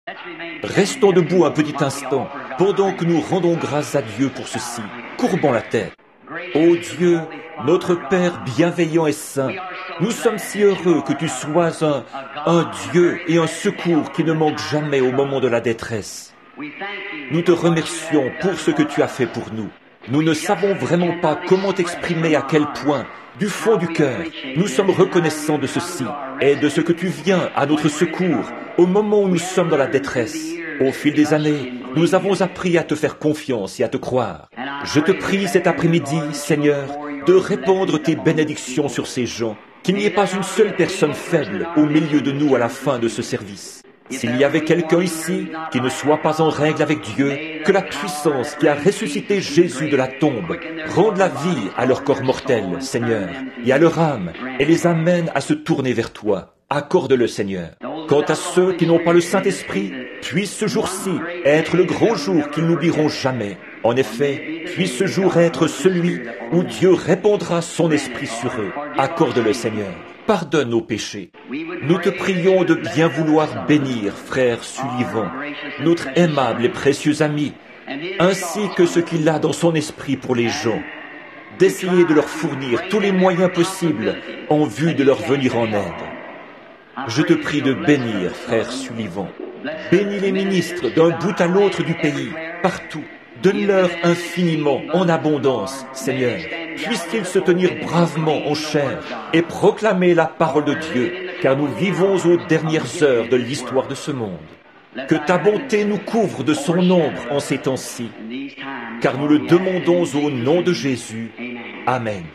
Restons debout un petit instant, pendant que nous rendons grâce à Dieu pour ceci. Courbons la tête. Ô Dieu, notre Père bienveillant et saint, nous sommes si heureux que tu sois un Dieu et un secours qui ne manque jamais au moment de la détresse. Nous te remercions pour ce que tu as fait pour nous. Nous ne savons vraiment pas comment t'exprimer à quel point, du fond du cœur, nous sommes reconnaissants de ceci et de ce que tu viens à notre secours au moment où nous sommes dans la détresse. Au fil des années, nous avons appris à te faire confiance et à te croire. Je te prie cet après-midi, Seigneur, de répandre tes bénédictions sur ces gens, qu'il n'y ait pas une seule personne faible au milieu de nous à la fin de ce service. S'il y avait quelqu'un ici qui ne soit pas en règle avec Dieu, que la puissance qui a ressuscité Jésus de la tombe rende la vie à leur corps mortel, Seigneur, et à leur âme, et les amène à se tourner vers toi. Accorde-le, Seigneur. Quant à ceux qui n'ont pas le Saint-Esprit, puisse ce jour-ci être le grand jour qu'ils n'oublieront jamais. En effet, puisse ce jour être celui où Dieu répandra son esprit sur eux. Accorde-le, Seigneur. Pardonne nos péchés. Nous te prions de bien vouloir bénir frère Sullivan, notre aimable et précieux ami, ainsi que ce qu'il a dans son esprit pour les gens, d'essayer de leur fournir tous les moyens possibles en vue de leur venir en aide. Je te prie de bénir frère Sullivan. Bénis les ministres d'un bout à l'autre du pays, partout. Donne-leur infiniment, en abondance, Seigneur. Puissent-ils se tenir bravement en chair et proclamer la parole de Dieu, car nous vivons aux dernières heures de l'histoire de ce monde. Que ta bonté nous couvre de son ombre en ces temps-ci, car nous le demandons au nom de Jésus. Amen.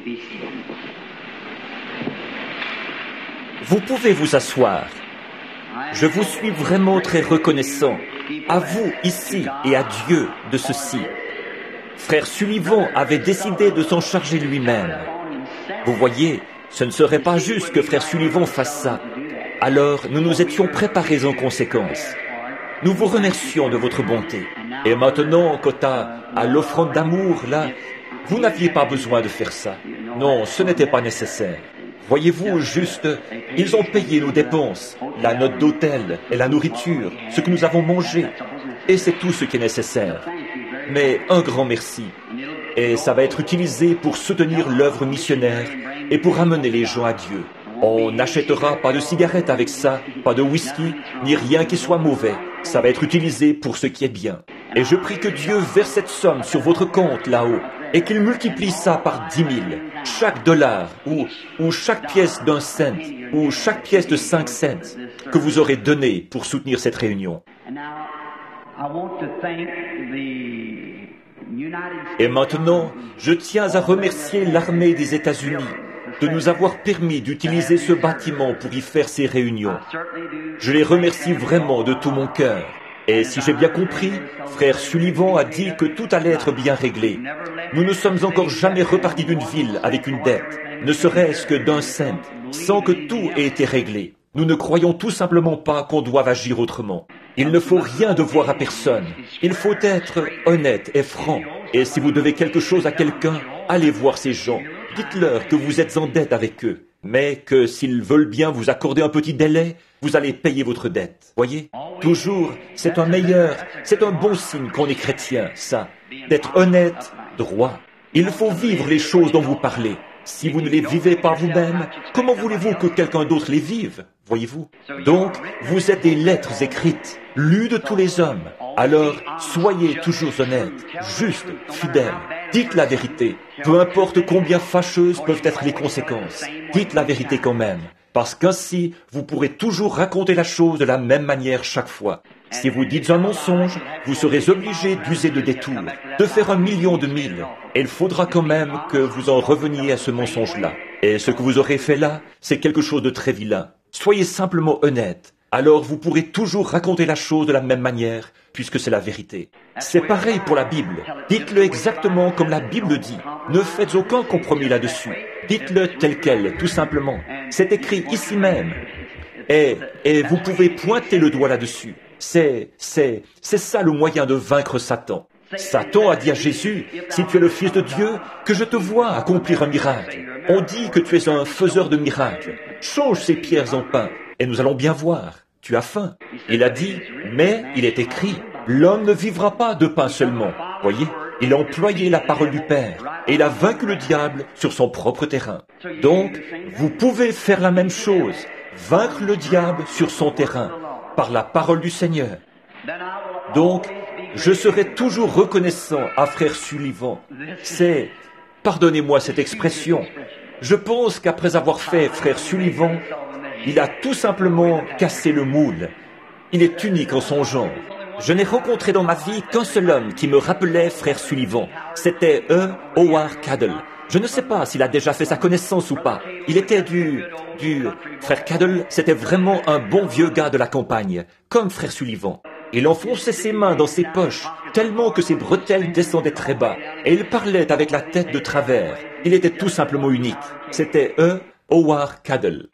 Vous pouvez vous asseoir. Je vous suis vraiment très reconnaissant, à vous ici et à Dieu de ceci. Frère Sullivan avait décidé de s'en charger lui-même. Vous voyez, ce ne serait pas juste que Frère Sullivan fasse ça. Alors, nous nous étions préparés en conséquence. Nous vous remercions de votre bonté. Et maintenant, quant à l'offrande d'amour, là, vous n'aviez pas besoin de faire ça. Non, ce n'était pas nécessaire. Voyez-vous, juste, ils ont payé nos dépenses, la note d'hôtel et la nourriture, ce que nous avons mangé. Et c'est tout ce qui est nécessaire. Mais un grand merci. Et ça va être utilisé pour soutenir l'œuvre missionnaire et pour amener les gens à Dieu. On n'achètera pas de cigarettes avec ça, pas de whisky, ni rien qui soit mauvais. Ça va être utilisé pour ce qui est bien. Et je prie que Dieu verse cette somme sur votre compte là-haut et qu'il multiplie ça par 10 000. Chaque dollar, ou chaque pièce d'1 cent, ou chaque pièce de 5 cents que vous aurez donné pour soutenir cette réunion. Et maintenant, je tiens à remercier l'armée des États-Unis de nous avoir permis d'utiliser ce bâtiment pour y faire ces réunions. Je les remercie vraiment de tout mon cœur. Et si j'ai bien compris, frère Sullivan a dit que tout allait être bien réglé. Nous ne sommes encore jamais repartis d'une ville avec une dette, ne serait-ce que d'1 cent, sans que tout ait été réglé. Nous ne croyons tout simplement pas qu'on doive agir autrement. Il ne faut rien devoir à personne. Il faut être honnête et franc. Et si vous devez quelque chose à quelqu'un, allez voir ces gens. Dites-leur que vous êtes en dette avec eux, mais que s'ils veulent bien vous accorder un petit délai, vous allez payer votre dette. Voyez? Toujours, c'est un bon signe qu'on est chrétien, ça. D'être honnête, droit. Il faut vivre les choses dont vous parlez. Si vous ne les vivez pas vous-même, comment voulez-vous que quelqu'un d'autre les vive? Voyez-vous? Donc, vous êtes des lettres écrites, lues de tous les hommes. Alors, soyez toujours honnêtes, justes, fidèles. Dites la vérité. Peu importe combien fâcheuses peuvent être les conséquences. Dites la vérité quand même. Parce qu'ainsi, vous pourrez toujours raconter la chose de la même manière chaque fois. Si vous dites un mensonge, vous serez obligé d'user de détours, de faire 1 million de milles. Et il faudra quand même que vous en reveniez à ce mensonge-là. Et ce que vous aurez fait là, c'est quelque chose de très vilain. Soyez simplement honnête. Alors vous pourrez toujours raconter la chose de la même manière, puisque c'est la vérité. C'est pareil pour la Bible. Dites-le exactement comme la Bible dit. Ne faites aucun compromis là-dessus. Dites-le tel quel, tout simplement. C'est écrit ici même. Et vous pouvez pointer le doigt là-dessus. C'est ça le moyen de vaincre Satan. Satan a dit à Jésus, si tu es le Fils de Dieu, que je te vois accomplir un miracle. On dit que tu es un faiseur de miracles. Change ces pierres en pain, et nous allons bien voir. tu as faim. Il a dit, mais il est écrit, l'homme ne vivra pas de pain seulement. Voyez, il a employé la parole du Père et il a vaincu le diable sur son propre terrain. Donc, vous pouvez faire la même chose, vaincre le diable sur son terrain, par la parole du Seigneur. Donc, je serai toujours reconnaissant à frère Sullivan. C'est, pardonnez-moi cette expression, je pense qu'après avoir fait frère Sullivan, il a tout simplement cassé le moule. Il est unique en son genre. Je n'ai rencontré dans ma vie qu'un seul homme qui me rappelait frère Sullivan. C'était Howard Caddell. Je ne sais pas s'il a déjà fait sa connaissance ou pas. Il était Frère Caddell, c'était vraiment un bon vieux gars de la campagne, comme frère Sullivan. Il enfonçait ses mains dans ses poches, tellement que ses bretelles descendaient très bas, et il parlait avec la tête de travers. Il était tout simplement unique. C'était Howard Caddell.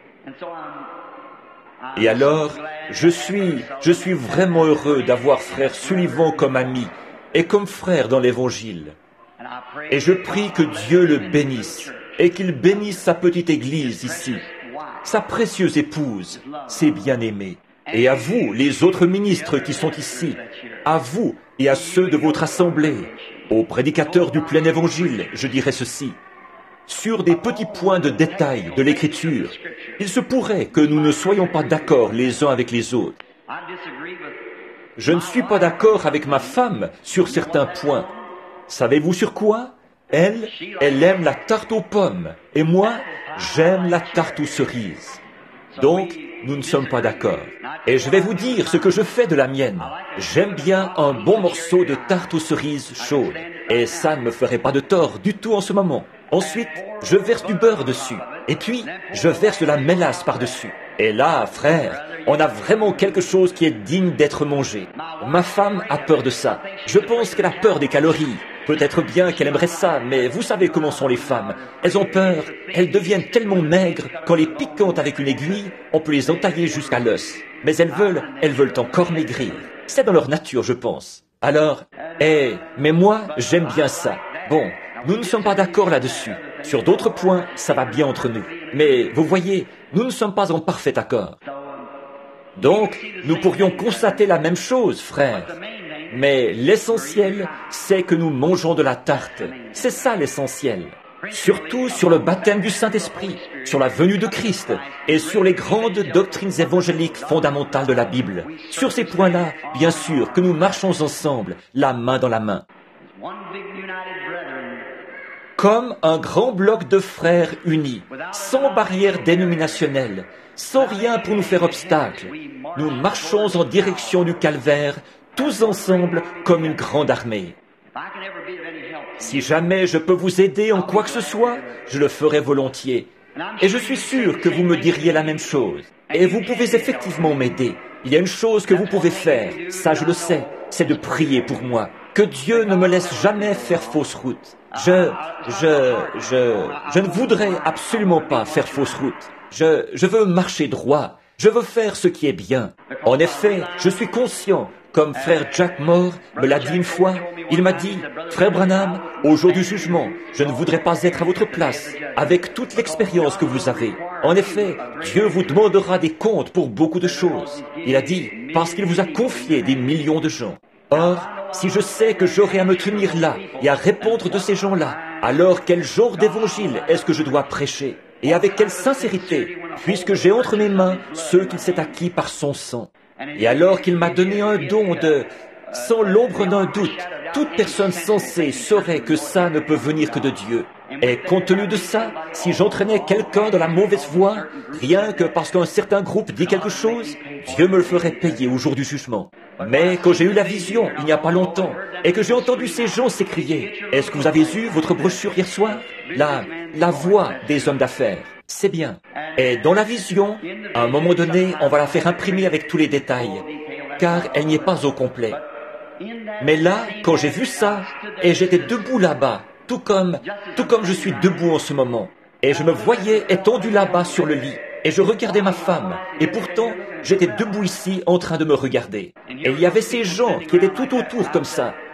Et alors, je suis vraiment heureux d'avoir frère Sullivan comme ami et comme frère dans l'Évangile. Et je prie que Dieu le bénisse et qu'il bénisse sa petite église ici, sa précieuse épouse, ses bien-aimés. Et à vous, les autres ministres qui sont ici, à vous et à ceux de votre assemblée, aux prédicateurs du plein évangile, je dirais ceci. Sur des petits points de détail de l'Écriture, il se pourrait que nous ne soyons pas d'accord les uns avec les autres. Je ne suis pas d'accord avec ma femme sur certains points. Savez-vous sur quoi? Elle aime la tarte aux pommes, et moi, j'aime la tarte aux cerises. Donc, nous ne sommes pas d'accord. Et je vais vous dire ce que je fais de la mienne. J'aime bien un bon morceau de tarte aux cerises chaude. Et ça ne me ferait pas de tort du tout en ce moment. Ensuite, je verse du beurre dessus. Et puis, je verse de la mélasse par-dessus. Et là, frère, on a vraiment quelque chose qui est digne d'être mangé. Ma femme a peur de ça. Je pense qu'elle a peur des calories. Peut-être bien qu'elle aimerait ça, mais vous savez comment sont les femmes. Elles ont peur, elles deviennent tellement maigres qu'en les piquant avec une aiguille, on peut les entailler jusqu'à l'os. Mais elles veulent encore maigrir. C'est dans leur nature, je pense. Alors, mais moi, j'aime bien ça. Bon, nous ne sommes pas d'accord là-dessus. Sur d'autres points, ça va bien entre nous. Mais, vous voyez, nous ne sommes pas en parfait accord. Donc, nous pourrions constater la même chose, frère. Mais l'essentiel, c'est que nous mangeons de la tarte. C'est ça l'essentiel. Surtout sur le baptême du Saint-Esprit, sur la venue de Christ et sur les grandes doctrines évangéliques fondamentales de la Bible. Sur ces points-là, bien sûr, que nous marchons ensemble, la main dans la main. Comme un grand bloc de frères unis, sans barrière dénominationnelle, sans rien pour nous faire obstacle. Nous marchons en direction du calvaire, tous ensemble comme une grande armée. Si jamais je peux vous aider en quoi que ce soit, je le ferai volontiers. Et je suis sûr que vous me diriez la même chose. Et vous pouvez effectivement m'aider. Il y a une chose que vous pouvez faire, ça je le sais, c'est de prier pour moi. Que Dieu ne me laisse jamais faire fausse route. Je ne voudrais absolument pas faire fausse route. Je veux marcher droit. Je veux faire ce qui est bien. En effet, je suis conscient, comme frère Jack Moore me l'a dit une fois, il m'a dit, « Frère Branham, au jour du jugement, je ne voudrais pas être à votre place, avec toute l'expérience que vous avez. En effet, Dieu vous demandera des comptes pour beaucoup de choses. » Il a dit, « Parce qu'il vous a confié des millions de gens. » Or, si je sais que j'aurai à me tenir là et à répondre de ces gens-là, alors quel genre d'évangile est-ce que je dois prêcher? Et avec quelle sincérité, puisque j'ai entre mes mains ceux qu'il s'est acquis par son sang. Et alors qu'il m'a donné un don sans l'ombre d'un doute, toute personne sensée saurait que ça ne peut venir que de Dieu. Et compte tenu de ça, si j'entraînais quelqu'un dans la mauvaise voie, rien que parce qu'un certain groupe dit quelque chose, Dieu me le ferait payer au jour du jugement. Mais quand j'ai eu la vision, il n'y a pas longtemps, et que j'ai entendu ces gens s'écrier, « Est-ce que vous avez eu votre brochure hier soir? La voix des hommes d'affaires. C'est bien. Et dans la vision, à un moment donné, on va la faire imprimer avec tous les détails, car elle n'y est pas au complet. Mais là, quand j'ai vu ça, et j'étais debout là-bas, tout comme je suis debout en ce moment, et je me voyais étendu là-bas sur le lit, et je regardais ma femme, et pourtant, j'étais debout ici en train de me regarder. Et il y avait ces gens qui étaient tout autour comme ça,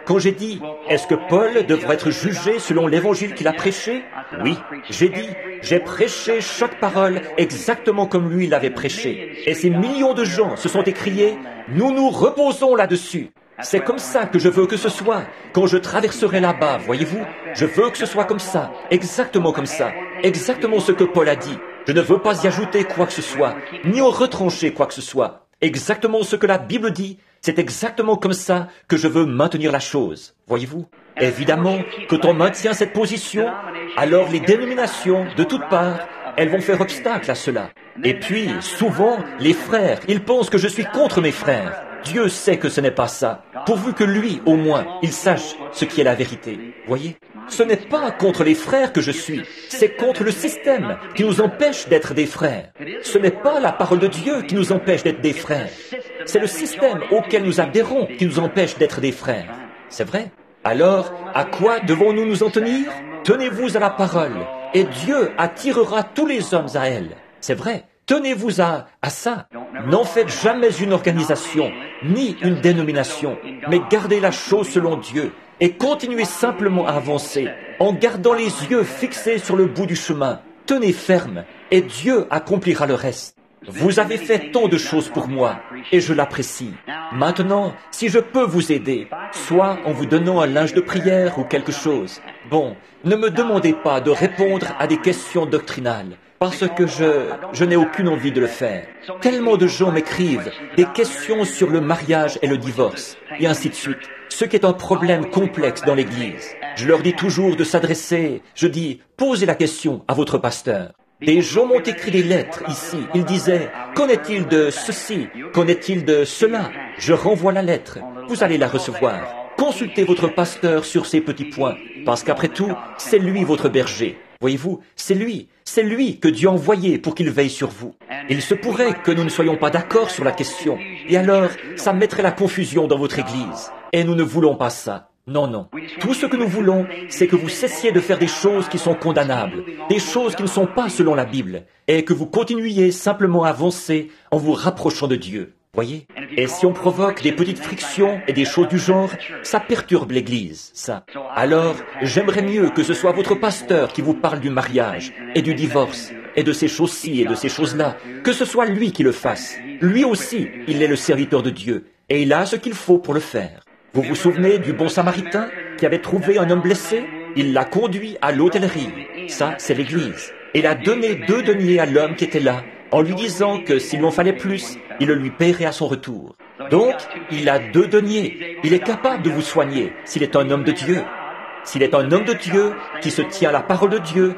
Quand j'ai dit, est-ce que Paul devrait être jugé selon l'évangile qu'il a prêché? Oui, j'ai dit, j'ai prêché chaque parole exactement comme lui l'avait prêché. Et ces millions de gens se sont écriés, nous nous reposons là-dessus. C'est comme ça que je veux que ce soit. Quand je traverserai là-bas, voyez-vous, je veux que ce soit comme ça, exactement comme ça, exactement ce que Paul a dit. Je ne veux pas y ajouter quoi que ce soit, ni en retrancher quoi que ce soit. Exactement ce que la Bible dit, c'est exactement comme ça que je veux maintenir la chose, voyez-vous. Évidemment, quand on maintient cette position, alors les dénominations, de toutes parts, elles vont faire obstacle à cela. Et puis, souvent, les frères, ils pensent que je suis contre mes frères. Dieu sait que ce n'est pas ça, pourvu que lui, au moins, il sache ce qui est la vérité. Voyez? Ce n'est pas contre les frères que je suis, c'est contre le système qui nous empêche d'être des frères. Ce n'est pas la parole de Dieu qui nous empêche d'être des frères. C'est le système auquel nous adhérons qui nous empêche d'être des frères. C'est vrai? Alors, à quoi devons-nous nous en tenir? Tenez-vous à la parole, et Dieu attirera tous les hommes à elle. C'est vrai? Tenez-vous à ça. N'en faites jamais une organisation, ni une dénomination, mais gardez la chose selon Dieu et continuez simplement à avancer en gardant les yeux fixés sur le bout du chemin. Tenez ferme et Dieu accomplira le reste. Vous avez fait tant de choses pour moi et je l'apprécie. Maintenant, si je peux vous aider, soit en vous donnant un linge de prière ou quelque chose, bon, ne me demandez pas de répondre à des questions doctrinales. Parce que je n'ai aucune envie de le faire. Tellement de gens m'écrivent des questions sur le mariage et le divorce, et ainsi de suite, ce qui est un problème complexe dans l'Église. Je leur dis toujours de s'adresser, je dis, posez la question à votre pasteur. Des gens m'ont écrit des lettres ici, ils disaient, qu'en est-il de ceci, qu'en est-il de cela? Je renvoie la lettre, vous allez la recevoir. Consultez votre pasteur sur ces petits points, parce qu'après tout, c'est lui votre berger. Voyez-vous, c'est lui que Dieu a envoyé pour qu'il veille sur vous. Il se pourrait que nous ne soyons pas d'accord sur la question, et alors, ça mettrait la confusion dans votre Église. Et nous ne voulons pas ça. Non, non. Tout ce que nous voulons, c'est que vous cessiez de faire des choses qui sont condamnables, des choses qui ne sont pas selon la Bible, et que vous continuiez simplement à avancer en vous rapprochant de Dieu. Voyez? Et si on provoque des petites frictions et des choses du genre, ça perturbe l'Église, ça. Alors, j'aimerais mieux que ce soit votre pasteur qui vous parle du mariage et du divorce et de ces choses-ci et de ces choses-là, que ce soit lui qui le fasse. Lui aussi, il est le serviteur de Dieu et il a ce qu'il faut pour le faire. Vous vous souvenez du bon Samaritain qui avait trouvé un homme blessé? Il l'a conduit à l'hôtellerie. Ça, c'est l'Église. Il a donné 2 deniers à l'homme qui était là, en lui disant que s'il en fallait plus, il le lui paierait à son retour. Donc, il a 2 deniers. Il est capable de vous soigner s'il est un homme de Dieu. S'il est un homme de Dieu qui se tient à la parole de Dieu,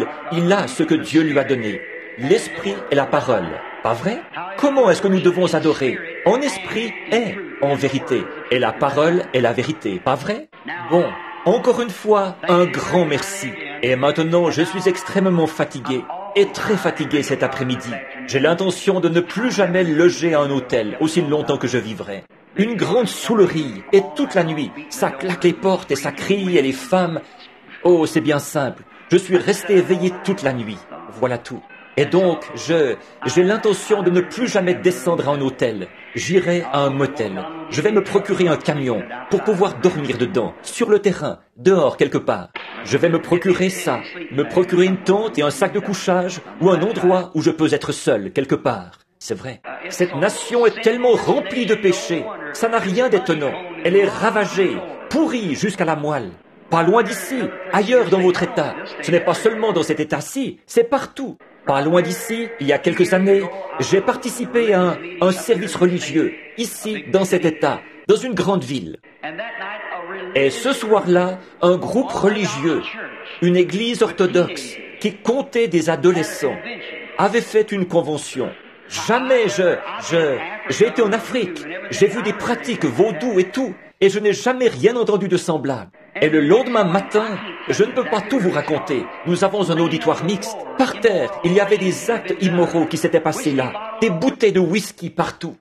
il a ce que Dieu lui a donné. L'esprit et la parole. Pas vrai? Comment est-ce que nous devons adorer? En esprit et en vérité. Et la parole est la vérité. Pas vrai? Bon, encore une fois, un grand merci. Et maintenant, je suis extrêmement fatigué. Et très fatigué cet après-midi. J'ai l'intention de ne plus jamais loger à un hôtel aussi longtemps que je vivrai. Une grande saoulerie, et toute la nuit, ça claque les portes et ça crie, et les femmes... Oh, c'est bien simple. Je suis resté éveillé toute la nuit. Voilà tout. Et donc, j'ai l'intention de ne plus jamais descendre à un hôtel. J'irai à un motel. Je vais me procurer un camion pour pouvoir dormir dedans, sur le terrain, dehors quelque part. Je vais me procurer ça, me procurer une tente et un sac de couchage ou un endroit où je peux être seul quelque part. C'est vrai. Cette nation est tellement remplie de péchés. Ça n'a rien d'étonnant. Elle est ravagée, pourrie jusqu'à la moelle. Pas loin d'ici, ailleurs dans votre État. Ce n'est pas seulement dans cet État-ci, c'est partout. Pas loin d'ici, il y a quelques années, j'ai participé à un service religieux, ici, dans cet État, dans une grande ville. Et ce soir-là, un groupe religieux, une église orthodoxe, qui comptait des adolescents, avait fait une convention. Jamais j'ai été en Afrique, j'ai vu des pratiques vaudou et tout, et je n'ai jamais rien entendu de semblable. Et le lendemain matin, je ne peux pas tout vous raconter. Nous avons un auditoire mixte. Par terre, il y avait des actes immoraux qui s'étaient passés là. Des bouteilles de whisky partout.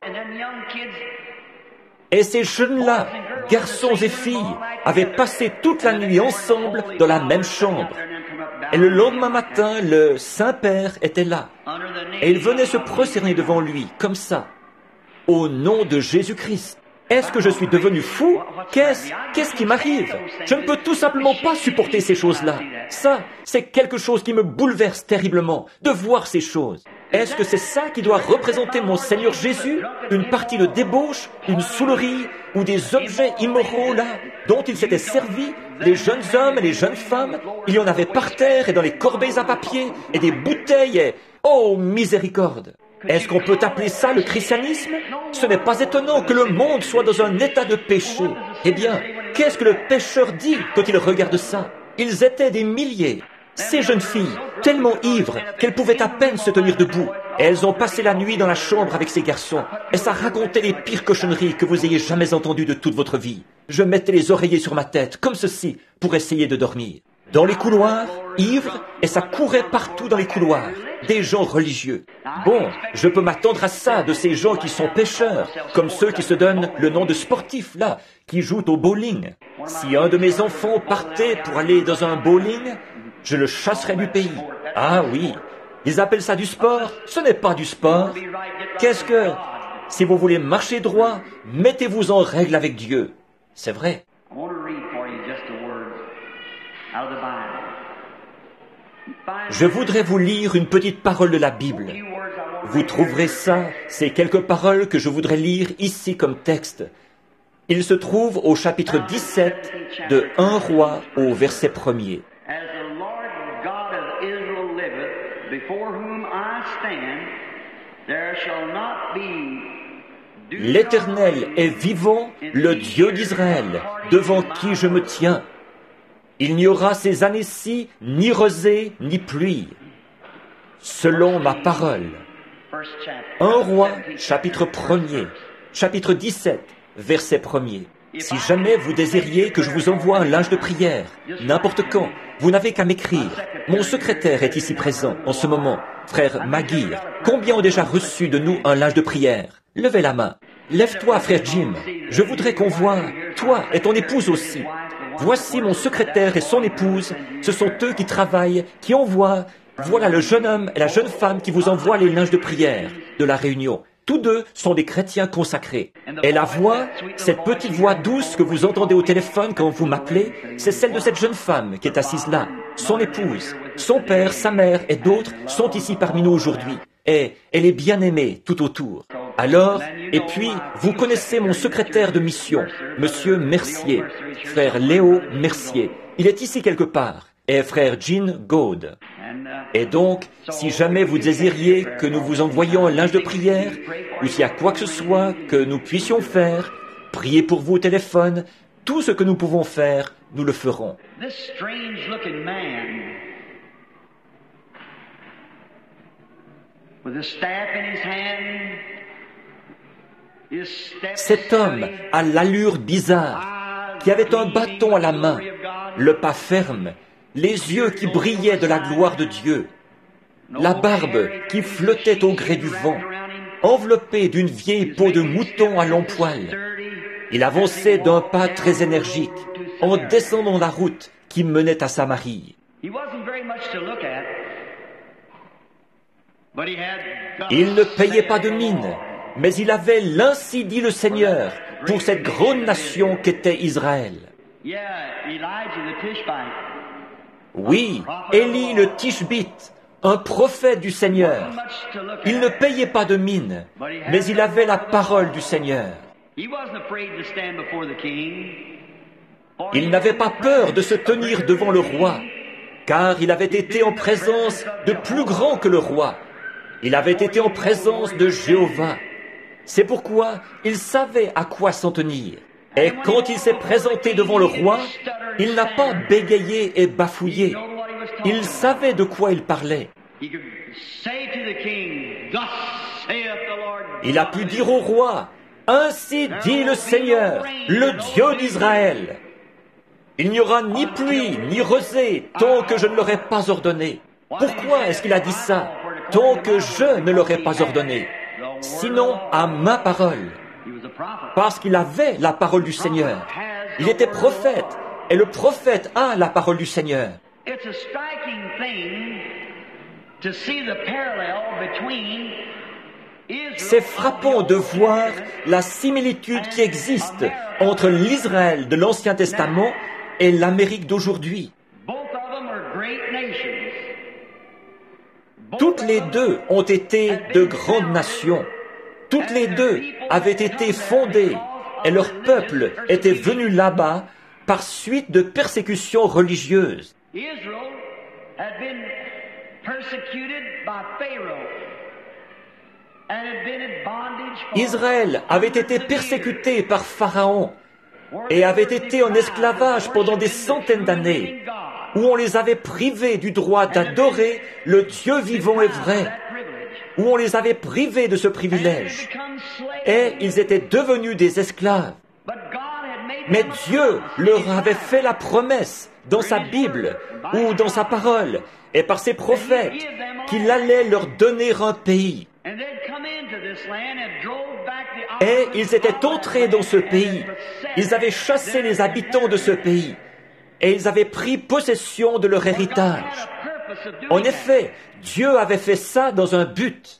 Et ces jeunes-là, garçons et filles, avaient passé toute la nuit ensemble dans la même chambre. Et le lendemain matin, le Saint-Père était là. Et il venait se prosterner devant lui, comme ça, au nom de Jésus-Christ. Est-ce que je suis devenu fou? Qu'est-ce qui m'arrive? Je ne peux tout simplement pas supporter ces choses-là. Ça, c'est quelque chose qui me bouleverse terriblement, de voir ces choses. Est-ce que c'est ça qui doit représenter mon Seigneur Jésus? Une partie de débauche, une soulerie, ou des objets immoraux là, dont il s'était servi, les jeunes hommes et les jeunes femmes, il y en avait par terre et dans les corbeilles à papier, et des bouteilles et... Oh, miséricorde! Est-ce qu'on peut appeler ça le christianisme? Ce n'est pas étonnant que le monde soit dans un état de péché. Eh bien, qu'est-ce que le pécheur dit quand il regarde ça? Ils étaient des milliers. Ces jeunes filles, tellement ivres qu'elles pouvaient à peine se tenir debout. Elles ont passé la nuit dans la chambre avec ces garçons, et ça racontait les pires cochonneries que vous ayez jamais entendues de toute votre vie. Je mettais les oreillers sur ma tête, comme ceci, pour essayer de dormir. Dans les couloirs, ivres, et ça courait partout dans les couloirs. Des gens religieux. Bon, je peux m'attendre à ça de ces gens qui sont pécheurs, comme ceux qui se donnent le nom de sportifs, là, qui jouent au bowling. Si un de mes enfants partait pour aller dans un bowling, je le chasserais du pays. Ah oui, ils appellent ça du sport. Ce n'est pas du sport. Qu'est-ce que... Si vous voulez marcher droit, mettez-vous en règle avec Dieu. C'est vrai. Je voudrais vous lire une petite parole de la Bible. Vous trouverez ça, ces quelques paroles que je voudrais lire ici comme texte. Il se trouve au chapitre 17 de 1 Roi au verset 1er. L'Éternel est vivant, le Dieu d'Israël, devant qui je me tiens. Il n'y aura ces années-ci ni rosée ni pluie, selon ma parole. 1 Roi, chapitre 1er, chapitre 17, verset 1er. Si jamais vous désiriez que je vous envoie un linge de prière, n'importe quand, vous n'avez qu'à m'écrire. Mon secrétaire est ici présent en ce moment, frère Maguire. Combien ont déjà reçu de nous un linge de prière? Levez la main. Lève-toi, frère Jim. Je voudrais qu'on voie, toi et ton épouse aussi. Voici mon secrétaire et son épouse. Ce sont eux qui travaillent, qui envoient. Voilà le jeune homme et la jeune femme qui vous envoient les linges de prière de la réunion. Tous deux sont des chrétiens consacrés. Et la voix, cette petite voix douce que vous entendez au téléphone quand vous m'appelez, c'est celle de cette jeune femme qui est assise là, son épouse. Son père, sa mère et d'autres sont ici parmi nous aujourd'hui. Et elle est bien aimée tout autour. Alors, et puis, vous connaissez mon secrétaire de mission, Monsieur Mercier, frère Léo Mercier. Il est ici quelque part. Et frère Jean Gaude. Et donc, si jamais vous désiriez que nous vous envoyions un linge de prière, ou s'il y a quoi que ce soit que nous puissions faire, prier pour vous au téléphone, tout ce que nous pouvons faire, nous le ferons. Cet homme à l'allure bizarre, qui avait un bâton à la main, le pas ferme, les yeux qui brillaient de la gloire de Dieu, la barbe qui flottait au gré du vent, enveloppé d'une vieille peau de mouton à longs poils. Il avançait d'un pas très énergique, en descendant la route qui menait à Samarie. Il ne payait pas de mine, mais il avait l'ainsi dit le Seigneur pour cette grande nation qu'était Israël. Oui, Élie le Tishbite, un prophète du Seigneur. Il ne payait pas de mine, mais il avait la parole du Seigneur. Il n'avait pas peur de se tenir devant le roi, car il avait été en présence de plus grand que le roi. Il avait été en présence de Jéhovah. C'est pourquoi il savait à quoi s'en tenir. Et quand il s'est présenté devant le roi, il n'a pas bégayé et bafouillé. Il savait de quoi il parlait. Il a pu dire au roi, « Ainsi dit le Seigneur, le Dieu d'Israël. Il n'y aura ni pluie ni rosée tant que je ne l'aurai pas ordonné. » Pourquoi est-ce qu'il a dit ça? Tant que je ne l'aurai pas ordonné. Sinon, à ma parole. Parce qu'il avait la parole du Seigneur. Il était prophète, et le prophète a la parole du Seigneur. C'est frappant de voir la similitude qui existe entre l'Israël de l'Ancien Testament et l'Amérique d'aujourd'hui. Toutes les deux ont été de grandes nations. Toutes les deux avaient été fondées et leur peuple était venu là-bas par suite de persécutions religieuses. Israël avait été persécuté par Pharaon et avait été en esclavage pendant des centaines d'années, où on les avait privés du droit d'adorer le Dieu vivant et vrai, où on les avait privés de ce privilège, et ils étaient devenus des esclaves. Mais Dieu leur avait fait la promesse dans sa Bible ou dans sa parole et par ses prophètes qu'il allait leur donner un pays. Et ils étaient entrés dans ce pays. Ils avaient chassé les habitants de ce pays. Et ils avaient pris possession de leur héritage. En effet, Dieu avait fait ça dans un but.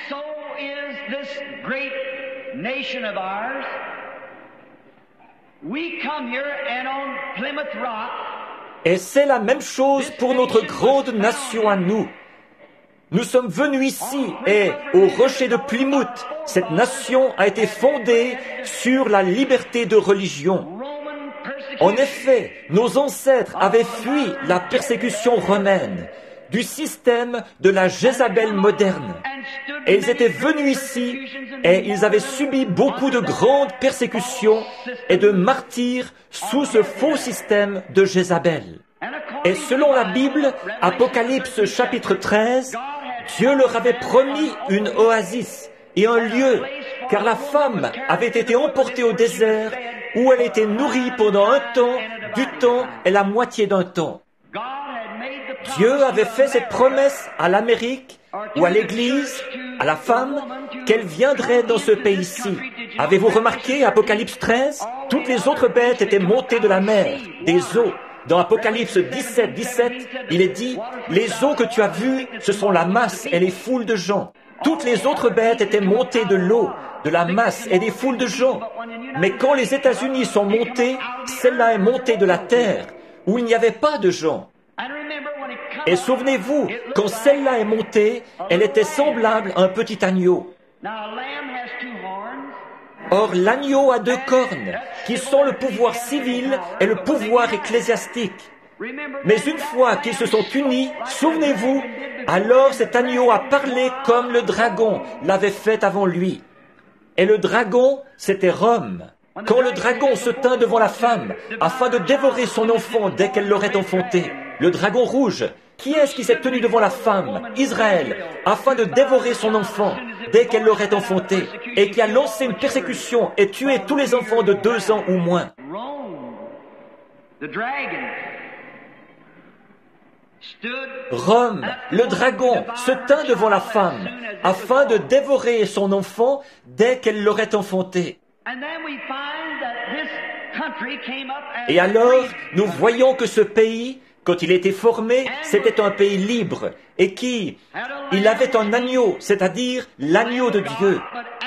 Et c'est la même chose pour notre grande nation à nous. Nous sommes venus ici et au rocher de Plymouth, cette nation a été fondée sur la liberté de religion. En effet, nos ancêtres avaient fui la persécution romaine, du système de la Jézabel moderne. Et ils étaient venus ici et ils avaient subi beaucoup de grandes persécutions et de martyrs sous ce faux système de Jézabel. Et selon la Bible, Apocalypse chapitre 13, Dieu leur avait promis une oasis et un lieu, car la femme avait été emportée au désert où elle était nourrie pendant un temps, du temps et la moitié d'un temps. Dieu avait fait cette promesse à l'Amérique ou à l'Église, à la femme, qu'elle viendrait dans ce pays-ci. Avez-vous remarqué Apocalypse 13? Toutes les autres bêtes étaient montées de la mer, des eaux. Dans Apocalypse 17, 17, il est dit « Les eaux que tu as vues, ce sont la masse et les foules de gens. » Toutes les autres bêtes étaient montées de l'eau, de la masse et des foules de gens. Mais quand les États-Unis sont montés, celle-là est montée de la terre, où il n'y avait pas de gens. Et souvenez-vous, quand celle-là est montée, elle était semblable à un petit agneau. Or, l'agneau a deux cornes, qui sont le pouvoir civil et le pouvoir ecclésiastique. Mais une fois qu'ils se sont unis, souvenez-vous, alors cet agneau a parlé comme le dragon l'avait fait avant lui. Et le dragon, c'était Rome. Quand le dragon se tint devant la femme, afin de dévorer son enfant dès qu'elle l'aurait enfanté, le dragon rouge, qui est-ce qui s'est tenu devant la femme, Israël, afin de dévorer son enfant dès qu'elle l'aurait enfanté, et qui a lancé une persécution et tué tous les enfants de 2 ans ou moins? Rome, le dragon, se tint devant la femme, afin de dévorer son enfant dès qu'elle l'aurait enfanté. Et alors, nous voyons que ce pays, quand il était formé, c'était un pays libre, et il avait un agneau, c'est-à-dire l'agneau de Dieu.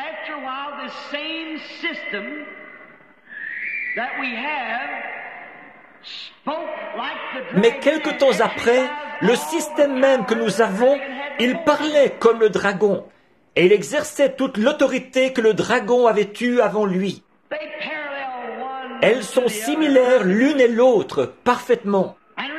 Mais quelque temps après, le système même que nous avons, il parlait comme le dragon, et il exerçait toute l'autorité que le dragon avait eue avant lui. Elles sont similaires l'une et l'autre, parfaitement.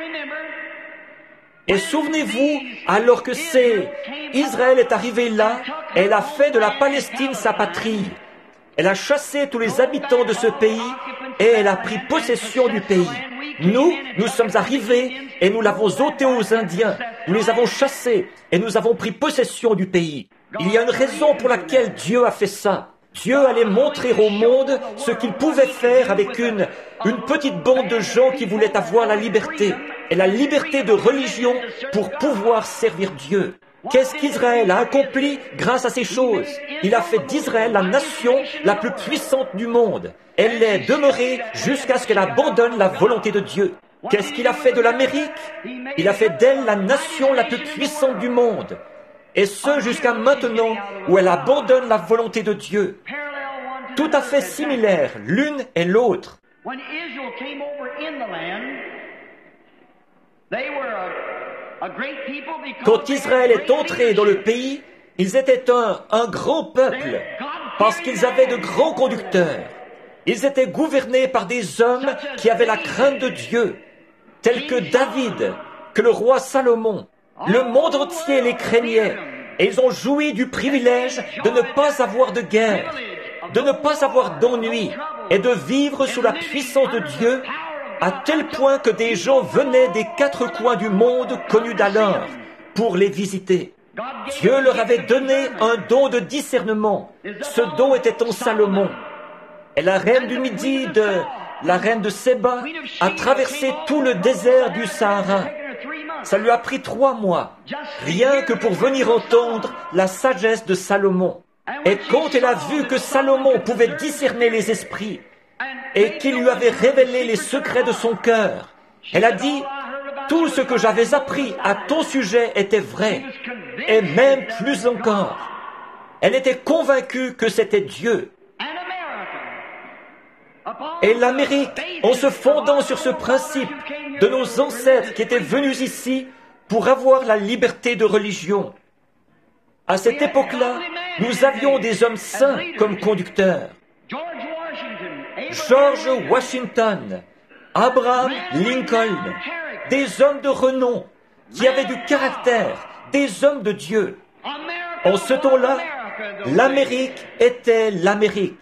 Et souvenez-vous, alors que Israël est arrivé là, elle a fait de la Palestine sa patrie. Elle a chassé tous les habitants de ce pays et elle a pris possession du pays. Nous sommes arrivés et nous l'avons ôté aux Indiens. Nous les avons chassés et nous avons pris possession du pays. Il y a une raison pour laquelle Dieu a fait ça. Dieu allait montrer au monde ce qu'il pouvait faire avec une petite bande de gens qui voulaient avoir la liberté, et la liberté de religion pour pouvoir servir Dieu. Qu'est-ce qu'Israël a accompli grâce à ces choses? Il a fait d'Israël la nation la plus puissante du monde. Elle est demeurée jusqu'à ce qu'elle abandonne la volonté de Dieu. Qu'est-ce qu'il a fait de l'Amérique? Il a fait d'elle la nation la plus puissante du monde. et ce jusqu'à maintenant où elle abandonne la volonté de Dieu. Tout à fait similaires l'une et l'autre. Quand Israël est entré dans le pays, ils étaient un grand peuple parce qu'ils avaient de grands conducteurs. Ils étaient gouvernés par des hommes qui avaient la crainte de Dieu, tels que David, que le roi Salomon. Le monde entier les craignait et ils ont joui du privilège de ne pas avoir de guerre, de ne pas avoir d'ennui et de vivre sous la puissance de Dieu à tel point que des gens venaient des quatre coins du monde connus d'alors pour les visiter. Dieu leur avait donné un don de discernement. Ce don était en Salomon. Et la reine du Midi, la reine de Séba, a traversé tout le désert du Sahara. Ça lui a pris 3 mois, rien que pour venir entendre la sagesse de Salomon. Et quand elle a vu que Salomon pouvait discerner les esprits et qu'il lui avait révélé les secrets de son cœur, elle a dit, « Tout ce que j'avais appris à ton sujet était vrai, et même plus encore. » Elle était convaincue que c'était Dieu. Et l'Amérique, en se fondant sur ce principe de nos ancêtres qui étaient venus ici pour avoir la liberté de religion. À cette époque-là, nous avions des hommes saints comme conducteurs. George Washington, Abraham Lincoln, des hommes de renom qui avaient du caractère, des hommes de Dieu. En ce temps-là, l'Amérique était l'Amérique.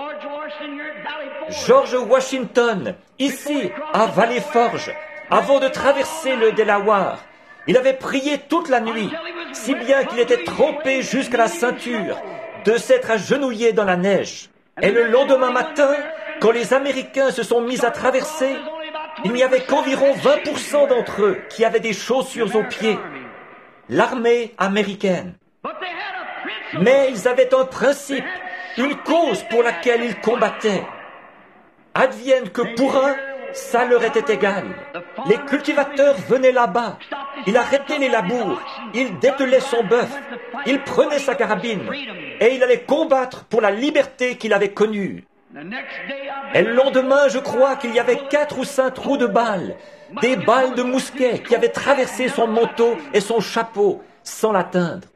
George Washington, ici, à Valley Forge, avant de traverser le Delaware, il avait prié toute la nuit, si bien qu'il était trempé jusqu'à la ceinture, de s'être agenouillé dans la neige. Et le lendemain matin, quand les Américains se sont mis à traverser, il n'y avait qu'environ 20% d'entre eux qui avaient des chaussures aux pieds. L'armée américaine. Mais ils avaient un principe, une cause pour laquelle ils combattaient. Advienne que pour un, ça leur était égal. Les cultivateurs venaient là-bas. Il arrêtait les labours. Il dételait son bœuf. Il prenait sa carabine. Et il allait combattre pour la liberté qu'il avait connue. Et le lendemain, je crois qu'il y avait 4 ou 5 trous de balles. Des balles de mousquet qui avaient traversé son manteau et son chapeau sans l'atteindre.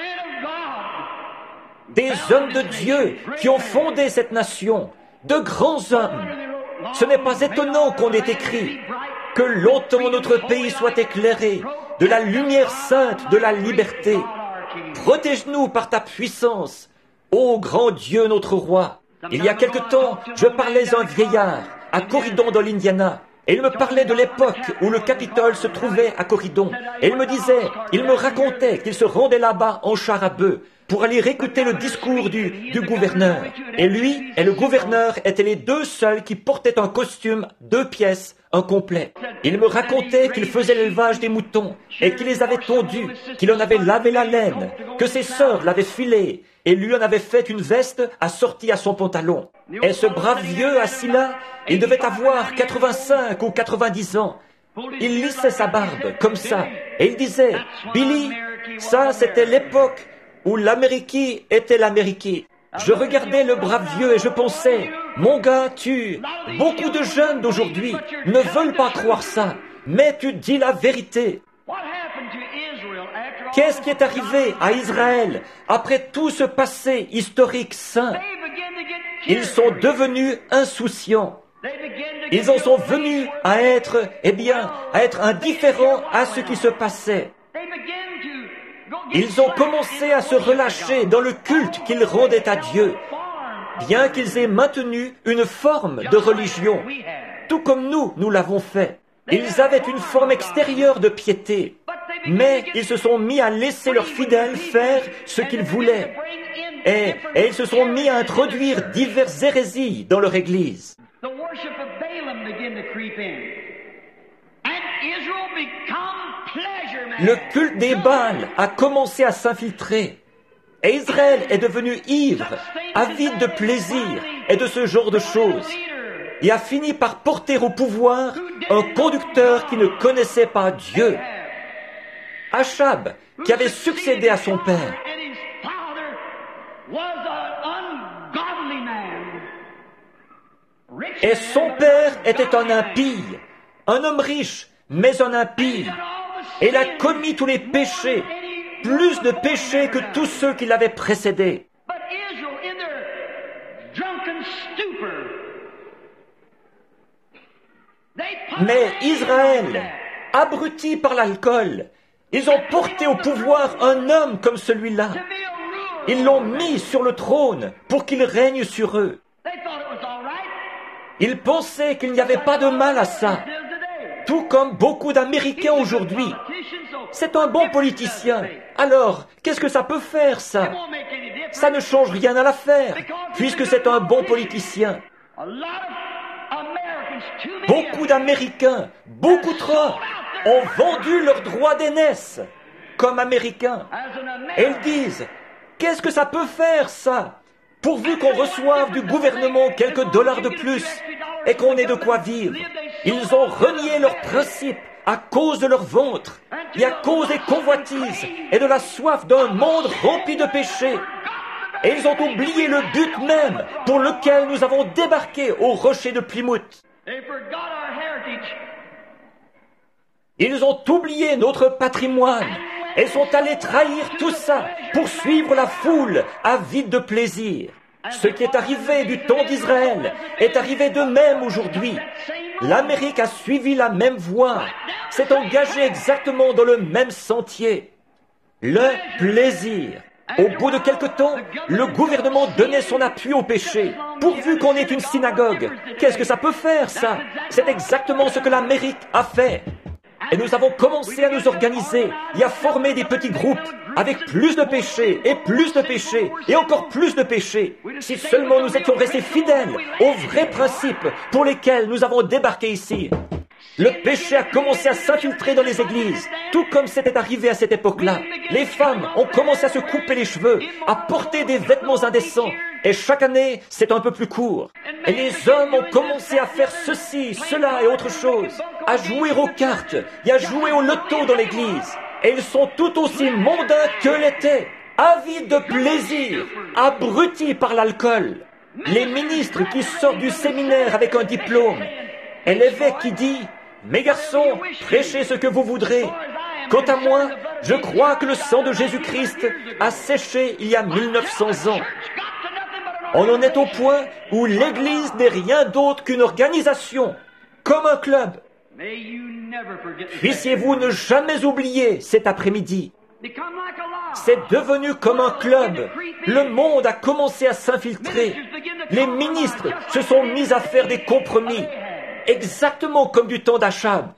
Des hommes de Dieu qui ont fondé cette nation. De grands hommes. Ce n'est pas étonnant qu'on ait écrit que longtemps notre pays soit éclairé de la lumière sainte de la liberté. Protège-nous par ta puissance, ô grand Dieu notre roi. Il y a quelque temps, je parlais à un vieillard à Corridon dans l'Indiana. Et il me parlait de l'époque où le Capitole se trouvait à Corridon. Et il me racontait qu'il se rendait là-bas en char à bœuf pour aller écouter le discours du gouverneur. Et lui et le gouverneur étaient les 2 seuls qui portaient un costume 2 pièces, un complet. Il me racontait qu'il faisait l'élevage des moutons et qu'il les avait tondus, qu'il en avait lavé la laine, que ses sœurs l'avaient filé et lui en avait fait une veste assortie à son pantalon. Et ce brave vieux assis là, il devait avoir 85 ou 90 ans. Il lissait sa barbe comme ça et il disait, « Billy, ça c'était l'époque où l'Amérique était l'Amérique. » Je regardais le brave vieux et je pensais, « Mon gars, beaucoup de jeunes d'aujourd'hui ne veulent pas croire ça, mais tu dis la vérité. » Qu'est-ce qui est arrivé à Israël après tout ce passé historique saint? Ils sont devenus insouciants. Ils en sont venus à être indifférents à ce qui se passait. Ils ont commencé à se relâcher dans le culte qu'ils rendaient à Dieu, bien qu'ils aient maintenu une forme de religion, tout comme nous l'avons fait. Ils avaient une forme extérieure de piété, mais ils se sont mis à laisser leurs fidèles faire ce qu'ils voulaient. Et ils se sont mis à introduire diverses hérésies dans leur Église. Le culte des Baals a commencé à s'infiltrer. Et Israël est devenu ivre, avide de plaisir et de ce genre de choses. Et a fini par porter au pouvoir un conducteur qui ne connaissait pas Dieu. Achab, qui avait succédé à son père. Et son père était un impie, un homme riche, mais un impie. Et il a commis tous les péchés, plus de péchés que tous ceux qui l'avaient précédé. Mais Israël, abruti par l'alcool, ils ont porté au pouvoir un homme comme celui-là. Ils l'ont mis sur le trône pour qu'il règne sur eux. Ils pensaient qu'il n'y avait pas de mal à ça, tout comme beaucoup d'Américains aujourd'hui. C'est un bon politicien. Alors, qu'est-ce que ça peut faire, ça? Ça ne change rien à l'affaire, puisque c'est un bon politicien. Beaucoup d'Américains, beaucoup trop, ont vendu leurs droits d'aînesse comme Américains. Et ils disent, qu'est-ce que ça peut faire, ça? Pourvu qu'on reçoive du gouvernement quelques dollars de plus et qu'on ait de quoi vivre. Ils ont renié leurs principes à cause de leur ventre et à cause des convoitises et de la soif d'un monde rempli de péchés. Et ils ont oublié le but même pour lequel nous avons débarqué au rocher de Plymouth. Ils ont oublié notre patrimoine et sont allés trahir tout ça pour suivre la foule avide de plaisir. Ce qui est arrivé du temps d'Israël est arrivé de même aujourd'hui. L'Amérique a suivi la même voie, s'est engagée exactement dans le même sentier. Le plaisir. Au bout de quelque temps, le gouvernement donnait son appui au péché, pourvu qu'on ait une synagogue. Qu'est-ce que ça peut faire, ça? C'est exactement ce que l'Amérique a fait. Et nous avons commencé à nous organiser et à former des petits groupes avec plus de péchés et encore plus de péchés. Si seulement nous étions restés fidèles aux vrais principes pour lesquels nous avons débarqué ici. Le péché a commencé à s'infiltrer dans les églises, tout comme c'était arrivé à cette époque-là. Les femmes ont commencé à se couper les cheveux, à porter des vêtements indécents, et chaque année, c'est un peu plus court. Et les hommes ont commencé à faire ceci, cela et autre chose, à jouer aux cartes et à jouer au loto dans l'église. Et ils sont tout aussi mondains que l'étaient, avides de plaisir, abrutis par l'alcool. Les ministres qui sortent du séminaire avec un diplôme, et l'évêque qui dit « Mes garçons, prêchez ce que vous voudrez. Quant à moi, je crois que le sang de Jésus-Christ a séché il y a 1900 ans. » On en est au point où l'Église n'est rien d'autre qu'une organisation, comme un club. Puissiez-vous ne jamais oublier cet après-midi. C'est devenu comme un club. Le monde a commencé à s'infiltrer. Les ministres se sont mis à faire des compromis. Exactement comme du temps d'Achab.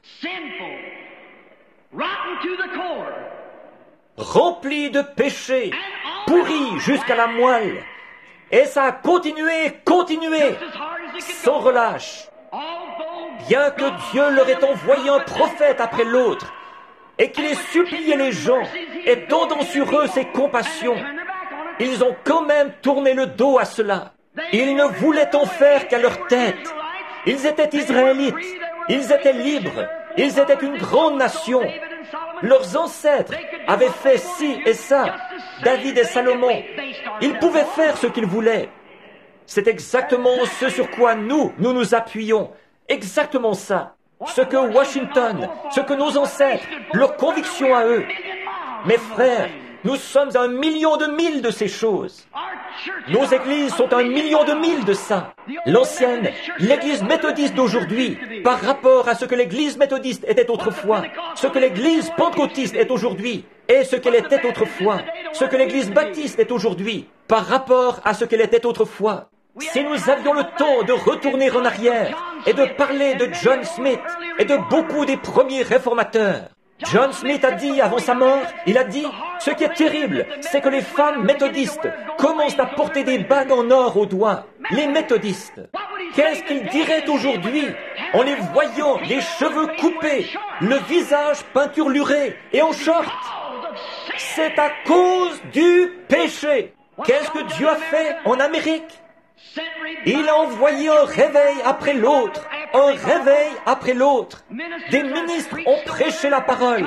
Rempli de péché, pourri jusqu'à la moelle. Et ça a continué, sans relâche. Bien que Dieu leur ait envoyé un prophète après l'autre, et qu'il ait supplié les gens, et tendant sur eux ses compassions, ils ont quand même tourné le dos à cela. Ils ne voulaient en faire qu'à leur tête. Ils étaient Israélites, ils étaient libres, ils étaient une grande nation. Leurs ancêtres avaient fait ci et ça, David et Salomon. Ils pouvaient faire ce qu'ils voulaient. C'est exactement ce sur quoi nous nous appuyons. Exactement ça. Ce que Washington, ce que nos ancêtres, leurs convictions à eux. Mes frères, nous sommes à 1 million de milles de ces choses. Nos églises sont à 1 million de milles de ça. L'ancienne, l'église méthodiste d'aujourd'hui, par rapport à ce que l'église méthodiste était autrefois, ce que l'église pentecôtiste est aujourd'hui, et ce qu'elle était autrefois, ce que l'église baptiste est aujourd'hui, par rapport à ce qu'elle était autrefois. Si nous avions le temps de retourner en arrière et de parler de John Smith et de beaucoup des premiers réformateurs, John Smith a dit avant sa mort, il a dit, ce qui est terrible, c'est que les femmes méthodistes commencent à porter des bagues en or aux doigts. Les méthodistes. Qu'est-ce qu'ils diraient aujourd'hui en les voyant les cheveux coupés, le visage peinturluré et en short? C'est à cause du péché. Qu'est-ce que Dieu a fait en Amérique? Il a envoyé un réveil après l'autre, un réveil après l'autre. Des ministres ont prêché la parole,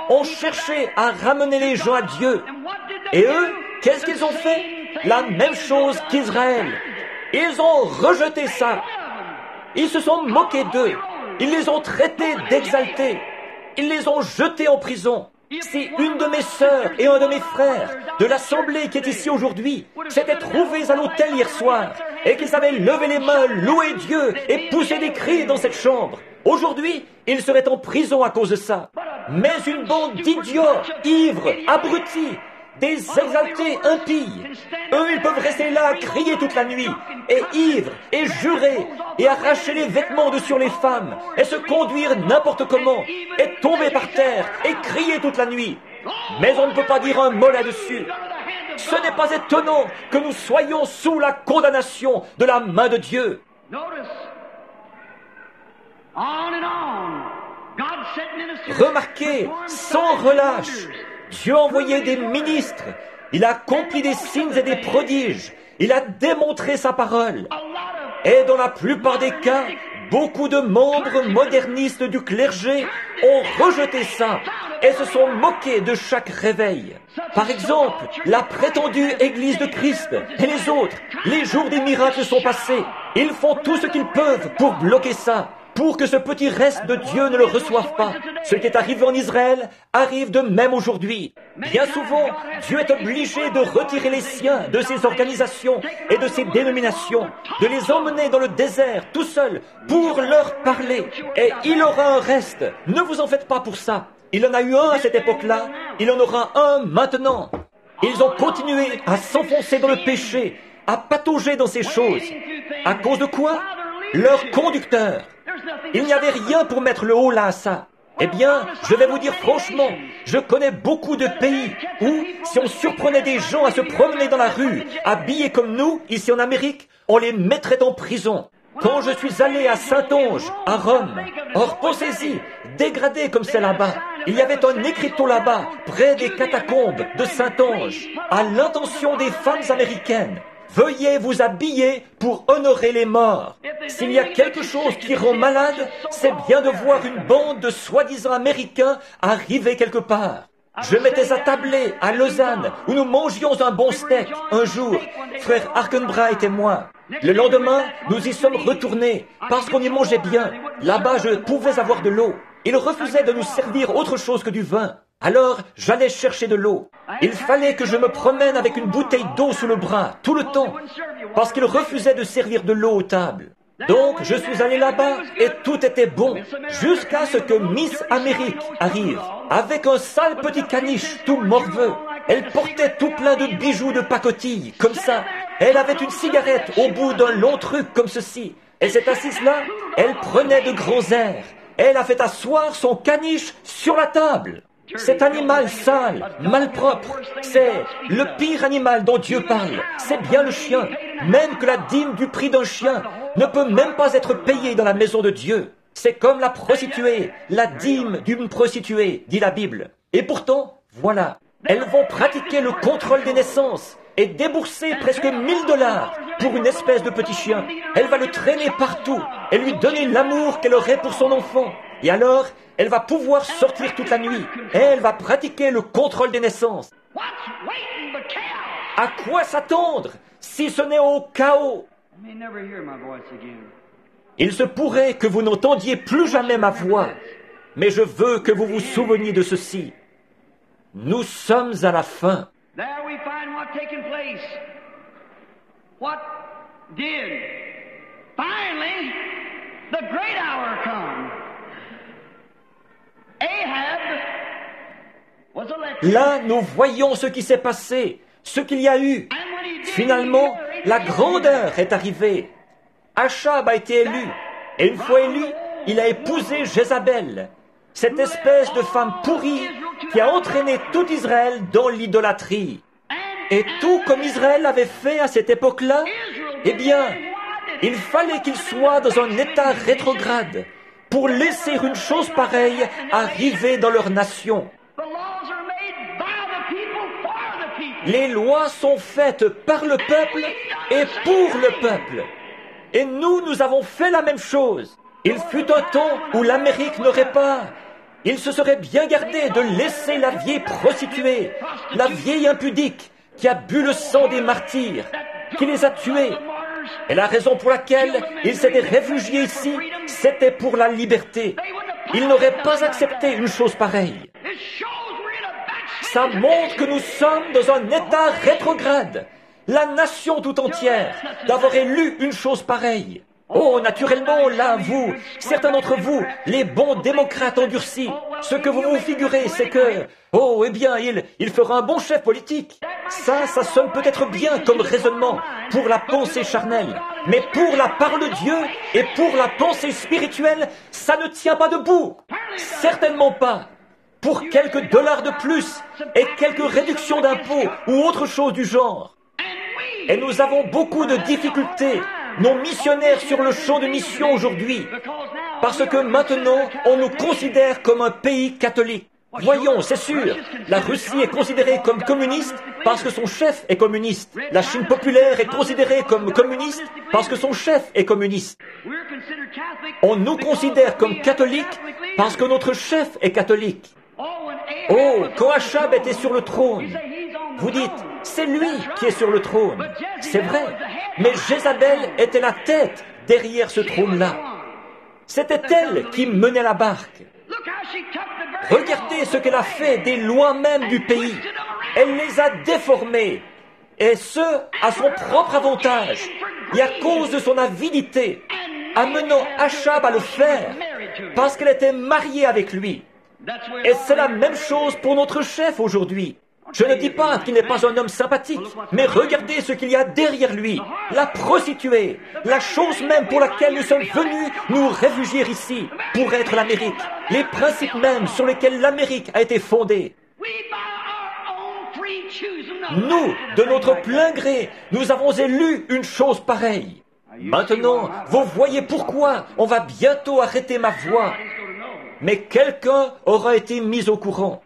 ont cherché à ramener les gens à Dieu. Et eux, qu'est-ce qu'ils ont fait? La même chose qu'Israël. Ils ont rejeté ça. Ils se sont moqués d'eux. Ils les ont traités d'exaltés. Ils les ont jetés en prison. Si une de mes sœurs et un de mes frères de l'assemblée qui est ici aujourd'hui s'étaient trouvés à l'hôtel hier soir et qu'ils avaient levé les mains, loué Dieu et poussé des cris dans cette chambre, aujourd'hui, ils seraient en prison à cause de ça. Mais une bande d'idiots, ivres, abrutis, des exaltés impies, eux, ils peuvent rester là à crier toute la nuit, et ivres, et jurer, et arracher les vêtements de sur les femmes, et se conduire n'importe comment, et tomber par terre, et crier toute la nuit. Mais on ne peut pas dire un mot là-dessus. Ce n'est pas étonnant que nous soyons sous la condamnation de la main de Dieu. Remarquez, sans relâche, Dieu a envoyé des ministres, il a accompli des signes et des prodiges, il a démontré sa parole. Et dans la plupart des cas, beaucoup de membres modernistes du clergé ont rejeté ça et se sont moqués de chaque réveil. Par exemple, la prétendue Église de Christ et les autres, les jours des miracles sont passés. Ils font tout ce qu'ils peuvent pour bloquer ça, pour que ce petit reste de Dieu ne le reçoive pas. Ce qui est arrivé en Israël arrive de même aujourd'hui. Bien souvent, Dieu est obligé de retirer les siens de ces organisations et de ces dénominations, de les emmener dans le désert tout seuls pour leur parler. Et il aura un reste. Ne vous en faites pas pour ça. Il en a eu un à cette époque-là, il en aura un maintenant. Ils ont continué à s'enfoncer dans le péché, à patauger dans ces choses. À cause de quoi? Leur conducteur. Il n'y avait rien pour mettre le haut là à ça. Eh bien, je vais vous dire franchement, je connais beaucoup de pays où, si on surprenait des gens à se promener dans la rue, habillés comme nous, ici en Amérique, on les mettrait en prison. Quand je suis allé à Saint-Onge, à Rome, or pensez-y, dégradé comme c'est là-bas, il y avait un écriteau là-bas, près des catacombes de Saint-Onge, à l'intention des femmes américaines. Veuillez vous habiller pour honorer les morts. S'il y a quelque chose qui rend malade, c'est bien de voir une bande de soi-disant Américains arriver quelque part. Je m'étais attablé à Lausanne, où nous mangions un bon steak, un jour, frère Arkenbright et moi. Le lendemain, nous y sommes retournés, parce qu'on y mangeait bien. Là-bas, je pouvais avoir de l'eau. Ils refusaient de nous servir autre chose que du vin. Alors, j'allais chercher de l'eau. Il fallait que je me promène avec une bouteille d'eau sous le bras, tout le temps, parce qu'ils refusaient de servir de l'eau aux tables. Donc, je suis allé là-bas et tout était bon, jusqu'à ce que Miss Amérique arrive, avec un sale petit caniche tout morveux. Elle portait tout plein de bijoux de pacotille, comme ça. Elle avait une cigarette au bout d'un long truc comme ceci. Elle s'est assise là, elle prenait de grands airs. Elle a fait asseoir son caniche sur la table. Cet animal sale, malpropre, c'est le pire animal dont Dieu parle. C'est bien le chien. Même que la dîme du prix d'un chien ne peut même pas être payée dans la maison de Dieu. C'est comme la prostituée, la dîme d'une prostituée, dit la Bible. Et pourtant, voilà, elles vont pratiquer le contrôle des naissances et débourser presque $1000 pour une espèce de petit chien. Elle va le traîner partout et lui donner l'amour qu'elle aurait pour son enfant. Et alors, elle va pouvoir sortir toute la nuit et elle va pratiquer le contrôle des naissances. À quoi s'attendre si ce n'est au chaos? Il se pourrait que vous n'entendiez plus jamais ma voix, mais je veux que vous vous souveniez de ceci. Nous sommes à la fin. There we find what taking place. What did? Finally, the great hour come. Ahab was elected. Là, nous voyons ce qui s'est passé, ce qu'il y a eu. Finalement, la grande heure est arrivée. Achab a été élu, et une fois élu, il a épousé Jézabel, cette espèce de femme pourrie qui a entraîné tout Israël dans l'idolâtrie. Et tout comme Israël avait fait à cette époque-là, eh bien, il fallait qu'il soit dans un état rétrograde pour laisser une chose pareille arriver dans leur nation. Les lois sont faites par le peuple et pour le peuple. Et nous avons fait la même chose. Il fut un temps où l'Amérique n'aurait pas Il se serait bien gardé de laisser la vieille prostituée, la vieille impudique, qui a bu le sang des martyrs, qui les a tués. Et la raison pour laquelle il s'était réfugié ici, c'était pour la liberté. Il n'aurait pas accepté une chose pareille. Ça montre que nous sommes dans un état rétrograde. La nation tout entière, d'avoir élu une chose pareille. Oh, naturellement, là, vous, certains d'entre vous, les bons démocrates endurcis, ce que vous vous figurez, c'est que, oh, eh bien, il fera un bon chef politique. Ça sonne peut-être bien comme raisonnement pour la pensée charnelle, mais pour la parole de Dieu et pour la pensée spirituelle, ça ne tient pas debout. Certainement pas. Pour quelques dollars de plus et quelques réductions d'impôts ou autre chose du genre. Et nous avons beaucoup de difficultés, nos missionnaires sur le champ de mission aujourd'hui, parce que maintenant, on nous considère comme un pays catholique. Voyons, c'est sûr, la Russie est considérée comme communiste parce que son chef est communiste. La Chine populaire est considérée comme communiste parce que son chef est communiste. On nous considère comme catholiques parce que notre chef est catholique. Oh, quand Achab était sur le trône, vous dites, c'est lui qui est sur le trône. C'est vrai, mais Jézabel était la tête derrière ce trône-là. C'était elle qui menait la barque. Regardez ce qu'elle a fait des lois même du pays. Elle les a déformées, et ce, à son propre avantage, et à cause de son avidité, amenant Achab à le faire, parce qu'elle était mariée avec lui. Et c'est la même chose pour notre chef aujourd'hui. Je ne dis pas qu'il n'est pas un homme sympathique, mais regardez ce qu'il y a derrière lui. La prostituée, la chose même pour laquelle nous sommes venus nous réfugier ici, pour être l'Amérique. Les principes mêmes sur lesquels l'Amérique a été fondée. Nous, de notre plein gré, nous avons élu une chose pareille. Maintenant, vous voyez pourquoi on va bientôt arrêter ma voix. Mais quelqu'un aura été mis au courant.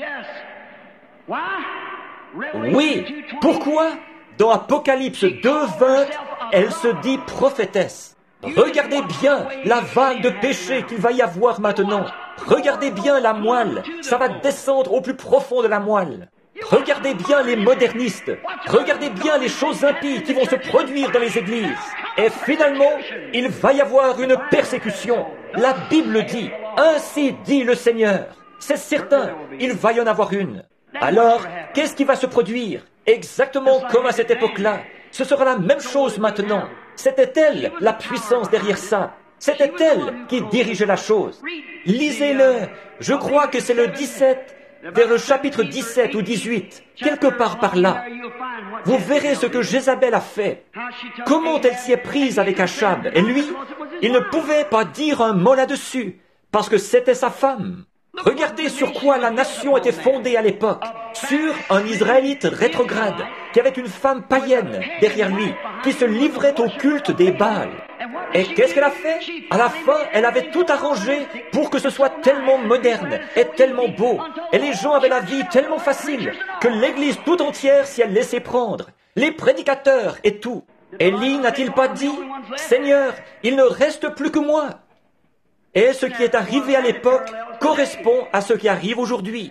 Oui, pourquoi? Dans Apocalypse 2:20, elle se dit prophétesse. Regardez bien la vague de péché qu'il va y avoir maintenant. Regardez bien la moelle, ça va descendre au plus profond de la moelle. Regardez bien les modernistes, regardez bien les choses impies qui vont se produire dans les églises. Et finalement, il va y avoir une persécution. La Bible dit, ainsi dit le Seigneur. C'est certain, il va y en avoir une. Alors, qu'est-ce qui va se produire? Exactement comme à cette époque-là. Ce sera la même chose maintenant. C'était elle, la puissance derrière ça. C'était elle qui dirigeait la chose. Lisez-le. Je crois que c'est le 17, vers le chapitre 17 ou 18, quelque part par là. Vous verrez ce que Jézabel a fait. Comment elle s'y est prise avec Achab. Et lui, il ne pouvait pas dire un mot là-dessus, parce que c'était sa femme. Regardez sur quoi la nation était fondée à l'époque, sur un Israélite rétrograde, qui avait une femme païenne derrière lui, qui se livrait au culte des Baals. Et qu'est-ce qu'elle a fait? À la fin, elle avait tout arrangé pour que ce soit tellement moderne et tellement beau. Et les gens avaient la vie tellement facile que l'Église tout entière s'y est laissée prendre. Les prédicateurs et tout. Élie n'a-t-il pas dit, « Seigneur, il ne reste plus que moi ». Et ce qui est arrivé à l'époque correspond à ce qui arrive aujourd'hui.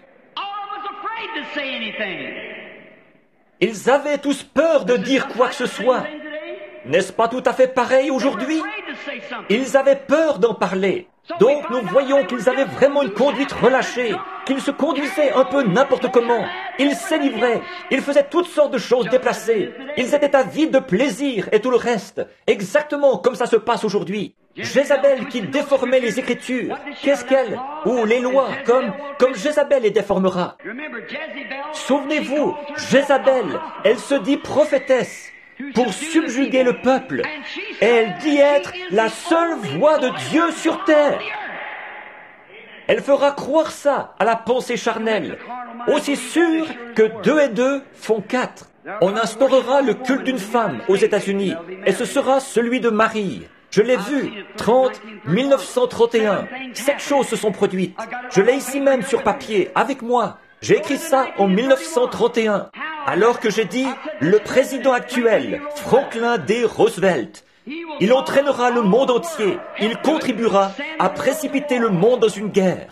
Ils avaient tous peur de dire quoi que ce soit. N'est-ce pas tout à fait pareil aujourd'hui? Ils avaient peur d'en parler. Donc nous voyons qu'ils avaient vraiment une conduite relâchée, qu'ils se conduisaient un peu n'importe comment. Ils s'enivraient, ils faisaient toutes sortes de choses déplacées. Ils étaient avides de plaisir et tout le reste, exactement comme ça se passe aujourd'hui. Jézabel qui déformait les Écritures, qu'est-ce qu'elle? Ou les lois, comme Jézabel les déformera. Souvenez-vous, Jézabel, elle se dit prophétesse pour subjuguer le peuple. Et elle dit être la seule voix de Dieu sur terre. Elle fera croire ça à la pensée charnelle, aussi sûr que 2 et 2 font 4. On instaurera le culte d'une femme aux États-Unis, et ce sera celui de Marie. Je l'ai vu, 1931. 7 choses se sont produites. Je l'ai ici même sur papier, avec moi. J'ai écrit ça en 1931. Alors que j'ai dit, le président actuel, Franklin D. Roosevelt, Il entraînera le monde entier. Il contribuera à précipiter le monde dans une guerre.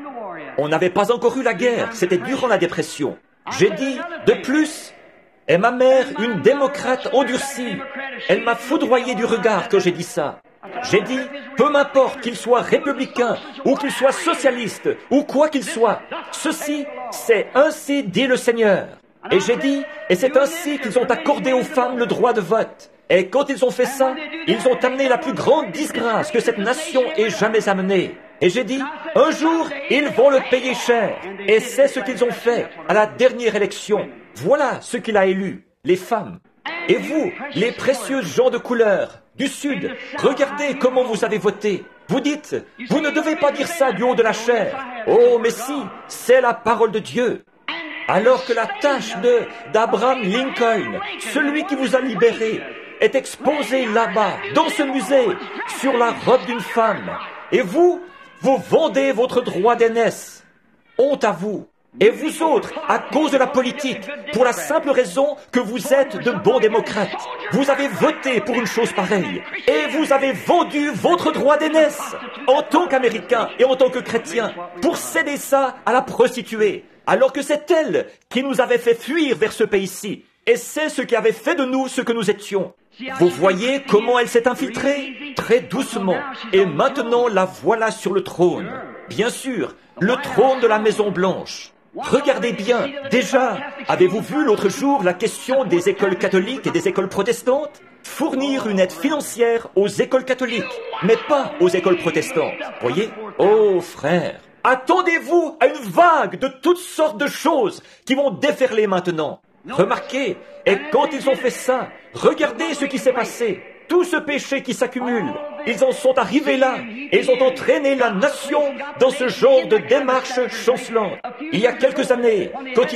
On n'avait pas encore eu la guerre, c'était durant la dépression. J'ai dit, de plus, et ma mère, une démocrate endurcie, elle m'a foudroyé du regard quand j'ai dit ça. J'ai dit, peu m'importe qu'il soit républicain, ou qu'il soit socialiste, ou quoi qu'il soit, ceci, c'est ainsi dit le Seigneur. Et j'ai dit, et c'est ainsi qu'ils ont accordé aux femmes le droit de vote. Et quand ils ont fait ça, ils ont amené la plus grande disgrâce que cette nation ait jamais amenée. Et j'ai dit, un jour, ils vont le payer cher. Et c'est ce qu'ils ont fait à la dernière élection. Voilà ce qu'il a élu, les femmes. Et vous, les précieuses gens de couleur, du Sud, regardez comment vous avez voté. Vous dites, vous ne devez pas dire ça du haut de la chair. Oh, mais si, c'est la parole de Dieu. Alors que la tache d'Abraham Lincoln, celui qui vous a libéré, est exposée là-bas, dans ce musée, sur la robe d'une femme. Et vous, vous vendez votre droit d'aînesse. Honte à vous. Et vous autres, à cause de la politique, pour la simple raison que vous êtes de bons démocrates, vous avez voté pour une chose pareille, et vous avez vendu votre droit d'aînesse, en tant qu'Américain et en tant que chrétien, pour céder ça à la prostituée, alors que c'est elle qui nous avait fait fuir vers ce pays-ci, et c'est ce qui avait fait de nous ce que nous étions. Vous voyez comment elle s'est infiltrée? Très doucement, et maintenant la voilà sur le trône. Bien sûr, le trône de la Maison Blanche. Regardez bien, déjà, avez-vous vu l'autre jour la question des écoles catholiques et des écoles protestantes? Fournir une aide financière aux écoles catholiques, mais pas aux écoles protestantes. Voyez? Oh, frère, attendez-vous à une vague de toutes sortes de choses qui vont déferler maintenant. Remarquez, et quand ils ont fait ça, regardez ce qui s'est passé. Tout ce péché qui s'accumule, ils en sont arrivés là, et ils ont entraîné la nation dans ce genre de démarche chancelante. Il y a quelques années,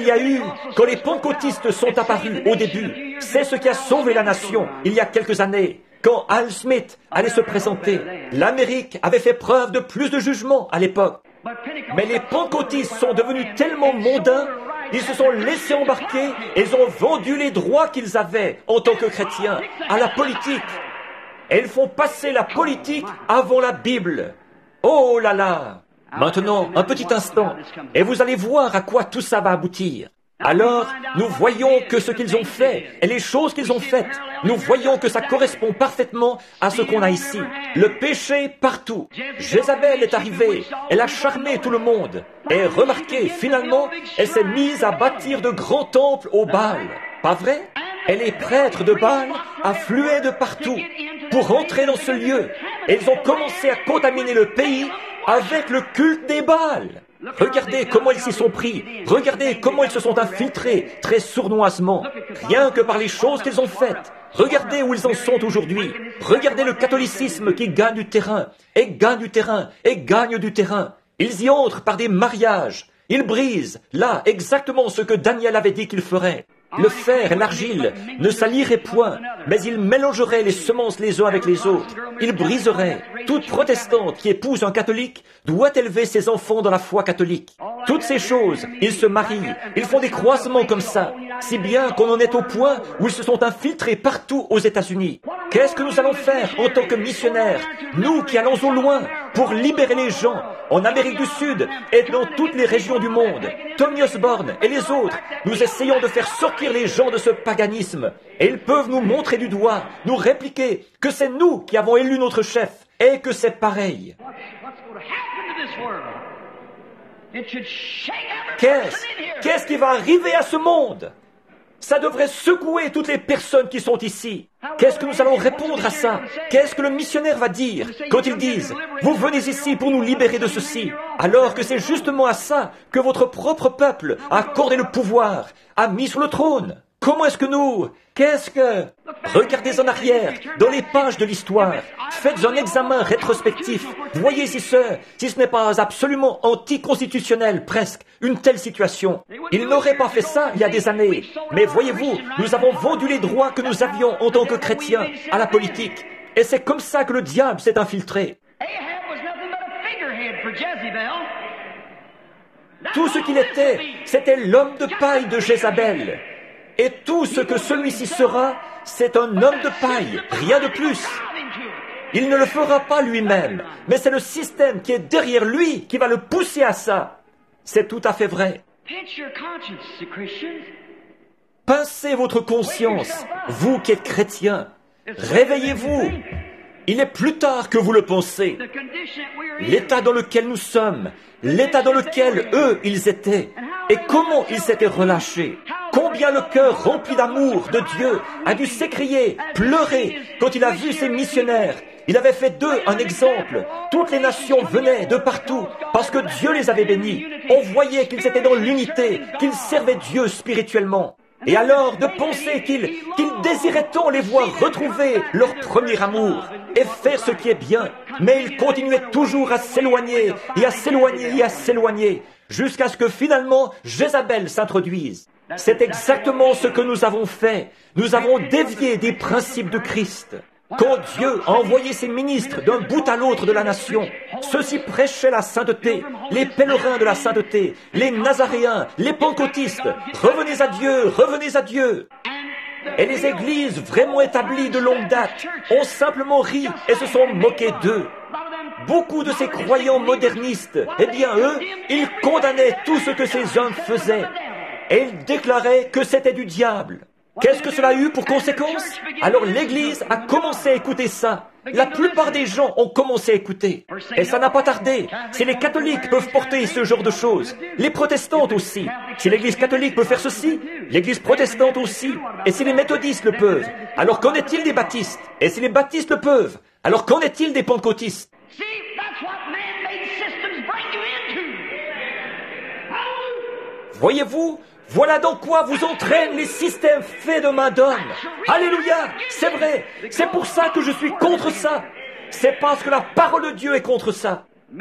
quand les pentecôtistes sont apparus au début, c'est ce qui a sauvé la nation, il y a quelques années. Quand Al Smith allait se présenter, l'Amérique avait fait preuve de plus de jugement à l'époque. Mais les pentecôtistes sont devenus tellement mondains, ils se sont laissés embarquer et ils ont vendu les droits qu'ils avaient en tant que chrétiens à la politique. Et ils font passer la politique avant la Bible. Oh là là! Maintenant, un petit instant, et vous allez voir à quoi tout ça va aboutir. Alors, nous voyons que ce qu'ils ont fait et les choses qu'ils ont faites, nous voyons que ça correspond parfaitement à ce qu'on a ici. Le péché partout. Jézabel est arrivée, elle a charmé tout le monde. Et remarquez, finalement, elle s'est mise à bâtir de grands temples au Baal. Pas vrai? Et les prêtres de Baal affluaient de partout pour entrer dans ce lieu. Et ils ont commencé à contaminer le pays avec le culte des Baals. Regardez comment ils s'y sont pris. Regardez comment ils se sont infiltrés très sournoisement, rien que par les choses qu'ils ont faites. Regardez où ils en sont aujourd'hui. Regardez le catholicisme qui gagne du terrain, et gagne du terrain, et gagne du terrain. Ils y entrent par des mariages. Ils brisent, là, exactement ce que Daniel avait dit qu'il ferait. Le fer et l'argile ne s'allieraient point, mais ils mélangeraient les semences les uns avec les autres. Ils briseraient. Toute protestante qui épouse un catholique doit élever ses enfants dans la foi catholique. Toutes ces choses, ils se marient, ils font des croisements comme ça, si bien qu'on en est au point où ils se sont infiltrés partout aux États-Unis. Qu'est-ce que nous allons faire en tant que missionnaires, nous qui allons au loin, pour libérer les gens, en Amérique du Sud et dans toutes les régions du monde? Tommy Osborne et les autres, nous essayons de faire sortir les gens de ce paganisme. Et ils peuvent nous montrer du doigt, nous répliquer que c'est nous qui avons élu notre chef et que c'est pareil. Qu'est-ce qui va arriver à ce monde? Ça devrait secouer toutes les personnes qui sont ici. Qu'est-ce que nous allons répondre à ça? Qu'est-ce que le missionnaire va dire quand ils disent « Vous venez ici pour nous libérer de ceci », alors que c'est justement à ça que votre propre peuple a accordé le pouvoir, a mis sur le trône? Comment est-ce que nous... Regardez en arrière, dans les pages de l'histoire. Faites un examen rétrospectif. Voyez si ce n'est pas absolument anticonstitutionnel, presque, une telle situation. Ils n'auraient pas fait ça il y a des années. Mais voyez-vous, nous avons vendu les droits que nous avions en tant que chrétiens à la politique. Et c'est comme ça que le diable s'est infiltré. Tout ce qu'il était, c'était l'homme de paille de Jézabel. Et tout ce que celui-ci sera, c'est un homme de paille, rien de plus. Il ne le fera pas lui-même, mais c'est le système qui est derrière lui qui va le pousser à ça. C'est tout à fait vrai. Pincez votre conscience, vous qui êtes chrétiens. Réveillez-vous. Il est plus tard que vous le pensez. L'état dans lequel nous sommes, l'état dans lequel eux, ils étaient, et comment ils s'étaient relâchés. Combien le cœur rempli d'amour de Dieu a dû s'écrier, pleurer quand il a vu ces missionnaires. Il avait fait d'eux un exemple. Toutes les nations venaient de partout parce que Dieu les avait bénis. On voyait qu'ils étaient dans l'unité, qu'ils servaient Dieu spirituellement. Et alors de penser qu'ils désiraient tant les voir retrouver leur premier amour et faire ce qui est bien. Mais ils continuaient toujours à s'éloigner et à s'éloigner et à s'éloigner jusqu'à ce que finalement Jézabel s'introduise. C'est exactement ce que nous avons fait. Nous avons dévié des principes de Christ. Quand Dieu a envoyé ses ministres d'un bout à l'autre de la nation, ceux-ci prêchaient la sainteté, les pèlerins de la sainteté, les nazaréens, les pentecôtistes. Revenez à Dieu, revenez à Dieu. Et les églises vraiment établies de longue date ont simplement ri et se sont moqués d'eux. Beaucoup de ces croyants modernistes, eh bien eux, ils condamnaient tout ce que ces hommes faisaient. Et ils déclaraient que c'était du diable. Qu'est-ce que cela a eu pour conséquence? Alors l'Église a commencé à écouter ça. La plupart des gens ont commencé à écouter. Et ça n'a pas tardé. Si les catholiques peuvent porter ce genre de choses, les protestantes aussi. Si l'Église catholique peut faire ceci, l'Église protestante aussi. Et si les méthodistes le peuvent, alors qu'en est-il des baptistes? Et si les baptistes le peuvent, alors qu'en est-il des pentecôtistes? Voyez-vous? Voilà dans quoi vous entraînent les systèmes faits de main d'homme. Alléluia, c'est vrai. C'est pour ça que je suis contre ça. C'est parce que la parole de Dieu est contre ça.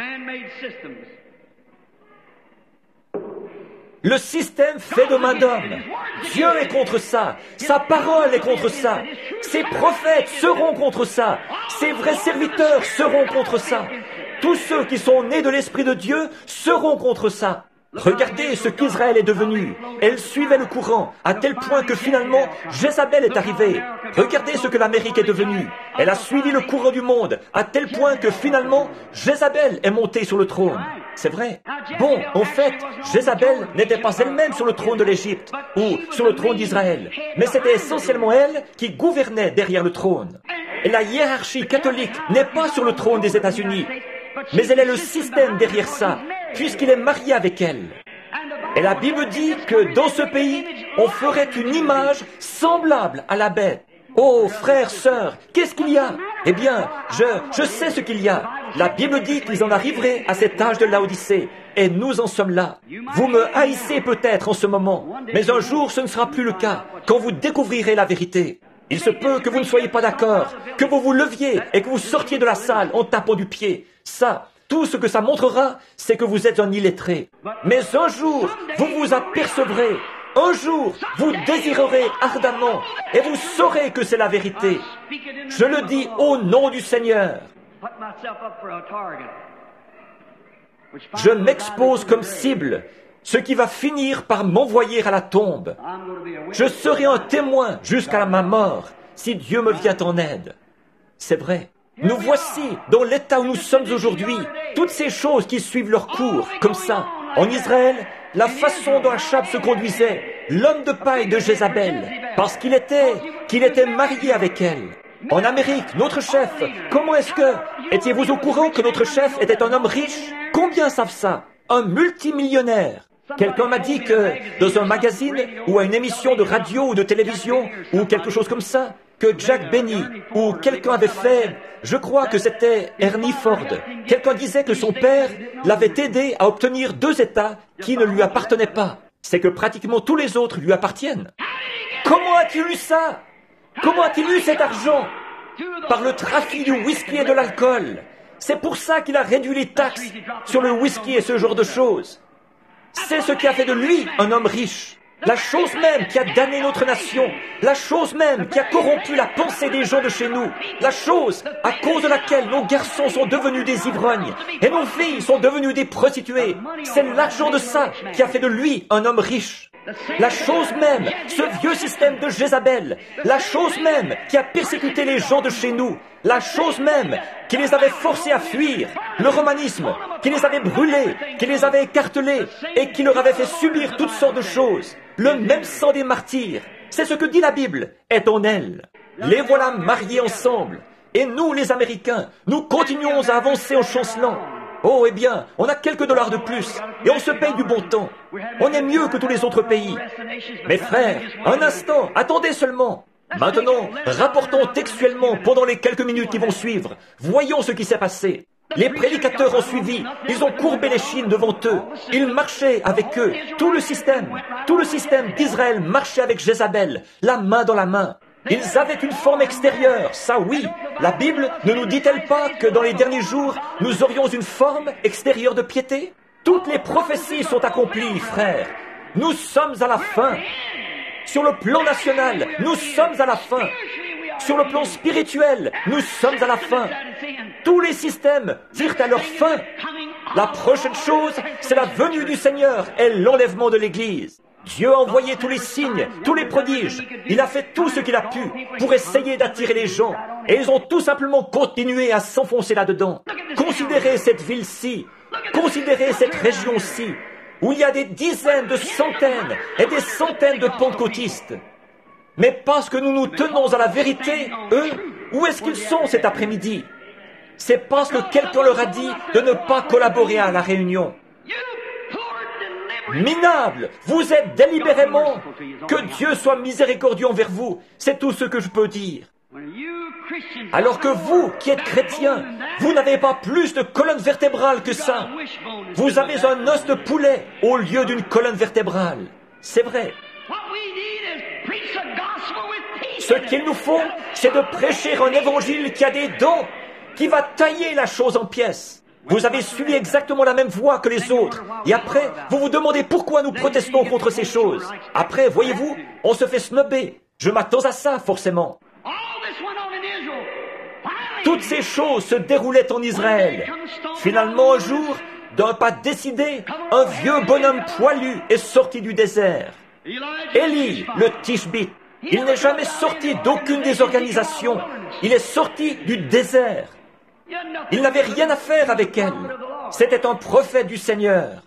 Le système fait de main d'homme. Dieu est contre ça. Sa parole est contre ça. Ses prophètes seront contre ça. Ses vrais serviteurs seront contre ça. Tous ceux qui sont nés de l'Esprit de Dieu seront contre ça. Regardez ce qu'Israël est devenu. Elle suivait le courant, à tel point que finalement, Jézabel est arrivée. Regardez ce que l'Amérique est devenue. Elle a suivi le courant du monde, à tel point que finalement, Jézabel est montée sur le trône. C'est vrai. Bon, en fait, Jézabel n'était pas elle-même sur le trône de l'Égypte, ou sur le trône d'Israël, mais c'était essentiellement elle qui gouvernait derrière le trône. Et la hiérarchie catholique n'est pas sur le trône des États-Unis, mais elle est le système derrière ça, puisqu'il est marié avec elle. Et la Bible dit que dans ce pays, on ferait une image semblable à la bête. Oh, frères, sœurs, qu'est-ce qu'il y a? Eh bien, je sais ce qu'il y a. La Bible dit qu'ils en arriveraient à cet âge de Laodicée, et nous en sommes là. Vous me haïssez peut-être en ce moment, mais un jour ce ne sera plus le cas, quand vous découvrirez la vérité. Il se peut que vous ne soyez pas d'accord, que vous vous leviez et que vous sortiez de la salle en tapant du pied. Ça, tout ce que ça montrera, c'est que vous êtes un illettré. Mais un jour, vous vous apercevrez. Un jour, vous désirerez ardemment et vous saurez que c'est la vérité. Je le dis au nom du Seigneur. Je m'expose comme cible, ce qui va finir par m'envoyer à la tombe. Je serai un témoin jusqu'à ma mort, si Dieu me vient en aide. C'est vrai. Nous voici dans l'état où nous sommes aujourd'hui. Toutes ces choses qui suivent leur cours, comme ça. En Israël, la façon dont Achab se conduisait, l'homme de paille de Jézabel, parce qu'il était marié avec elle. En Amérique, notre chef, comment est-ce que... Étiez-vous au courant que notre chef était un homme riche? Combien savent ça? Un multimillionnaire. Quelqu'un m'a dit que dans un magazine ou à une émission de radio ou de télévision ou quelque chose comme ça, que Jack Benny ou quelqu'un avait fait, je crois que c'était Ernie Ford, quelqu'un disait que son père l'avait aidé à obtenir 2 États qui ne lui appartenaient pas. C'est que pratiquement tous les autres lui appartiennent. Comment a-t-il eu ça? Comment a-t-il eu cet argent? Par le trafic du whisky et de l'alcool. C'est pour ça qu'il a réduit les taxes sur le whisky et ce genre de choses. C'est ce qui a fait de lui un homme riche. La chose même qui a damné notre nation, la chose même qui a corrompu la pensée des gens de chez nous, la chose à cause de laquelle nos garçons sont devenus des ivrognes et nos filles sont devenues des prostituées, c'est l'argent de ça qui a fait de lui un homme riche. La chose même, ce vieux système de Jézabel, la chose même qui a persécuté les gens de chez nous, la chose même qui les avait forcés à fuir, le romanisme, qui les avait brûlés, qui les avait écartelés et qui leur avait fait subir toutes sortes de choses. Le même sang des martyrs, c'est ce que dit la Bible, est en elle. Les voilà mariés ensemble. Et nous, les Américains, nous continuons à avancer en chancelant. Oh, eh bien, on a quelques dollars de plus, et on se paye du bon temps. On est mieux que tous les autres pays. Mes frères, un instant, attendez seulement. Maintenant, rapportons textuellement pendant les quelques minutes qui vont suivre. Voyons ce qui s'est passé. Les prédicateurs ont suivi, ils ont courbé les chines devant eux, ils marchaient avec eux. Tout le système d'Israël marchait avec Jézabel, la main dans la main. Ils avaient une forme extérieure, ça oui. La Bible ne nous dit-elle pas que dans les derniers jours, nous aurions une forme extérieure de piété? Toutes les prophéties sont accomplies, frères. Nous sommes à la fin. Sur le plan national, nous sommes à la fin. Sur le plan spirituel, nous sommes à la fin. Tous les systèmes tirent à leur fin. La prochaine chose, c'est la venue du Seigneur et l'enlèvement de l'Église. Dieu a envoyé tous les signes, tous les prodiges. Il a fait tout ce qu'il a pu pour essayer d'attirer les gens. Et ils ont tout simplement continué à s'enfoncer là-dedans. Considérez cette ville-ci, considérez cette région-ci, où il y a des dizaines de centaines et des centaines de pentecôtistes. Mais parce que nous nous tenons à la vérité, eux, où est-ce qu'ils sont cet après-midi? C'est parce que quelqu'un leur a dit de ne pas collaborer à la réunion. Minables, vous êtes délibérément, que Dieu soit miséricordieux envers vous, c'est tout ce que je peux dire. Alors que vous, qui êtes chrétiens, vous n'avez pas plus de colonne vertébrale que ça. Vous avez un os de poulet au lieu d'une colonne vertébrale. C'est vrai. Ce qu'il nous faut, c'est de prêcher un évangile qui a des dents, qui va tailler la chose en pièces. Vous avez suivi exactement la même voie que les autres. Et après, vous vous demandez pourquoi nous protestons contre ces choses. Après, voyez-vous, on se fait snobber. Je m'attends à ça, forcément. Toutes ces choses se déroulaient en Israël. Finalement, un jour, d'un pas décidé, un vieux bonhomme poilu est sorti du désert. Élie, le Tishbite. Il n'est jamais sorti d'aucune des organisations. Il est sorti du désert. Il n'avait rien à faire avec elle. C'était un prophète du Seigneur.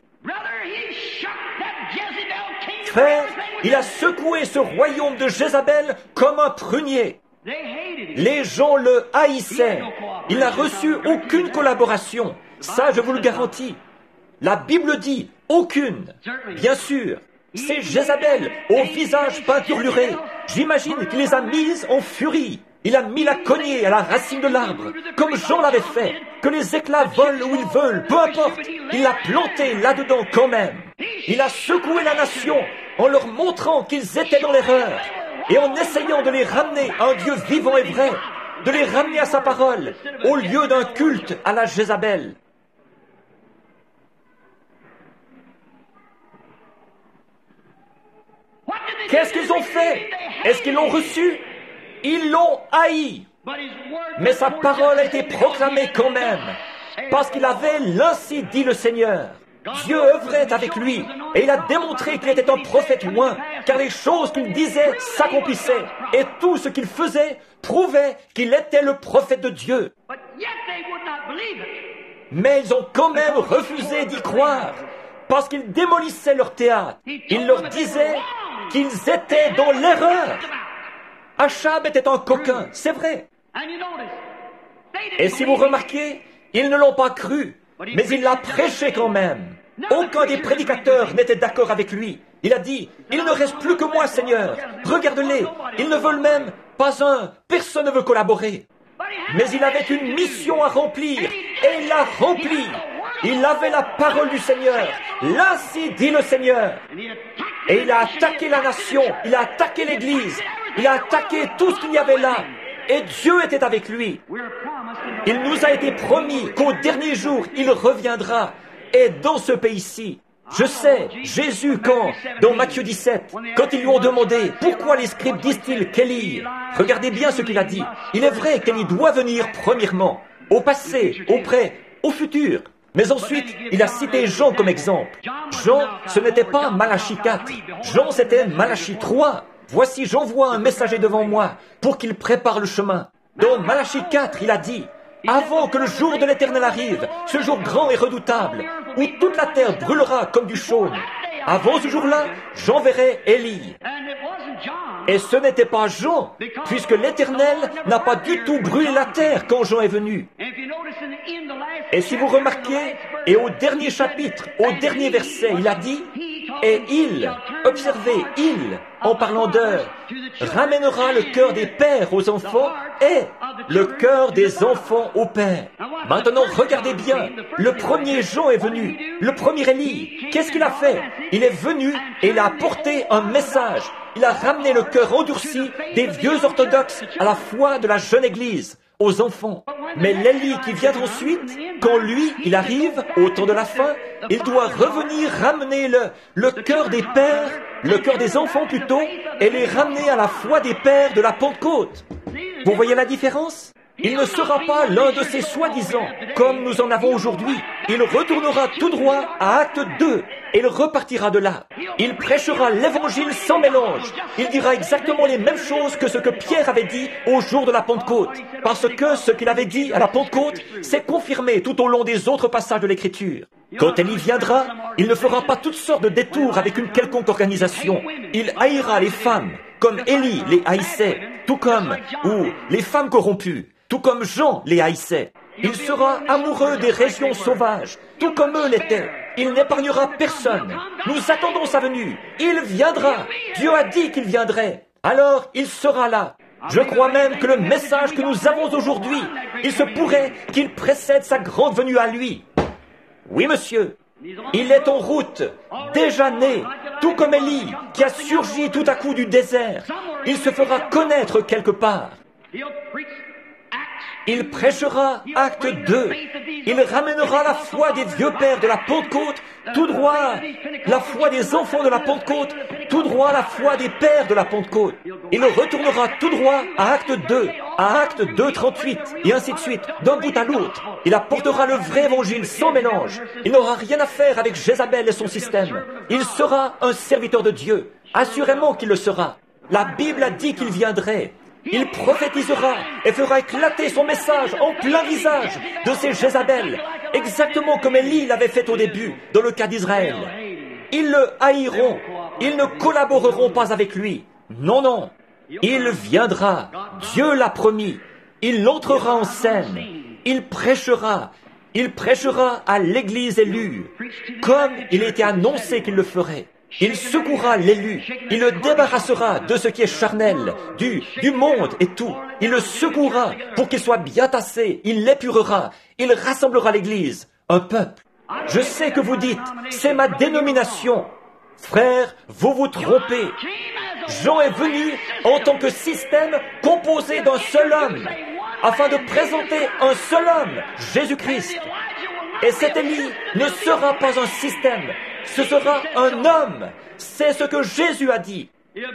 Frère, il a secoué ce royaume de Jézabel comme un prunier. Les gens le haïssaient. Il n'a reçu aucune collaboration. Ça, je vous le garantis. La Bible dit aucune. Bien sûr. C'est Jézabel, au visage peinturluré. J'imagine qu'il les a mises en furie. Il a mis la cognée à la racine de l'arbre, comme Jean l'avait fait. Que les éclats volent où ils veulent, peu importe. Il l'a planté là-dedans quand même. Il a secoué la nation en leur montrant qu'ils étaient dans l'erreur et en essayant de les ramener à un Dieu vivant et vrai, de les ramener à sa parole, au lieu d'un culte à la Jézabel. Qu'est-ce qu'ils ont fait? Est-ce qu'ils l'ont reçu? Ils l'ont haï. Mais sa parole a été proclamée quand même, parce qu'il avait l'ainsi dit le Seigneur. Dieu œuvrait avec lui, et il a démontré qu'il était un prophète loin, car les choses qu'il disait s'accomplissaient, et tout ce qu'il faisait prouvait qu'il était le prophète de Dieu. Mais ils ont quand même refusé d'y croire, parce qu'ils démolissaient leur théâtre. Il leur disait qu'ils étaient dans l'erreur. Achab était un coquin, c'est vrai. Et si vous remarquez, ils ne l'ont pas cru, mais il l'a prêché quand même. Aucun des prédicateurs n'était d'accord avec lui. Il a dit, il ne reste plus que moi, Seigneur. Regarde-les, ils ne veulent même pas un. Personne ne veut collaborer. Mais il avait une mission à remplir, et il l'a remplie. Il avait la parole du Seigneur. L'ainsi dit le Seigneur. Et il a attaqué la nation, il a attaqué l'Église, il a attaqué tout ce qu'il y avait là. Et Dieu était avec lui. Il nous a été promis qu'au dernier jour, il reviendra. Et dans ce pays-ci, je sais, Jésus, dans Matthieu 17, quand ils lui ont demandé pourquoi les scribes disent-ils qu'Élie, regardez bien ce qu'il a dit. Il est vrai qu'Élie doit venir premièrement, au passé, au près, au futur. Mais ensuite, il a cité Jean comme exemple. Jean, ce n'était pas Malachie 4. Jean, c'était Malachie 3. Voici, j'envoie un messager devant moi pour qu'il prépare le chemin. Dans Malachie 4, il a dit, avant que le jour de l'Éternel arrive, ce jour grand et redoutable, où toute la terre brûlera comme du chaume. Avant ce jour-là, j'enverrai Élie. Et ce n'était pas Jean, puisque l'Éternel n'a pas du tout brûlé la terre quand Jean est venu. Et si vous remarquez, et au dernier chapitre, au dernier verset, il a dit, et il, observez, il, en parlant d'heure, ramènera le cœur des pères aux enfants et le cœur des enfants aux pères. Maintenant, regardez bien, le premier Jean est venu, le premier Élie. Qu'est-ce qu'il a fait? Il est venu et il a apporté un message. Il a ramené le cœur endurci des vieux orthodoxes à la foi de la jeune Église, aux enfants. Mais l'Élie qui vient ensuite, quand lui, il arrive au temps de la fin, il doit revenir ramener le cœur des pères, le cœur des enfants plutôt, et les ramener à la foi des pères de la Pentecôte. Vous voyez la différence? Il ne sera pas l'un de ces soi-disant, comme nous en avons aujourd'hui. Il retournera tout droit à Acte 2, et il repartira de là. Il prêchera l'évangile sans mélange. Il dira exactement les mêmes choses que ce que Pierre avait dit au jour de la Pentecôte. Parce que ce qu'il avait dit à la Pentecôte s'est confirmé tout au long des autres passages de l'Écriture. Quand Élie viendra, il ne fera pas toutes sortes de détours avec une quelconque organisation. Il haïra les femmes, comme Élie les haïssait, tout comme, ou les femmes corrompues, tout comme Jean les haïssait. Il sera amoureux des régions sauvages, tout comme eux l'étaient. Il n'épargnera personne. Nous attendons sa venue. Il viendra. Dieu a dit qu'il viendrait. Alors, il sera là. Je crois même que le message que nous avons aujourd'hui, il se pourrait qu'il précède sa grande venue à lui. Oui, monsieur. Il est en route, déjà né, tout comme Élie, qui a surgi tout à coup du désert. Il se fera connaître quelque part. Il prêchera Acte 2. Il ramènera la foi des vieux pères de la Pentecôte, tout droit, la foi des enfants de la Pentecôte, tout droit la foi des pères de la Pentecôte. Il retournera tout droit à Acte 2, à Acte 2, 38, et ainsi de suite, d'un bout à l'autre. Il apportera le vrai évangile sans mélange. Il n'aura rien à faire avec Jézabel et son système. Il sera un serviteur de Dieu. Assurément qu'il le sera. La Bible a dit qu'il viendrait. Il prophétisera et fera éclater son message en plein visage de ces Jézabel, exactement comme Élie l'avait fait au début dans le cas d'Israël. Ils le haïront, ils ne collaboreront pas avec lui. Non, non, il viendra, Dieu l'a promis, il entrera en scène, il prêchera à l'Église élue, comme il était annoncé qu'il le ferait. Il secourra l'élu, il le débarrassera de ce qui est charnel, du monde et tout. Il le secourra pour qu'il soit bien tassé, il l'épurera, il rassemblera l'Église, un peuple. Je sais que vous dites, c'est ma dénomination. Frère, vous vous trompez. Jean est venu en tant que système composé d'un seul homme, afin de présenter un seul homme, Jésus-Christ. Et cet Élie ne sera pas un système, ce sera un homme. C'est ce que Jésus a dit.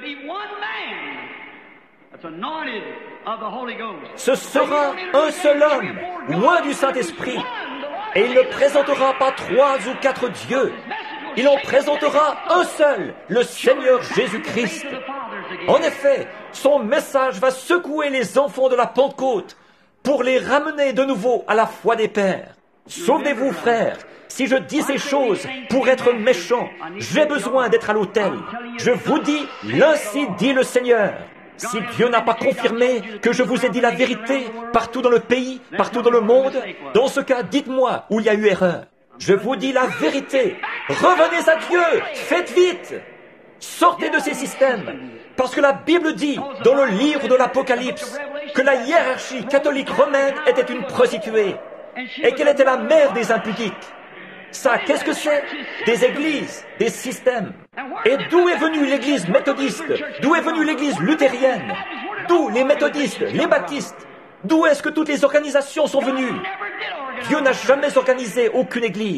Ce sera un seul homme, loin du Saint-Esprit. Et il ne présentera pas 3 ou 4 dieux. Il en présentera un seul, le Seigneur Jésus-Christ. En effet, son message va secouer les enfants de la Pentecôte pour les ramener de nouveau à la foi des pères. Souvenez-vous, frères, si je dis ces choses pour être méchant, j'ai besoin d'être à l'autel. Je vous dis, l'ainsi dit le Seigneur. Si Dieu n'a pas confirmé que je vous ai dit la vérité partout dans le pays, partout dans le monde, dans ce cas, dites-moi où il y a eu erreur. Je vous dis la vérité. Revenez à Dieu. Faites vite. Sortez de ces systèmes. Parce que la Bible dit, dans le livre de l'Apocalypse, que la hiérarchie catholique romaine était une prostituée et qu'elle était la mère des impudiques. Ça, qu'est-ce que c'est? Des églises, des systèmes. Et d'où est venue l'église méthodiste? D'où est venue l'église luthérienne? D'où les méthodistes, les baptistes? D'où est-ce que toutes les organisations sont venues? Dieu n'a jamais organisé aucune église.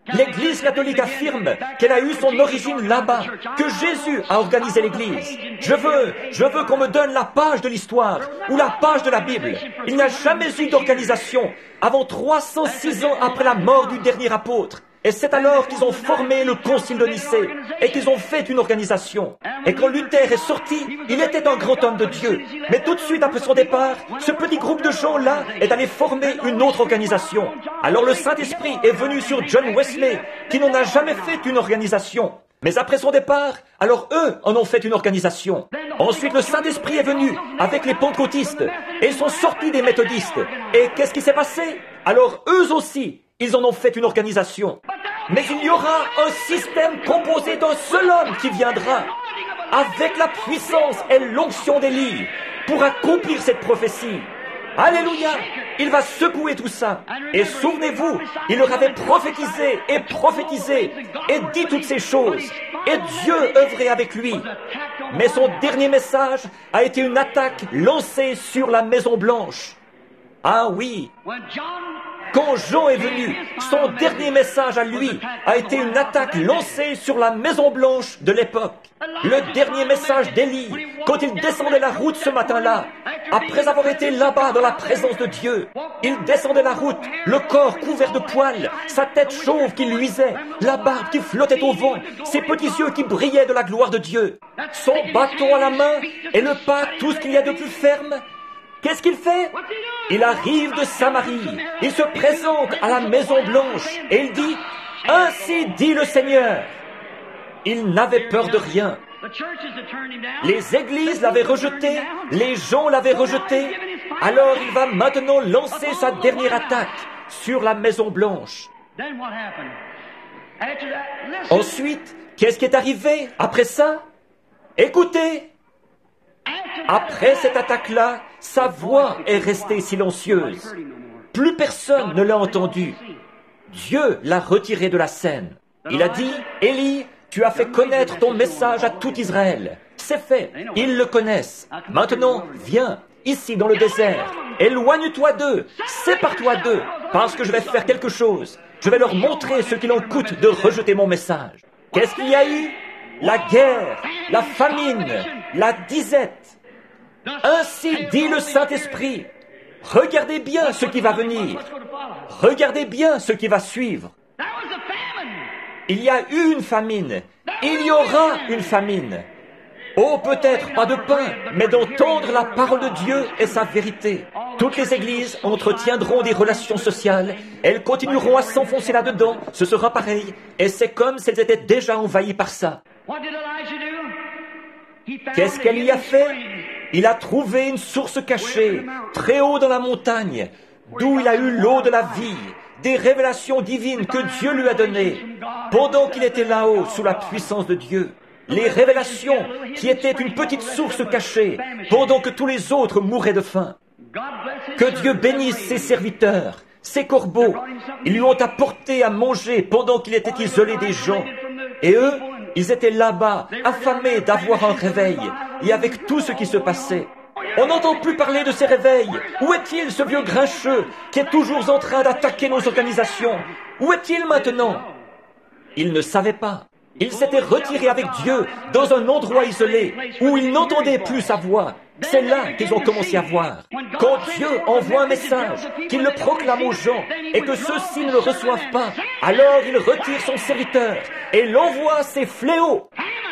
L'Église catholique affirme qu'elle a eu son origine là-bas, que Jésus a organisé l'Église. Je veux qu'on me donne la page de l'histoire ou la page de la Bible. Il n'y a jamais eu d'organisation avant 306 ans après la mort du dernier apôtre. Et c'est alors qu'ils ont formé le concile de Nicée et qu'ils ont fait une organisation. Et quand Luther est sorti, il était un grand homme de Dieu. Mais tout de suite après son départ, ce petit groupe de gens-là est allé former une autre organisation. Alors le Saint-Esprit est venu sur John Wesley, qui n'en a jamais fait une organisation. Mais après son départ, alors eux en ont fait une organisation. Ensuite, le Saint-Esprit est venu avec les pentecôtistes et ils sont sortis des méthodistes. Et qu'est-ce qui s'est passé? Alors eux aussi, ils en ont fait une organisation. Mais il y aura un système composé d'un seul homme qui viendra, avec la puissance et l'onction d'Élie, pour accomplir cette prophétie. Alléluia! Il va secouer tout ça. Et souvenez-vous, il leur avait prophétisé et dit toutes ces choses. Et Dieu œuvrait avec lui. Mais son dernier message a été une attaque lancée sur la Maison Blanche. Ah oui! Quand Jean est venu, son dernier message à lui a été une attaque lancée sur la Maison Blanche de l'époque. Le dernier message d'Élie, quand il descendait la route ce matin-là, après avoir été là-bas dans la présence de Dieu, il descendait la route, le corps couvert de poils, sa tête chauve qui luisait, la barbe qui flottait au vent, ses petits yeux qui brillaient de la gloire de Dieu, son bâton à la main et le pas, tout ce qu'il y a de plus ferme. Qu'est-ce qu'il fait? Il arrive de Samarie, il se présente à la Maison Blanche et il dit « Ainsi dit le Seigneur ». Il n'avait peur de rien. Les églises l'avaient rejeté, les gens l'avaient rejeté, alors il va maintenant lancer sa dernière attaque sur la Maison Blanche. Ensuite, qu'est-ce qui est arrivé après ça? Écoutez! Après cette attaque-là, sa voix est restée silencieuse. Plus personne ne l'a entendu. Dieu l'a retiré de la scène. Il a dit, « Élie, tu as fait connaître ton message à tout Israël. C'est fait, ils le connaissent. Maintenant, viens, ici dans le désert. Éloigne-toi d'eux, sépare-toi d'eux, parce que je vais faire quelque chose. Je vais leur montrer ce qu'il en coûte de rejeter mon message. » Qu'est-ce qu'il y a eu? La guerre, la famine, la disette. Ainsi dit le Saint-Esprit. Regardez bien ce qui va venir. Regardez bien ce qui va suivre. Il y a eu une famine. Il y aura une famine. Oh, peut-être pas de pain, mais d'entendre la parole de Dieu et sa vérité. Toutes les églises entretiendront des relations sociales. Elles continueront à s'enfoncer là-dedans. Ce sera pareil. Et c'est comme si elles étaient déjà envahies par ça. Qu'est-ce qu'elle y a fait? Il a trouvé une source cachée, très haut dans la montagne, d'où il a eu l'eau de la vie, des révélations divines que Dieu lui a données, pendant qu'il était là-haut, sous la puissance de Dieu. Les révélations qui étaient une petite source cachée, pendant que tous les autres mouraient de faim. Que Dieu bénisse ses serviteurs, ses corbeaux. Ils lui ont apporté à manger pendant qu'il était isolé des gens. Et eux, ils étaient là-bas, affamés d'avoir un réveil, et avec tout ce qui se passait. On n'entend plus parler de ces réveils. Où est-il, ce vieux grincheux, qui est toujours en train d'attaquer nos organisations? Où est-il maintenant? Il ne savait pas. Il s'était retiré avec Dieu dans un endroit isolé, où il n'entendait plus sa voix. C'est là qu'ils ont commencé à voir. Quand Dieu envoie un message, qu'il le proclame aux gens, et que ceux-ci ne le reçoivent pas, alors il retire son serviteur, et l'envoie ses fléaux.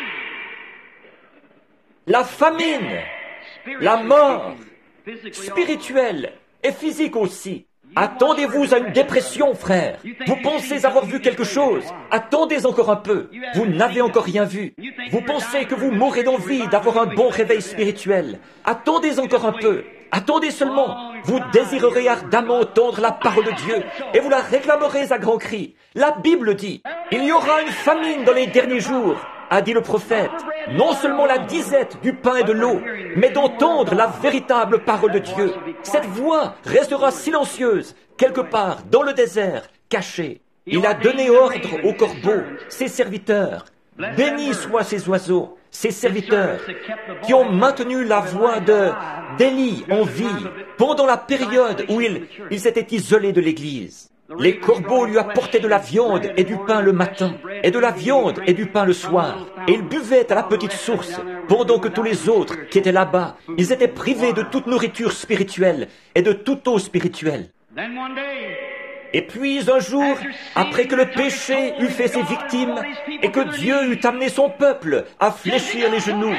La famine, la mort, spirituelle et physique aussi. Attendez-vous à une dépression, frère. Vous pensez avoir vu quelque chose. Attendez encore un peu. Vous n'avez encore rien vu. Vous pensez que vous mourrez d'envie d'avoir un bon réveil spirituel. Attendez encore un peu. Attendez seulement. Vous désirerez ardemment entendre la parole de Dieu et vous la réclamerez à grands cris. La Bible dit, il y aura une famine dans les derniers jours, a dit le prophète. Non seulement la disette du pain et de l'eau, mais d'entendre la véritable parole de Dieu. Cette voix restera silencieuse, quelque part dans le désert, cachée. Il a donné ordre aux corbeaux, ses serviteurs. Bénis soient ces oiseaux, ses serviteurs, qui ont maintenu la voix d'Élie en vie pendant la période où il s'était isolé de l'Église. Les corbeaux lui apportaient de la viande et du pain le matin, et de la viande et du pain le soir. Et il buvait à la petite source, pendant que tous les autres qui étaient là-bas, ils étaient privés de toute nourriture spirituelle et de toute eau spirituelle. Et puis un jour, après que le péché eut fait ses victimes, et que Dieu eut amené son peuple à fléchir les genoux,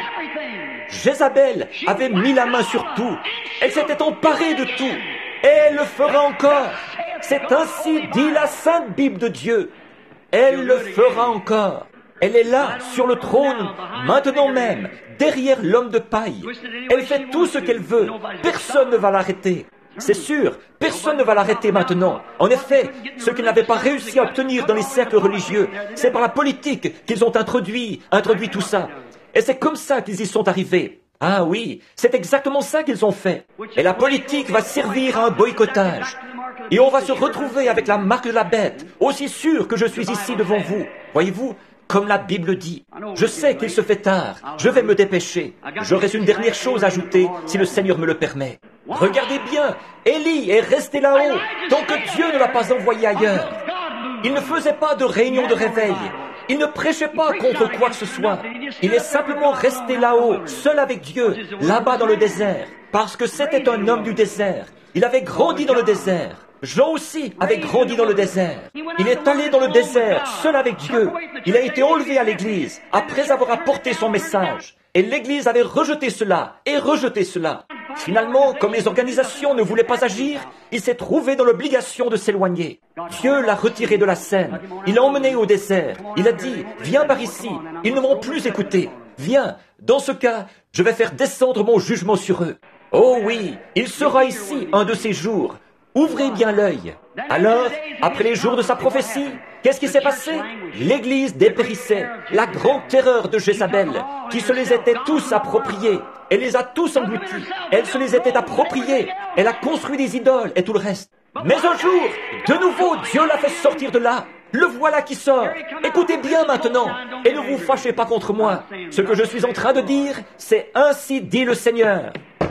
Jézabel avait mis la main sur tout. Elle s'était emparée de tout. Et elle le fera encore. C'est ainsi dit la Sainte Bible de Dieu. Elle le fera encore. Elle est là, sur le trône, maintenant même, derrière l'homme de paille. Elle fait tout ce qu'elle veut. Personne ne va l'arrêter. C'est sûr, personne ne va l'arrêter maintenant. En effet, ce qu'ils n'avaient pas réussi à obtenir dans les cercles religieux, c'est par la politique qu'ils ont introduit tout ça. Et c'est comme ça qu'ils y sont arrivés. Ah oui, c'est exactement ça qu'ils ont fait. Et la politique va servir à un boycottage. Et on va se retrouver avec la marque de la bête, aussi sûr que je suis ici devant vous. Voyez-vous, comme la Bible dit, je sais qu'il se fait tard, je vais me dépêcher. J'aurai une dernière chose à ajouter, si le Seigneur me le permet. Regardez bien, Élie est resté là-haut, tant que Dieu ne l'a pas envoyé ailleurs. Il ne faisait pas de réunion de réveil. Il ne prêchait pas contre quoi que ce soit. Il est simplement resté là-haut, seul avec Dieu, là-bas dans le désert, parce que c'était un homme du désert. Il avait grandi dans le désert. Jean aussi avait grandi dans le désert. Il est allé dans le désert, seul avec Dieu. Il a été enlevé à l'église, après avoir apporté son message. Et l'église avait rejeté cela, et rejeté cela. Finalement, comme les organisations ne voulaient pas agir, il s'est trouvé dans l'obligation de s'éloigner. Dieu l'a retiré de la scène. Il l'a emmené au désert. Il a dit, viens par ici. Ils ne m'ont plus écouté. Viens. Dans ce cas, je vais faire descendre mon jugement sur eux. Oh oui, il sera ici un de ces jours. Ouvrez bien l'œil. Alors, après les jours de sa prophétie, qu'est-ce qui s'est passé? L'Église dépérissait. La grande terreur de Jézabel, qui se les était tous appropriés. Elle les a tous engloutis. Elle se les était appropriés. Elle a construit des idoles et tout le reste. Mais un jour, de nouveau, Dieu l'a fait sortir de là. Le voilà qui sort. Écoutez bien maintenant, et ne vous fâchez pas contre moi. Ce que je suis en train de dire, c'est ainsi dit le Seigneur.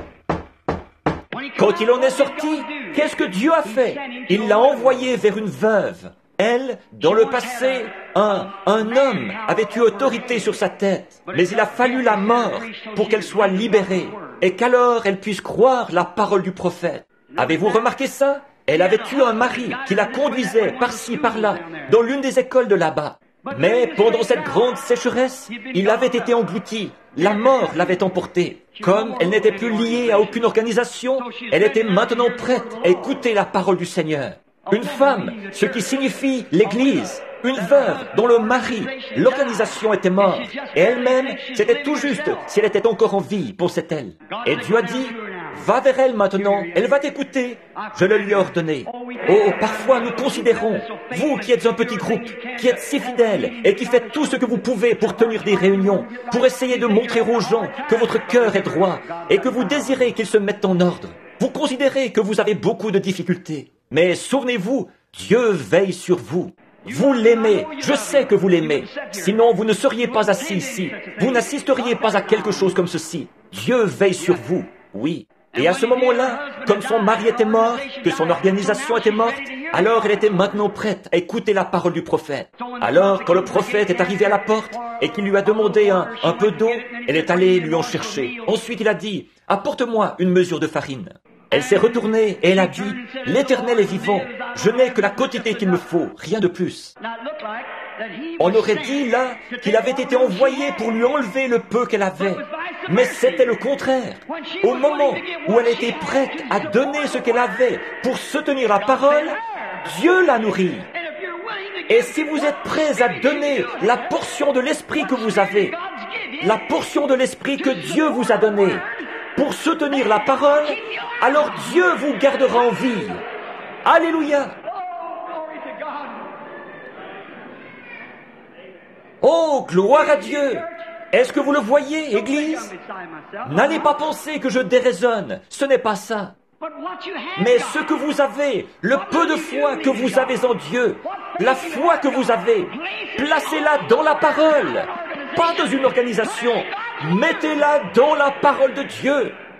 Quand il en est sorti, qu'est-ce que Dieu a fait? Il l'a envoyé vers une veuve. Elle, dans le passé, un homme avait eu autorité sur sa tête, mais il a fallu la mort pour qu'elle soit libérée, et qu'alors elle puisse croire la parole du prophète. Avez-vous remarqué ça? Elle avait eu un mari qui la conduisait par-ci, par-là, dans l'une des écoles de là-bas. Mais pendant cette grande sécheresse, il avait été englouti. La mort l'avait emporté. Comme elle n'était plus liée à aucune organisation, elle était maintenant prête à écouter la parole du Seigneur. Une femme, ce qui signifie l'Église. Une veuve dont le mari, l'organisation était morte. Et elle-même, c'était tout juste si elle était encore en vie, pensait-elle. Et Dieu a dit, va vers elle maintenant, elle va t'écouter. Je le lui ai ordonné. Oh, parfois nous considérons, vous qui êtes un petit groupe, qui êtes si fidèles et qui faites tout ce que vous pouvez pour tenir des réunions, pour essayer de montrer aux gens que votre cœur est droit et que vous désirez qu'ils se mettent en ordre. Vous considérez que vous avez beaucoup de difficultés. Mais souvenez-vous, Dieu veille sur vous. Vous l'aimez, je sais que vous l'aimez. Sinon, vous ne seriez pas assis ici. Vous n'assisteriez pas à quelque chose comme ceci. Dieu veille sur vous, oui. Et à ce moment-là, comme son mari était mort, que son organisation était morte, alors elle était maintenant prête à écouter la parole du prophète. Alors, quand le prophète est arrivé à la porte et qu'il lui a demandé un peu d'eau, elle est allée lui en chercher. Ensuite, il a dit, apporte-moi une mesure de farine. Elle s'est retournée et elle a dit, l'Éternel est vivant, je n'ai que la quantité qu'il me faut, rien de plus. On aurait dit là qu'il avait été envoyé pour lui enlever le peu qu'elle avait. Mais c'était le contraire. Au moment où elle était prête à donner ce qu'elle avait pour soutenir la parole, Dieu l'a nourrie. Et si vous êtes prêts à donner la portion de l'esprit que vous avez, la portion de l'esprit que Dieu vous a donnée, pour soutenir la parole, alors Dieu vous gardera en vie. Alléluia. Oh, gloire à Dieu. Est-ce que vous le voyez, Église? N'allez pas penser que je déraisonne. Ce n'est pas ça. Mais ce que vous avez, le peu de foi que vous avez en Dieu, la foi que vous avez, placez-la dans la parole, pas dans une organisation. Mettez-la dans la parole de Dieu.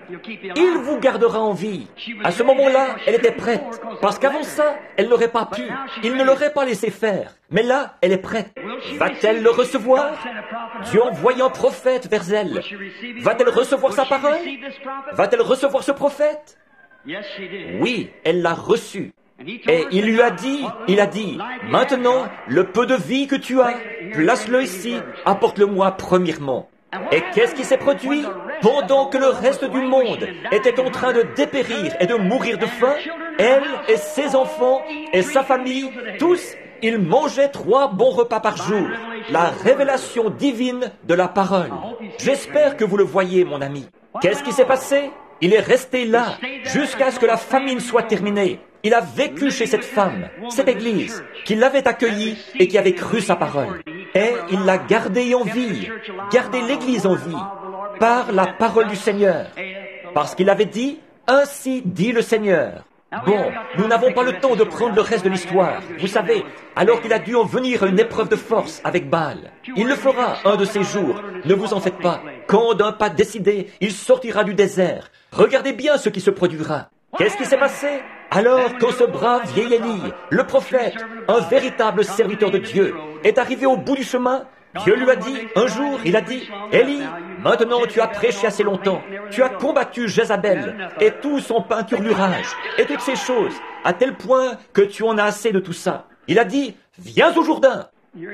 Il vous gardera en vie. À ce moment-là, elle était prête, parce qu'avant ça, elle n'aurait pas pu. Il ne l'aurait pas laissé faire. Mais là, elle est prête. Va-t-elle le recevoir? Dieu envoie un prophète vers elle. Va-t-elle recevoir sa parole? Va-t-elle recevoir ce prophète? Oui, elle l'a reçu. Et il lui a dit, maintenant, le peu de vie que tu as, place-le ici, apporte-le-moi premièrement. Et qu'est-ce qui s'est produit? Pendant que le reste du monde était en train de dépérir et de mourir de faim, elle et ses enfants et sa famille, tous, ils mangeaient 3 bons repas par jour. La révélation divine de la parole. J'espère que vous le voyez, mon ami. Qu'est-ce qui s'est passé? Il est resté là jusqu'à ce que la famine soit terminée. Il a vécu chez cette femme, cette église, qui l'avait accueilli et qui avait cru sa parole. Et il l'a gardé en vie, gardé l'église en vie, par la parole du Seigneur. Parce qu'il avait dit, ainsi dit le Seigneur. Bon, nous n'avons pas le temps de prendre le reste de l'histoire. Vous savez, alors qu'il a dû en venir à une épreuve de force avec Baal. Il le fera un de ces jours. Ne vous en faites pas. Quand d'un pas décidé, il sortira du désert. Regardez bien ce qui se produira. Qu'est-ce qui s'est passé? Alors, quand ce brave vieil Élie, le prophète, un véritable serviteur de Dieu, est arrivé au bout du chemin, Dieu lui a dit, un jour, il a dit, Élie, maintenant tu as prêché assez longtemps, tu as combattu Jézabel et tout son peinturlurage et toutes ces choses, à tel point que tu en as assez de tout ça. Il a dit, viens au Jourdain.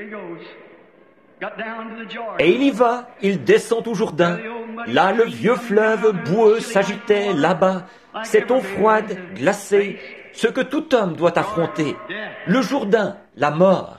Et il y va, il descend au Jourdain. Là, le vieux fleuve boueux s'agitait là-bas, cette eau froide, glacée, ce que tout homme doit affronter. Le Jourdain, la mort.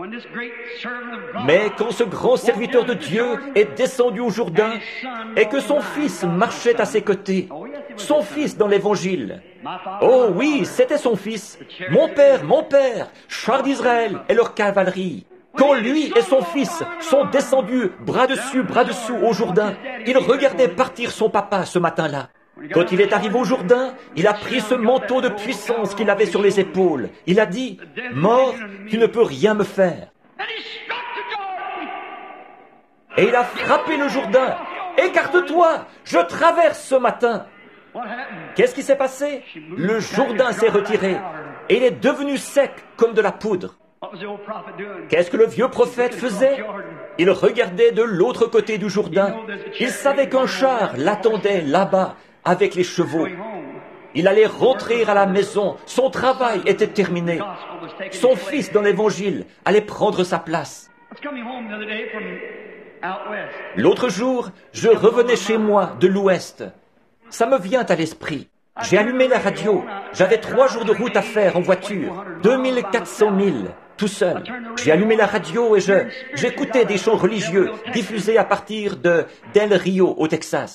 Mais quand ce grand serviteur de Dieu est descendu au Jourdain et que son fils marchait à ses côtés, son fils dans l'Évangile, oh oui, c'était son fils, mon père, chars d'Israël et leur cavalerie. Quand lui et son fils sont descendus bras dessus, bras dessous au Jourdain, il regardait partir son papa ce matin-là. Quand il est arrivé au Jourdain, il a pris ce manteau de puissance qu'il avait sur les épaules. Il a dit, « Mort, tu ne peux rien me faire. » Et il a frappé le Jourdain. « Écarte-toi, je traverse ce matin. » Qu'est-ce qui s'est passé? Le Jourdain s'est retiré et il est devenu sec comme de la poudre. Qu'est-ce que le vieux prophète faisait? Il regardait de l'autre côté du Jourdain. Il savait qu'un char l'attendait là-bas avec les chevaux. Il allait rentrer à la maison. Son travail était terminé. Son fils dans l'Évangile allait prendre sa place. L'autre jour, je revenais chez moi de l'Ouest. Ça me vient à l'esprit. J'ai allumé la radio. J'avais 3 jours de route à faire en voiture. 2400 milles. Tout seul. J'ai allumé la radio et j'écoutais des chants religieux diffusés à partir de Del Rio, au Texas.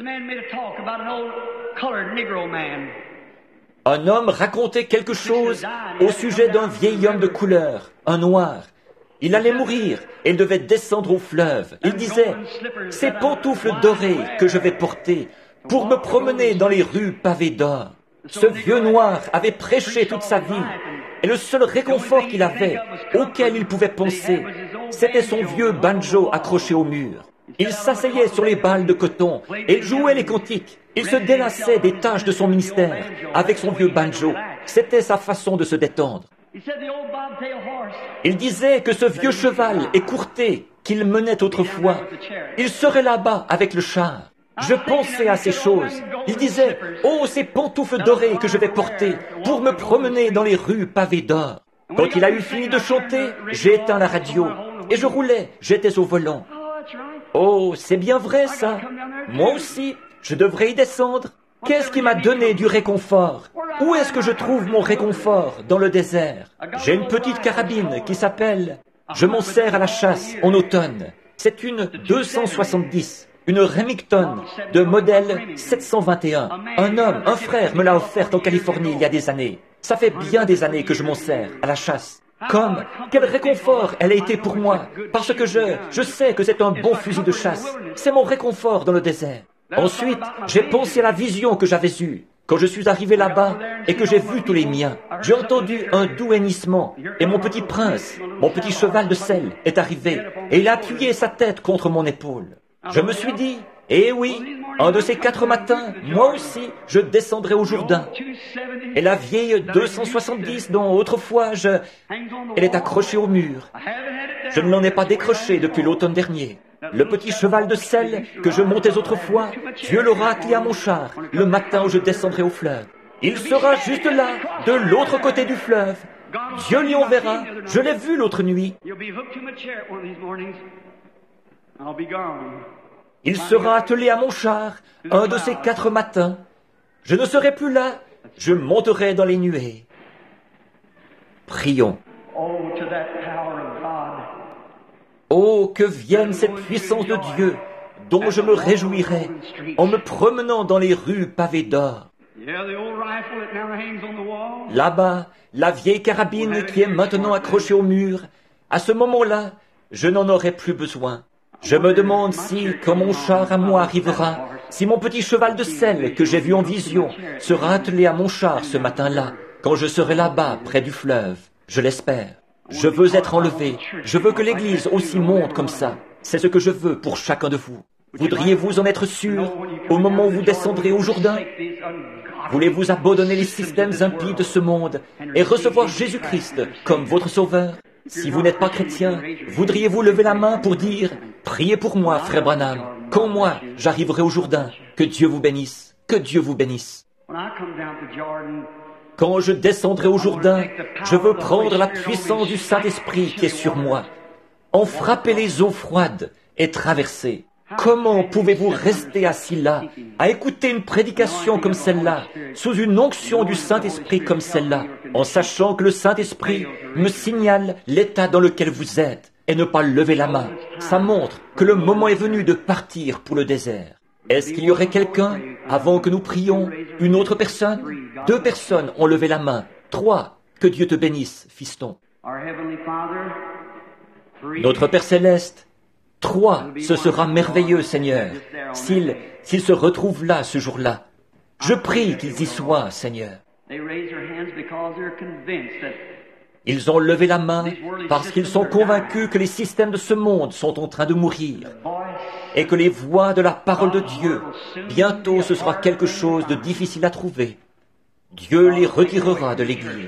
Un homme racontait quelque chose au sujet d'un vieil homme de couleur, un noir. Il allait mourir et il devait descendre au fleuve. Il disait, « Ces pantoufles dorées que je vais porter pour me promener dans les rues pavées d'or. » Ce vieux noir avait prêché toute sa vie. Et le seul réconfort qu'il avait, auquel il pouvait penser, c'était son vieux banjo accroché au mur. Il s'asseyait sur les balles de coton et il jouait les cantiques. Il se délassait des tâches de son ministère avec son vieux banjo. C'était sa façon de se détendre. Il disait que ce vieux cheval écourté qu'il menait autrefois, il serait là-bas avec le char. Je pensais à ces choses. Il disait, « Oh, ces pantoufles dorées que je vais porter pour me promener dans les rues pavées d'or. » Quand il a eu fini de chanter, j'ai éteint la radio et je roulais, j'étais au volant. Oh, c'est bien vrai ça. Moi aussi, je devrais y descendre. Qu'est-ce qui m'a donné du réconfort? Où est-ce que je trouve mon réconfort dans le désert? J'ai une petite carabine qui s'appelle... Je m'en sers à la chasse en automne. C'est une 270. Une Remington de modèle 721. Un homme, un frère me l'a offerte en Californie il y a des années. Ça fait bien des années que je m'en sers à la chasse. Quel réconfort elle a été pour moi, parce que je sais que c'est un bon fusil de chasse. C'est mon réconfort dans le désert. Ensuite, j'ai pensé à la vision que j'avais eue. Quand je suis arrivé là-bas et que j'ai vu tous les miens, j'ai entendu un doux hennissement et mon petit prince, mon petit cheval de selle, est arrivé et il a appuyé sa tête contre mon épaule. Je me suis dit, Et oui, un de ces 4 matins, moi aussi, je descendrai au Jourdain. Et la vieille 270 dont autrefois elle est accrochée au mur. Je ne l'en ai pas décrochée depuis l'automne dernier. Le petit cheval de sel que je montais autrefois, Dieu l'aura attelé à mon char le matin où je descendrai au fleuve. Il sera juste là, de l'autre côté du fleuve. Dieu l'y enverra. Je l'ai vu l'autre nuit. Il sera attelé à mon char un de ces 4 matins. Je ne serai plus là. Je monterai dans les nuées. Prions. Oh, que vienne cette puissance de Dieu, dont je me réjouirai en me promenant dans les rues pavées d'or. Là-bas, la vieille carabine qui est maintenant accrochée au mur, à ce moment-là, je n'en aurai plus besoin. Je me demande si, quand mon char à moi arrivera, si mon petit cheval de sel que j'ai vu en vision sera attelé à mon char ce matin-là, quand je serai là-bas, près du fleuve. Je l'espère. Je veux être enlevé. Je veux que l'Église aussi monte comme ça. C'est ce que je veux pour chacun de vous. Voudriez-vous en être sûr au moment où vous descendrez au Jourdain? Voulez-vous abandonner les systèmes impies de ce monde et recevoir Jésus-Christ comme votre Sauveur? Si vous n'êtes pas chrétien, voudriez-vous lever la main pour dire « Priez pour moi, frère Branham, quand moi j'arriverai au Jourdain, que Dieu vous bénisse, que Dieu vous bénisse. » Quand je descendrai au Jourdain, je veux prendre la puissance du Saint-Esprit qui est sur moi, en frapper les eaux froides et traverser. Comment pouvez-vous rester assis là, à écouter une prédication comme celle-là, sous une onction du Saint-Esprit comme celle-là, en sachant que le Saint-Esprit me signale l'état dans lequel vous êtes, et ne pas lever la main? Ça montre que le moment est venu de partir pour le désert. Est-ce qu'il y aurait quelqu'un, avant que nous prions, une autre personne? 2 personnes ont levé la main. 3. Que Dieu te bénisse, fiston. Notre Père Céleste, 3, ce sera merveilleux, Seigneur, s'ils se retrouvent là ce jour-là. Je prie qu'ils y soient, Seigneur. Ils ont levé la main parce qu'ils sont convaincus que les systèmes de ce monde sont en train de mourir et que les voix de la parole de Dieu, bientôt ce sera quelque chose de difficile à trouver. Dieu les retirera de l'Église.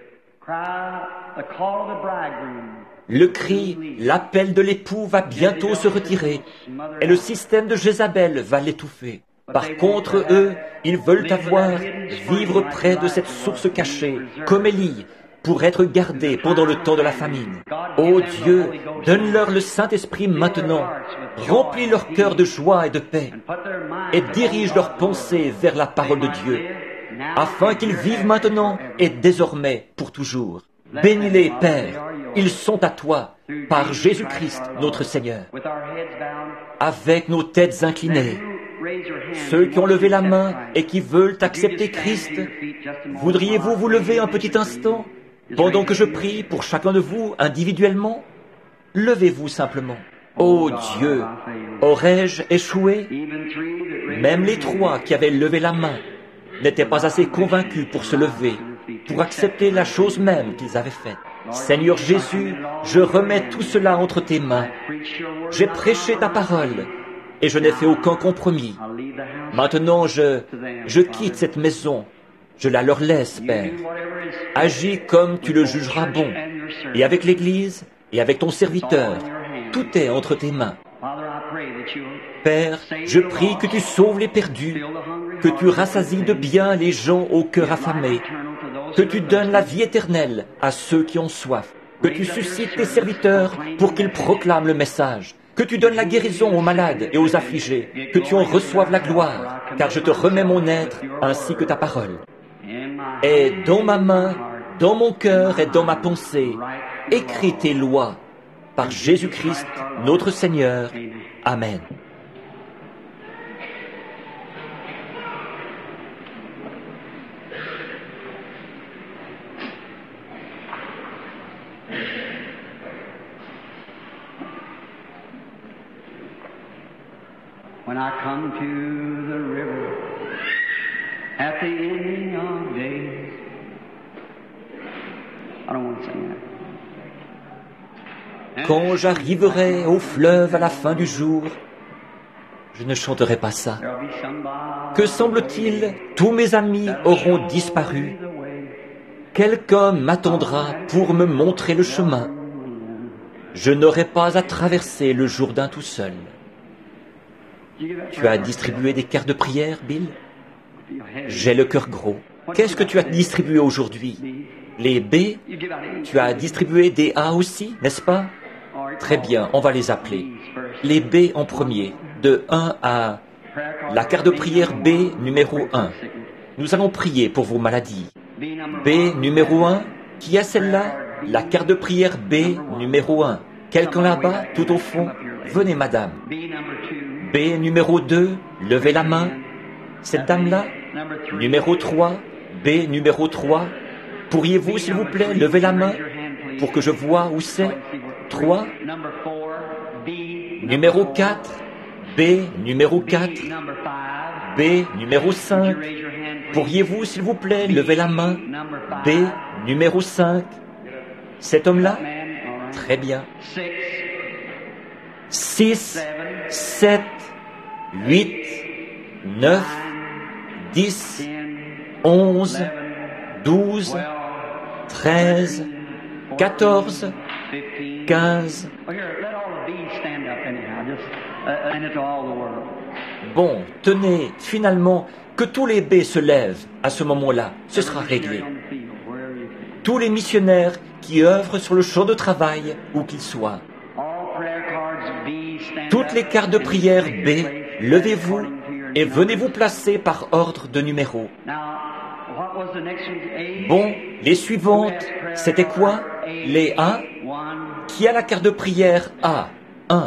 Le cri, l'appel de l'époux va bientôt se retirer et le système de Jézabel va l'étouffer. Par contre, eux, ils veulent vivre près de cette source cachée, comme Élie, pour être gardés pendant le temps de la famine. Ô Dieu, donne-leur le Saint-Esprit maintenant, remplis leur cœur de joie et de paix, et dirige leurs pensées vers la parole de Dieu, afin qu'ils vivent maintenant et désormais pour toujours. Bénis-les, Père, ils sont à toi, par Jésus-Christ, notre Seigneur. Avec nos têtes inclinées, ceux qui ont levé la main et qui veulent accepter Christ, voudriez-vous vous lever un petit instant, pendant que je prie pour chacun de vous individuellement? Levez-vous simplement. Ô Dieu, aurais-je échoué? Même les 3 qui avaient levé la main n'étaient pas assez convaincus pour se lever, pour accepter la chose même qu'ils avaient faite. Seigneur Jésus, je remets tout cela entre tes mains. J'ai prêché ta parole et je n'ai fait aucun compromis. Maintenant, je quitte cette maison. Je la leur laisse, Père. Agis comme tu le jugeras bon. Et avec l'Église et avec ton serviteur, tout est entre tes mains. Père, je prie que tu sauves les perdus, que tu rassasies de bien les gens au cœur affamé, que tu donnes la vie éternelle à ceux qui ont soif, que tu suscites tes serviteurs pour qu'ils proclament le message, que tu donnes la guérison aux malades et aux affligés, que tu en reçoives la gloire, car je te remets mon être ainsi que ta parole. Et dans ma main, dans mon cœur et dans ma pensée, écris tes lois, par Jésus-Christ, notre Seigneur. Amen. When I come to the river at the ending of days. I don't want to sing that. Quand j'arriverai au fleuve à la fin du jour, Je ne chanterai pas ça. There'll be somebody. Que semble-t-il? Tous mes amis auront disparu. Quelqu'un m'attendra pour me montrer le chemin. Je n'aurai pas à traverser le Jourdain tout seul. Tu as distribué des cartes de prière, Bill? J'ai le cœur gros. Qu'est-ce que tu as distribué aujourd'hui? Les B? Tu as distribué des A aussi, n'est-ce pas? Très bien, on va les appeler. Les B en premier, de 1 à... La carte de prière B numéro 1. Nous allons prier pour vos maladies. B numéro 1, qui a celle-là? La carte de prière B numéro 1. Quelqu'un là-bas, tout au fond? Venez, madame. B numéro 2, levez la main. Cette dame-là? Numéro 3, B numéro 3. Pourriez-vous, s'il vous plaît, lever la main pour que je vois où c'est? 3. Numéro 4, B numéro 4. B numéro 5. Pourriez-vous, s'il vous plaît, lever la main? B numéro 5. Cet homme-là? Très bien. 6, 7, 8, 9, 10, 11, 12, 13, 14, 15. Bon, tenez, finalement, que tous les B se lèvent à ce moment-là, ce sera réglé. Tous les missionnaires qui œuvrent sur le champ de travail, où qu'ils soient. Toutes les cartes de prière B, levez-vous et venez vous placer par ordre de numéro. Bon, les suivantes, c'était quoi? Les A? Qui a la carte de prière A? 1.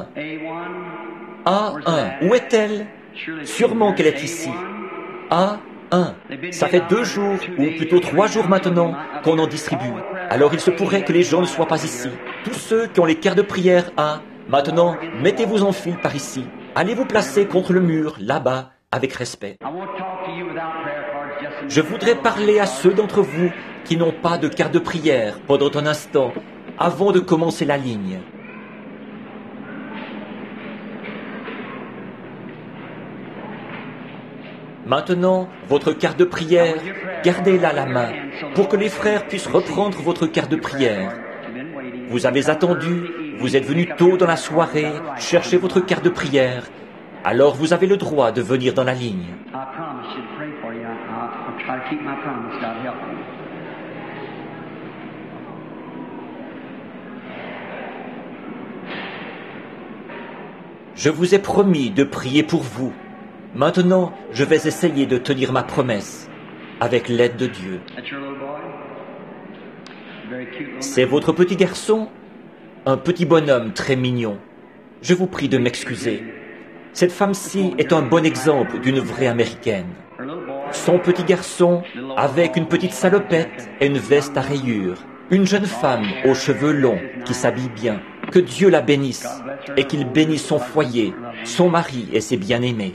A1, où est-elle? Sûrement qu'elle est ici. A1. Ça fait 2 jours, ou plutôt 3 jours maintenant, qu'on en distribue. Alors il se pourrait que les gens ne soient pas ici. Tous ceux qui ont les cartes de prière A, maintenant, mettez-vous en file par ici. Allez vous placer contre le mur, là-bas, avec respect. Je voudrais parler à ceux d'entre vous qui n'ont pas de carte de prière pendant un instant, avant de commencer la ligne. Maintenant, votre carte de prière, gardez-la à la main pour que les frères puissent reprendre votre carte de prière. Vous avez attendu, vous êtes venu tôt dans la soirée, chercher votre carte de prière. Alors vous avez le droit de venir dans la ligne. Je vous ai promis de prier pour vous. Maintenant, je vais essayer de tenir ma promesse, avec l'aide de Dieu. C'est votre petit garçon? Un petit bonhomme très mignon. Je vous prie de m'excuser. Cette femme-ci est un bon exemple d'une vraie Américaine. Son petit garçon, avec une petite salopette et une veste à rayures. Une jeune femme aux cheveux longs qui s'habille bien. Que Dieu la bénisse et qu'il bénisse son foyer, son mari et ses bien-aimés.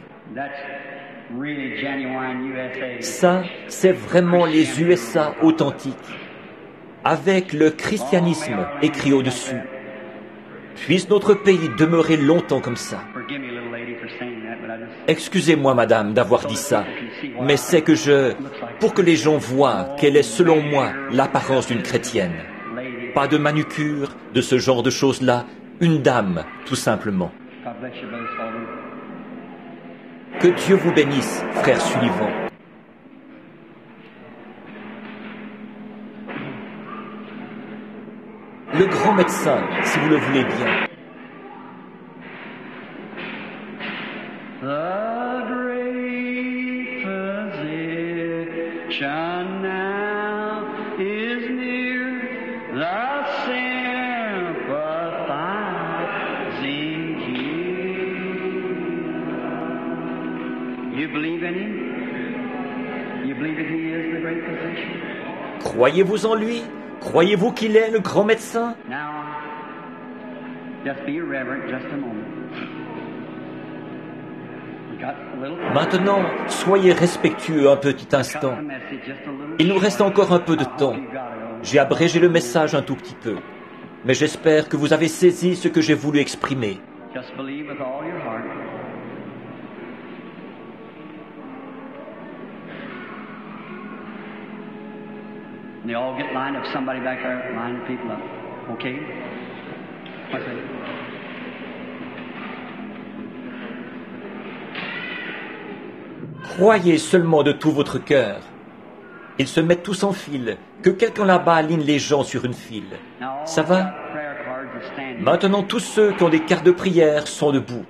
Ça, c'est vraiment les USA authentiques, avec le christianisme écrit au-dessus. Puisse notre pays demeurer longtemps comme ça. Excusez-moi, madame, d'avoir dit ça, mais c'est que pour que les gens voient quelle est, selon moi, l'apparence d'une chrétienne. Pas de manucure, de ce genre de choses-là, une dame, tout simplement. Que Dieu vous bénisse, frère Sullivan. Le grand médecin, si vous le voulez bien. The great physician now is near, the sympathizing King. You believe in him? You believe that he is the great physician? Croyez-vous en lui? Croyez-vous qu'il est le grand médecin? Now, just be reverent just a moment. Maintenant, soyez respectueux un petit instant. Il nous reste encore un peu de temps. J'ai abrégé le message un tout petit peu. Mais j'espère que vous avez saisi ce que j'ai voulu exprimer. And they all get lined up. Somebody back there line the people up. Okay? What's that? Croyez seulement de tout votre cœur. Ils se mettent tous en file, que quelqu'un là-bas aligne les gens sur une file. Ça va? Maintenant, tous ceux qui ont des cartes de prière sont debout.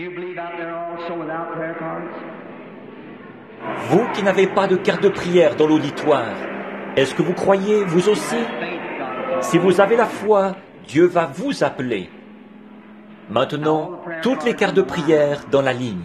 Vous qui n'avez pas de carte de prière dans l'auditoire, est-ce que vous croyez, vous aussi? Si vous avez la foi, Dieu va vous appeler. Maintenant, toutes les cartes de prière dans la ligne.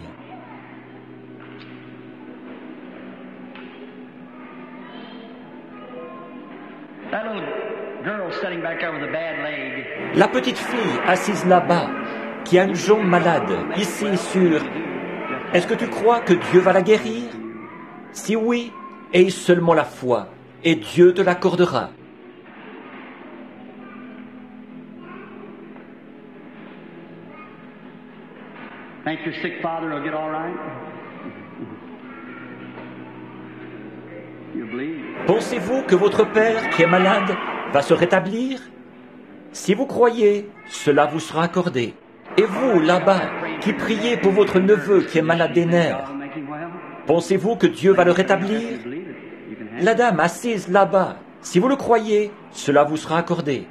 La petite fille assise là-bas, qui a une jambe malade, ici sur... Est-ce que tu crois que Dieu va la guérir? Si oui, aie seulement la foi, et Dieu te l'accordera. Think your sick father will get all right? You believe? Pensez-vous que votre père, qui est malade, va se rétablir? Si vous croyez, cela vous sera accordé. Et vous, là-bas, qui priez pour votre neveu qui est malade des nerfs, pensez-vous que Dieu va le rétablir? La dame assise là-bas, si vous le croyez, cela vous sera accordé.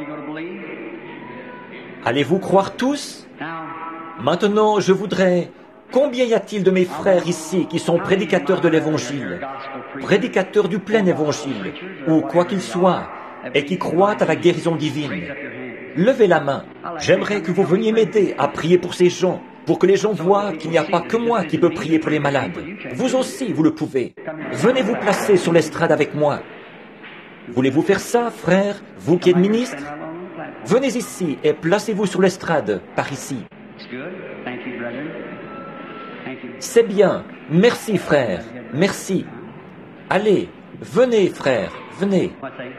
Allez-vous croire tous? Maintenant, je voudrais... Combien y a-t-il de mes frères ici qui sont prédicateurs de l'Évangile, prédicateurs du plein Évangile, ou quoi qu'il soit, et qui croient à la guérison divine? Levez la main. J'aimerais que vous veniez m'aider à prier pour ces gens, pour que les gens voient qu'il n'y a pas que moi qui peux prier pour les malades. Vous aussi, vous le pouvez. Venez vous placer sur l'estrade avec moi. Voulez-vous faire ça, frère, vous qui êtes ministre? Venez ici et placez-vous sur l'estrade, par ici. C'est bien. Merci, frère. Merci. Allez, venez, frère, venez.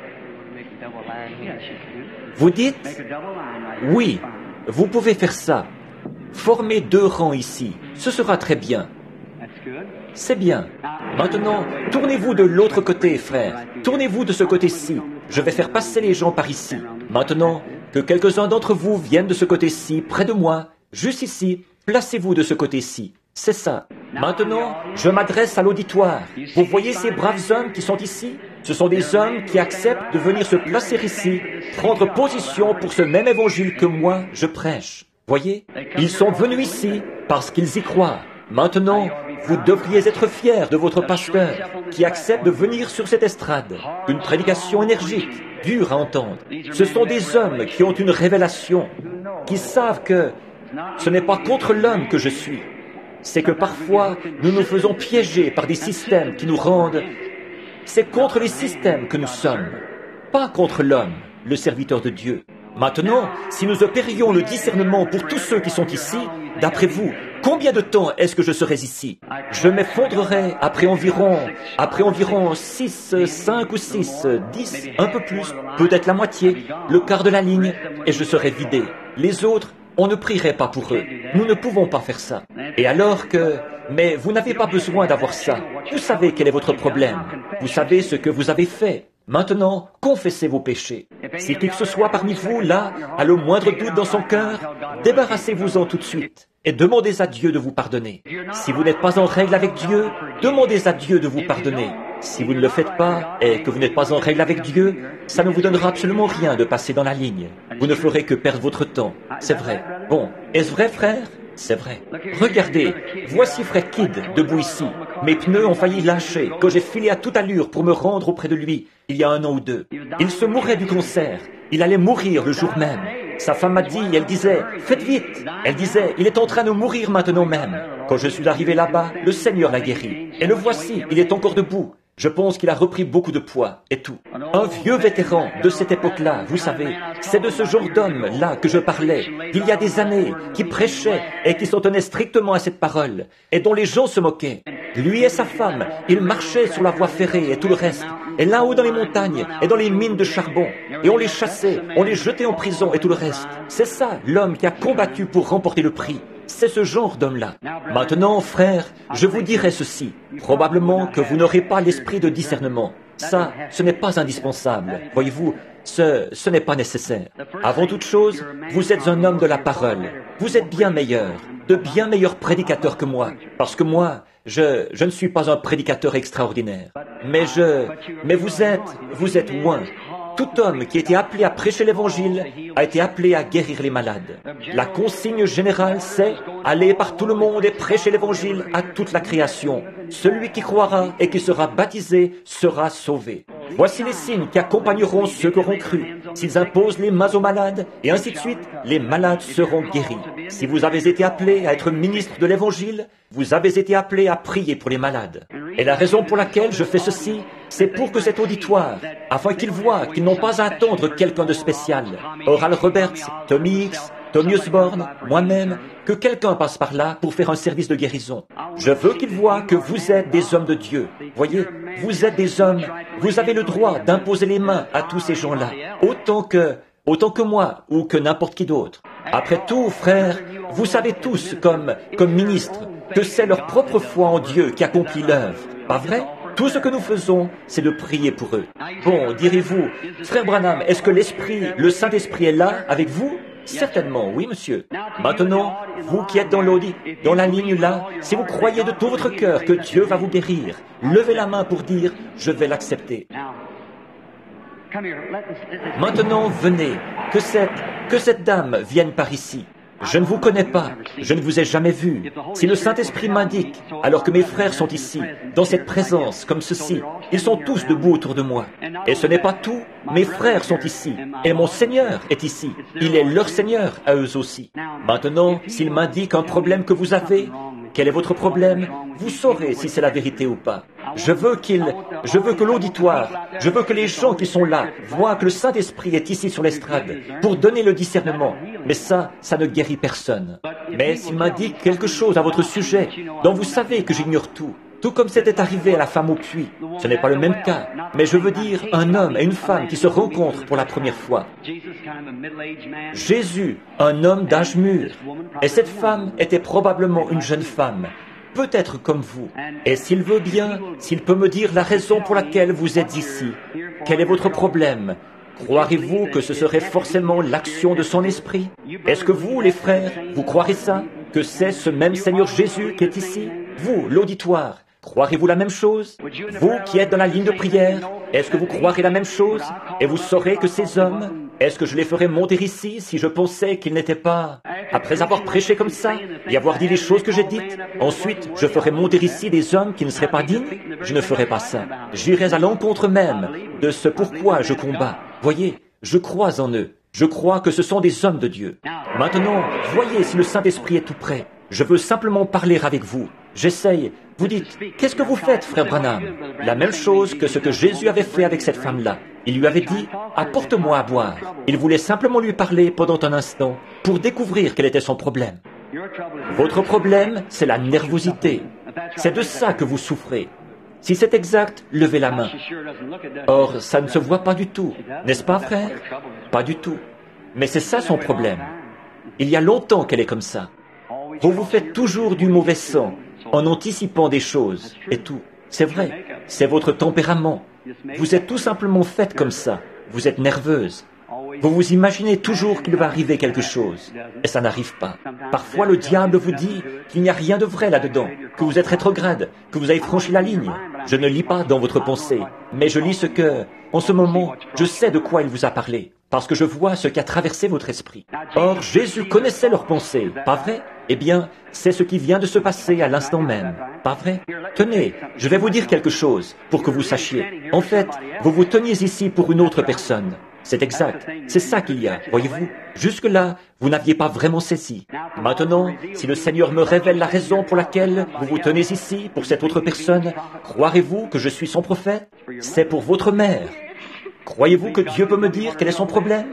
Vous dites? Oui, vous pouvez faire ça. Formez 2 rangs ici. Ce sera très bien. C'est bien. Maintenant, tournez-vous de l'autre côté, frère. Tournez-vous de ce côté-ci. Je vais faire passer les gens par ici. Maintenant, que quelques-uns d'entre vous viennent de ce côté-ci, près de moi, juste ici. Placez-vous de ce côté-ci. C'est ça. Maintenant, je m'adresse à l'auditoire. Vous voyez ces braves hommes qui sont ici? Ce sont des hommes qui acceptent de venir se placer ici, prendre position pour ce même évangile que moi, je prêche. Voyez? Ils sont venus ici parce qu'ils y croient. Maintenant, vous devriez être fiers de votre pasteur qui accepte de venir sur cette estrade. Une prédication énergique, dure à entendre. Ce sont des hommes qui ont une révélation, qui savent que ce n'est pas contre l'homme que je suis. C'est que parfois, nous nous faisons piéger par des systèmes qui nous rendent... C'est contre les systèmes que nous sommes, pas contre l'homme, le serviteur de Dieu. Maintenant, si nous opérions le discernement pour tous ceux qui sont ici, d'après vous, combien de temps est-ce que je serai ici? Je m'effondrerai après environ 6, 5 ou 6, 10, un peu plus, peut-être la moitié, le quart de la ligne, et je serai vidé. Les autres, on ne prierait pas pour eux. Nous ne pouvons pas faire ça. Et alors que... Mais vous n'avez pas besoin d'avoir ça. Vous savez quel est votre problème. Vous savez ce que vous avez fait. Maintenant, confessez vos péchés. Si qui que ce soit parmi vous, là, a le moindre doute dans son cœur, débarrassez-vous-en tout de suite et demandez à Dieu de vous pardonner. Si vous n'êtes pas en règle avec Dieu, demandez à Dieu de vous pardonner. Si vous ne le faites pas et que vous n'êtes pas en règle avec Dieu, ça ne vous donnera absolument rien de passer dans la ligne. Vous ne ferez que perdre votre temps. C'est vrai. Bon, est-ce vrai, frère? C'est vrai. Regardez, voici Fred Kidd, debout ici. Mes pneus ont failli lâcher quand j'ai filé à toute allure pour me rendre auprès de lui, il y a 1 an ou 2. Il se mourait du cancer. Il allait mourir le jour même. Sa femme m'a dit, elle disait, faites vite. Elle disait, il est en train de mourir maintenant même. Quand je suis arrivé là-bas, le Seigneur l'a guéri. Et le voici, il est encore debout. Je pense qu'il a repris beaucoup de poids et tout. Un vieux vétéran de cette époque-là, vous savez, c'est de ce genre d'homme-là que je parlais, il y a des années, qui prêchait et qui s'en tenait strictement à cette parole, et dont les gens se moquaient. Lui et sa femme, ils marchaient sur la voie ferrée et tout le reste, et là-haut dans les montagnes et dans les mines de charbon, et on les chassait, on les jetait en prison et tout le reste. C'est ça, l'homme qui a combattu pour remporter le prix. C'est ce genre d'homme-là. Maintenant, frère, je vous dirai ceci. Probablement que vous n'aurez pas l'esprit de discernement. Ça, ce n'est pas indispensable. Voyez-vous, ce n'est pas nécessaire. Avant toute chose, vous êtes un homme de la parole. Vous êtes bien meilleur, de bien meilleurs prédicateurs que moi. Parce que moi, je ne suis pas un prédicateur extraordinaire. Mais vous êtes loin. Tout homme qui a été appelé à prêcher l'Évangile a été appelé à guérir les malades. La consigne générale, c'est « aller par tout le monde et prêcher l'Évangile à toute la création. Celui qui croira et qui sera baptisé sera sauvé. » Voici les signes qui accompagneront ceux qui auront cru. S'ils imposent les mains aux malades, et ainsi de suite, les malades seront guéris. Si vous avez été appelé à être ministre de l'Évangile, vous avez été appelé à prier pour les malades. Et la raison pour laquelle je fais ceci, c'est pour que cet auditoire, afin qu'ils voient qu'ils n'ont pas à attendre quelqu'un de spécial, Oral Roberts, Tommy Hicks, Tommy Osborne, moi-même, que quelqu'un passe par là pour faire un service de guérison. Je veux qu'ils voient que vous êtes des hommes de Dieu. Voyez, vous êtes des hommes, vous avez le droit d'imposer les mains à tous ces gens-là, autant que moi ou que n'importe qui d'autre. Après tout, frères, vous savez tous, comme ministres, que c'est leur propre foi en Dieu qui accomplit l'œuvre. Pas vrai? Tout ce que nous faisons, c'est de prier pour eux. Bon, direz-vous, frère Branham, est-ce que le Saint-Esprit est là avec vous? Certainement, oui, monsieur. Maintenant, vous qui êtes dans la ligne là, si vous croyez de tout votre cœur que Dieu va vous guérir, levez la main pour dire « Je vais l'accepter ». Maintenant, venez, que cette dame vienne par ici. Je ne vous connais pas, je ne vous ai jamais vu. Si le Saint-Esprit m'indique, alors que mes frères sont ici, dans cette présence, comme ceci, ils sont tous debout autour de moi. Et ce n'est pas tout, mes frères sont ici, et mon Seigneur est ici. Il est leur Seigneur à eux aussi. Maintenant, s'il m'indique un problème que vous avez, quel est votre problème? Vous saurez si c'est la vérité ou pas. Je veux que l'auditoire, je veux que les gens qui sont là voient que le Saint-Esprit est ici sur l'estrade pour donner le discernement. Mais ça ne guérit personne. Mais s'il m'indique quelque chose à votre sujet, dont vous savez que j'ignore tout comme c'était arrivé à la femme au puits, ce n'est pas le même cas, mais je veux dire un homme et une femme qui se rencontrent pour la première fois. Jésus, un homme d'âge mûr, et cette femme était probablement une jeune femme, peut-être comme vous. Et s'il veut bien, s'il peut me dire la raison pour laquelle vous êtes ici, quel est votre problème? Croirez-vous que ce serait forcément l'action de son esprit? Est-ce que vous, les frères, vous croirez ça? Que c'est ce même Seigneur Jésus qui est ici? Vous, l'auditoire, croirez-vous la même chose? Vous qui êtes dans la ligne de prière, est-ce que vous croirez la même chose? Et vous saurez que ces hommes, est-ce que je les ferais monter ici si je pensais qu'ils n'étaient pas... Après avoir prêché comme ça, et avoir dit les choses que j'ai dites, ensuite je ferais monter ici des hommes qui ne seraient pas dignes? Je ne ferais pas ça. J'irais à l'encontre même de ce pourquoi je combats. Voyez, je crois en eux. Je crois que ce sont des hommes de Dieu. Maintenant, voyez si le Saint-Esprit est tout près. Je veux simplement parler avec vous. J'essaye. Vous dites, qu'est-ce que vous faites, frère Branham? La même chose que ce que Jésus avait fait avec cette femme-là. Il lui avait dit, apporte-moi à boire. Il voulait simplement lui parler pendant un instant pour découvrir quel était son problème. Votre problème, c'est la nervosité. C'est de ça que vous souffrez. Si c'est exact, levez la main. Or, ça ne se voit pas du tout, n'est-ce pas, frère? Pas du tout. Mais c'est ça son problème. Il y a longtemps qu'elle est comme ça. Vous vous faites toujours du mauvais sang, en anticipant des choses, et tout. C'est vrai, c'est votre tempérament. Vous êtes tout simplement faite comme ça. Vous êtes nerveuse. Vous vous imaginez toujours qu'il va arriver quelque chose, et ça n'arrive pas. Parfois, le diable vous dit qu'il n'y a rien de vrai là-dedans, que vous êtes rétrograde, que vous avez franchi la ligne. Je ne lis pas dans votre pensée, mais je lis ce que, en ce moment, je sais de quoi il vous a parlé, parce que je vois ce qui a traversé votre esprit. Or, Jésus connaissait leurs pensées, pas vrai? Eh bien, c'est ce qui vient de se passer à l'instant même, pas vrai? Tenez, je vais vous dire quelque chose, pour que vous sachiez. En fait, vous vous teniez ici pour une autre personne. C'est exact, c'est ça qu'il y a, voyez-vous. Jusque-là, vous n'aviez pas vraiment saisi. Maintenant, si le Seigneur me révèle la raison pour laquelle vous vous tenez ici, pour cette autre personne, croirez-vous que je suis son prophète? C'est pour votre mère. Croyez-vous que Dieu peut me dire quel est son problème?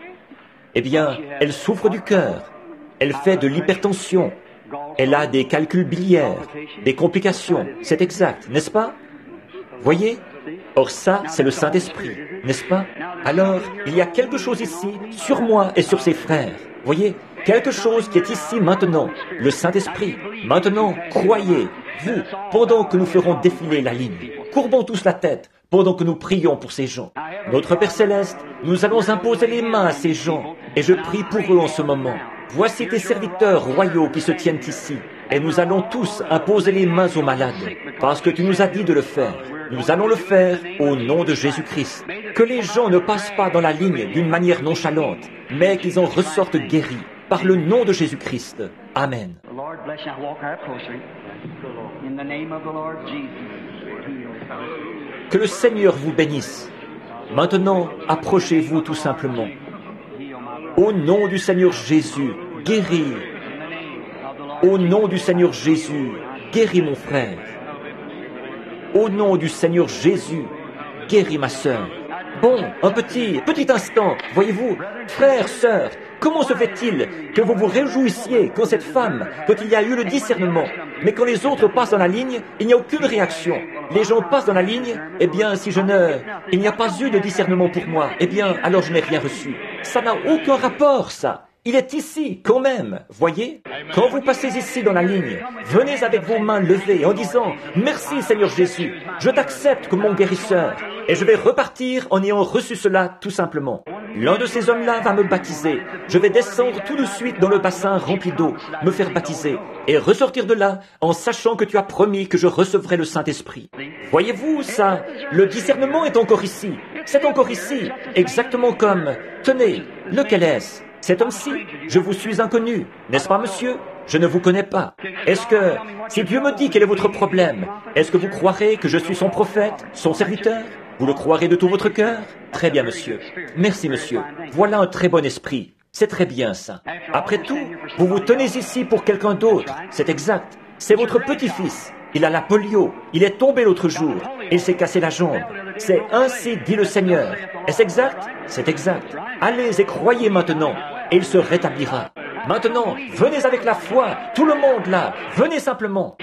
Eh bien, elle souffre du cœur. Elle fait de l'hypertension. Elle a des calculs biliaires, des complications. C'est exact, n'est-ce pas? Voyez? Or ça, c'est le Saint-Esprit, n'est-ce pas? Alors, il y a quelque chose ici, sur moi et sur ses frères. Voyez? Quelque chose qui est ici maintenant, le Saint-Esprit. Maintenant, croyez, vous, pendant que nous ferons défiler la ligne. Courbons tous la tête, pendant que nous prions pour ces gens. Notre Père Céleste, nous allons imposer les mains à ces gens, et je prie pour eux en ce moment. Voici tes serviteurs royaux qui se tiennent ici, et nous allons tous imposer les mains aux malades, parce que tu nous as dit de le faire. Nous allons le faire au nom de Jésus-Christ. Que les gens ne passent pas dans la ligne d'une manière nonchalante, mais qu'ils en ressortent guéris, par le nom de Jésus-Christ. Amen. The Lord bless you. Now walk right closer. In the name of the Lord Jesus. Que le Seigneur vous bénisse. Maintenant, approchez-vous tout simplement. Au nom du Seigneur Jésus, guéris. Au nom du Seigneur Jésus, guéris mon frère. Au nom du Seigneur Jésus, guéris ma sœur. Bon, un petit instant, voyez-vous, frères, sœurs, comment se fait-il que vous vous réjouissiez quand cette femme, quand il y a eu le discernement, mais quand les autres passent dans la ligne, il n'y a aucune réaction. Les gens passent dans la ligne, eh bien, il n'y a pas eu de discernement pour moi, eh bien, alors je n'ai rien reçu. Ça n'a aucun rapport, ça. Il est ici, quand même, voyez? Quand vous passez ici dans la ligne, venez avec vos mains levées en disant « Merci Seigneur Jésus, je t'accepte comme mon guérisseur. » Et je vais repartir en ayant reçu cela tout simplement. L'un de ces hommes-là va me baptiser. Je vais descendre tout de suite dans le bassin rempli d'eau, me faire baptiser, et ressortir de là en sachant que tu as promis que je recevrai le Saint-Esprit. Voyez-vous ça? Le discernement est encore ici. C'est encore ici, exactement comme... Tenez, lequel est-ce? Cet homme-ci, je vous suis inconnu, n'est-ce pas, monsieur? Je ne vous connais pas. Est-ce que, si Dieu me dit quel est votre problème, est-ce que vous croirez que je suis son prophète, son serviteur? Vous le croirez de tout votre cœur? Très bien, monsieur. Merci, monsieur. Voilà un très bon esprit. C'est très bien, ça. Après tout, vous vous tenez ici pour quelqu'un d'autre. C'est exact. C'est votre petit-fils. Il a la polio. Il est tombé l'autre jour. Il s'est cassé la jambe. C'est ainsi dit le Seigneur. Est-ce exact? C'est exact. Allez et croyez maintenant, et il se rétablira. Maintenant, venez avec la foi, tout le monde là, venez simplement.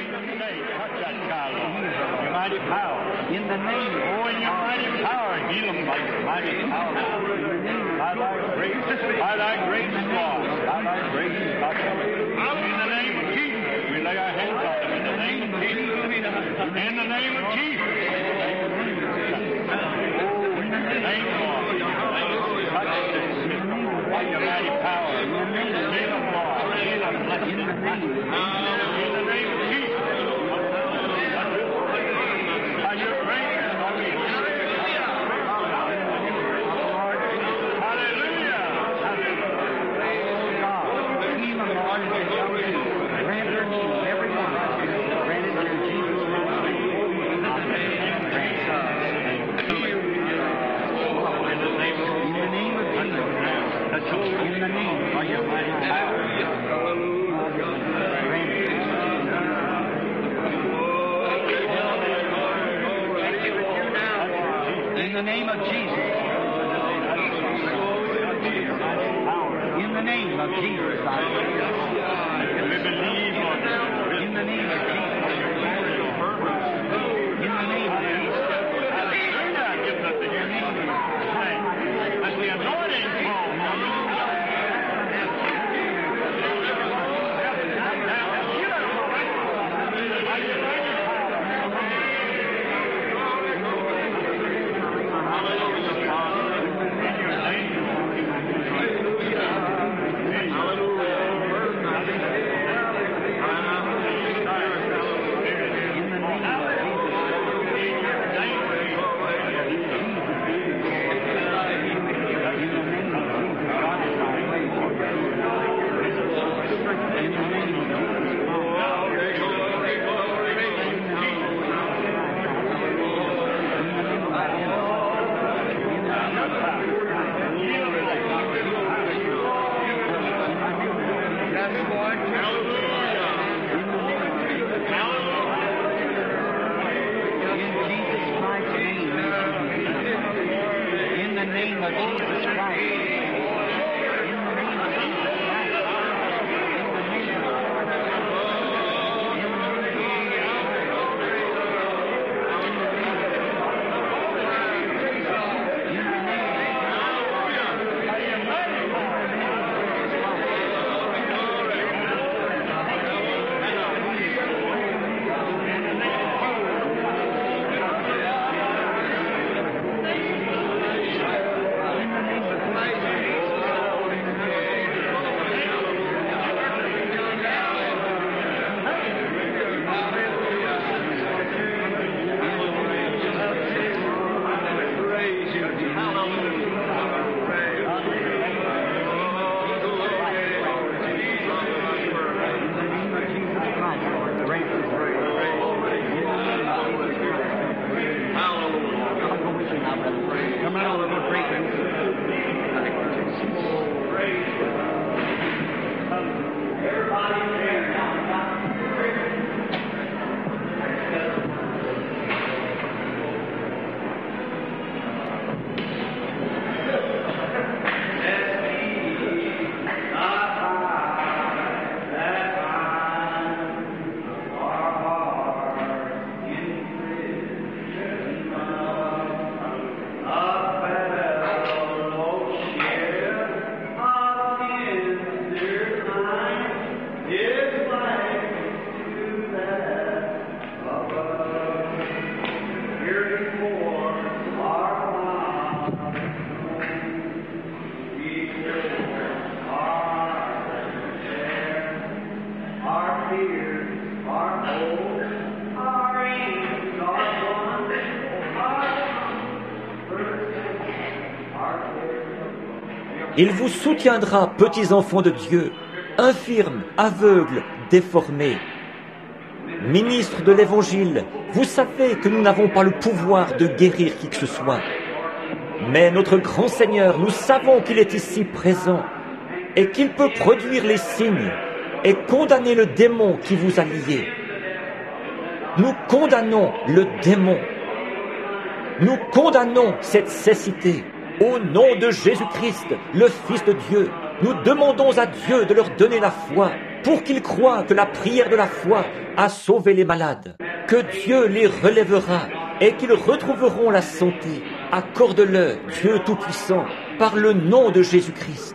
Il vous soutiendra, petits enfants de Dieu, infirmes, aveugles, déformés. Ministres de l'Évangile, vous savez que nous n'avons pas le pouvoir de guérir qui que ce soit. Mais notre grand Seigneur, nous savons qu'il est ici présent et qu'il peut produire les signes et condamner le démon qui vous a liés. Nous condamnons le démon. Nous condamnons cette cécité. Au nom de Jésus-Christ, le Fils de Dieu, nous demandons à Dieu de leur donner la foi pour qu'ils croient que la prière de la foi a sauvé les malades, que Dieu les relèvera et qu'ils retrouveront la santé. Accorde-le, Dieu Tout-Puissant, par le nom de Jésus-Christ.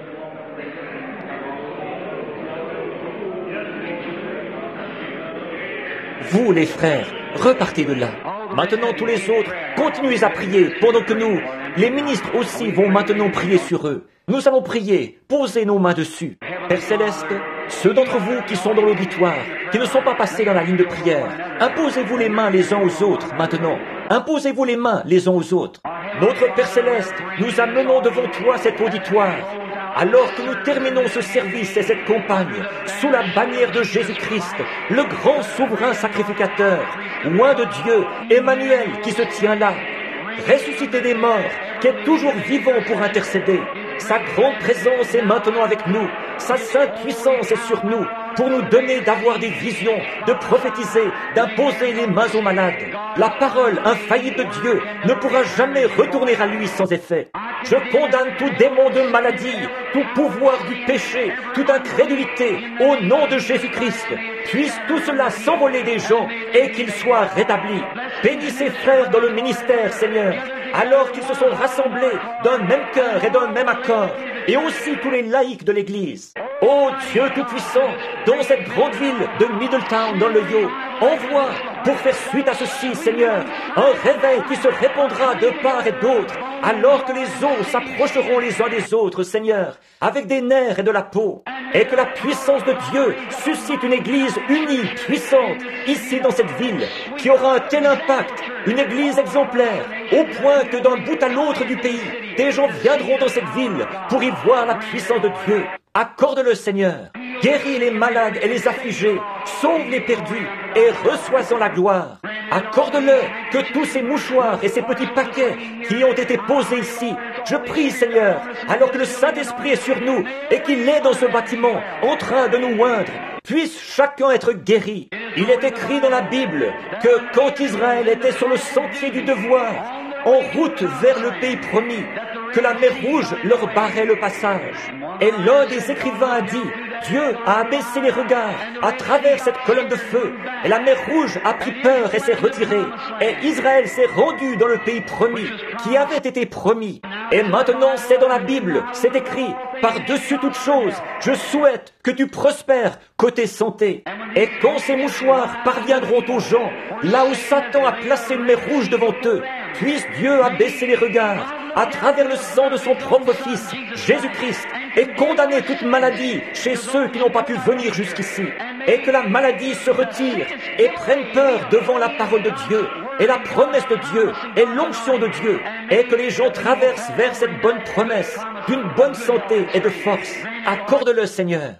Vous, les frères, repartez de là. Maintenant, tous les autres, continuez à prier pendant que nous, les ministres aussi, vont maintenant prier sur eux. Nous avons prié, posez nos mains dessus. Père Céleste, ceux d'entre vous qui sont dans l'auditoire, qui ne sont pas passés dans la ligne de prière, imposez-vous les mains les uns aux autres maintenant. Imposez-vous les mains les uns aux autres. Notre Père Céleste, nous amenons devant toi cet auditoire. Alors que nous terminons ce service et cette campagne, sous la bannière de Jésus-Christ, le grand souverain sacrificateur, loin de Dieu, Emmanuel qui se tient là, ressuscité des morts, qui est toujours vivant pour intercéder. Sa grande présence est maintenant avec nous, sa sainte puissance est sur nous, pour nous donner d'avoir des visions, de prophétiser, d'imposer les mains aux malades. La parole infaillible de Dieu ne pourra jamais retourner à lui sans effet. Je condamne tout démon de maladie, tout pouvoir du péché, toute incrédulité, au nom de Jésus-Christ. Puisse tout cela s'envoler des gens et qu'ils soient rétablis. Bénis ces frères dans le ministère, Seigneur, alors qu'ils se sont rassemblés d'un même cœur et d'un même accord, et aussi tous les laïcs de l'Église. Ô Dieu Tout-Puissant, dans cette grande ville de Middletown dans l'Ohio, envoie, pour faire suite à ceci, Seigneur, un réveil qui se répandra de part et d'autre, alors que les os s'approcheront les uns des autres, Seigneur, avec des nerfs et de la peau, et que la puissance de Dieu suscite une Église unie, puissante, ici dans cette ville, qui aura un tel impact, une Église exemplaire, au point que d'un bout à l'autre du pays, des gens viendront dans cette ville pour y voir la puissance de Dieu. Accorde-le, Seigneur. Guéris les malades et les affligés, sauve les perdus et reçois-en la gloire. Accorde-le que tous ces mouchoirs et ces petits paquets qui ont été posés ici, je prie, Seigneur, alors que le Saint-Esprit est sur nous et qu'il est dans ce bâtiment en train de nous oindre, puisse chacun être guéri. Il est écrit dans la Bible que quand Israël était sur le sentier du devoir, en route vers le pays promis, que la mer Rouge leur barrait le passage. Et l'un des écrivains a dit, Dieu a abaissé les regards à travers cette colonne de feu, et la mer Rouge a pris peur et s'est retirée, et Israël s'est rendu dans le pays promis, qui avait été promis. Et maintenant, c'est dans la Bible, c'est écrit, par-dessus toute chose, je souhaite que tu prospères côté santé. Et quand ces mouchoirs parviendront aux gens, là où Satan a placé une mer rouge devant eux, puisse Dieu abaisser les regards à travers le sang de son propre Fils, Jésus-Christ, et condamner toute maladie chez ceux qui n'ont pas pu venir jusqu'ici, et que la maladie se retire et prenne peur devant la parole de Dieu, et la promesse de Dieu, et l'onction de Dieu, et que les gens traversent vers cette bonne promesse d'une bonne santé et de force. Accorde-le, Seigneur.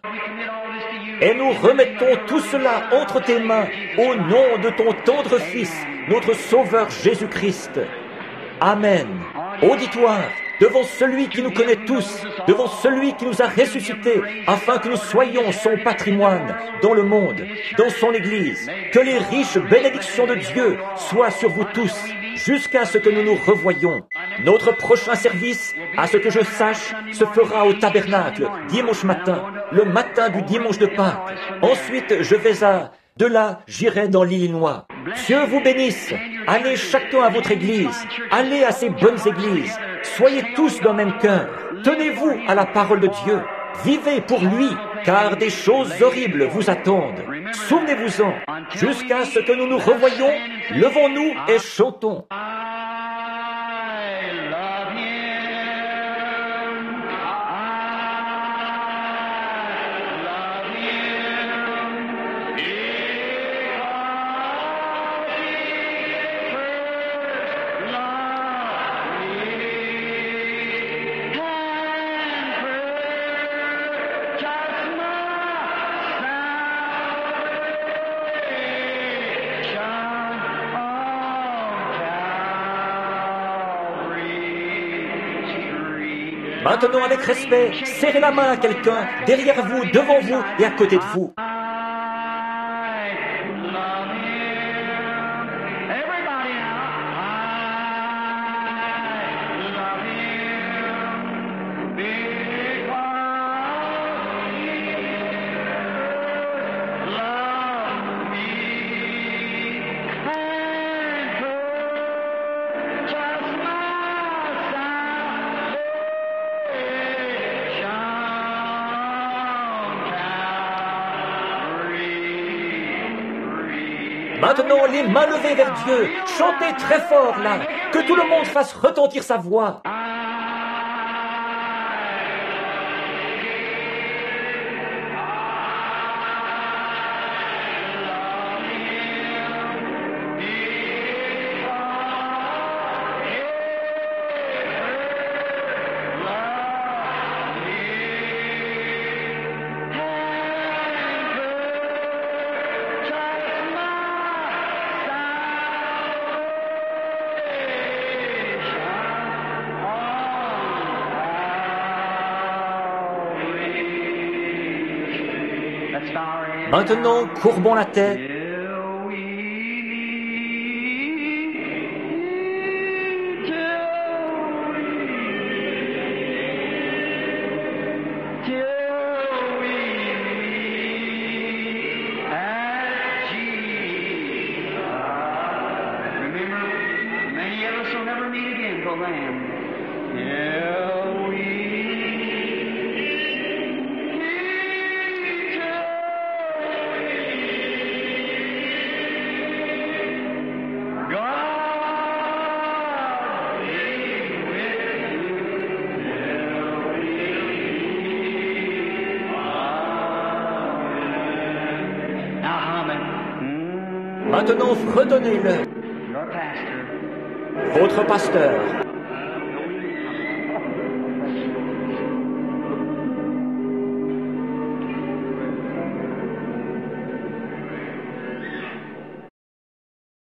Et nous remettons tout cela entre tes mains, au nom de ton tendre Fils, notre Sauveur Jésus-Christ. Amen. Auditoire, devant celui qui nous connaît tous, devant celui qui nous a ressuscités, afin que nous soyons son patrimoine dans le monde, dans son Église, que les riches bénédictions de Dieu soient sur vous tous, jusqu'à ce que nous nous revoyions. Notre prochain service, à ce que je sache, se fera au tabernacle, dimanche matin, le matin du dimanche de Pâques. Ensuite, je vais de là, j'irai dans l'Illinois. Dieu vous bénisse. Allez chacun à votre église. Allez à ces bonnes églises. Soyez tous d'un même cœur. Tenez-vous à la parole de Dieu. Vivez pour lui, car des choses horribles vous attendent. Souvenez-vous-en. Jusqu'à ce que nous nous revoyions, levons-nous et chantons. Maintenant, avec respect, serrez la main à quelqu'un, derrière vous, devant vous et à côté de vous. I love him. Everybody now. I love him because he loved me and purchased my salvation. Maintenant, les mains levées vers Dieu, chantez très fort là, que tout le monde fasse retentir sa voix. Maintenant, courbons la tête. Maintenant, fredonnez-le. Your pastor. Votre pasteur.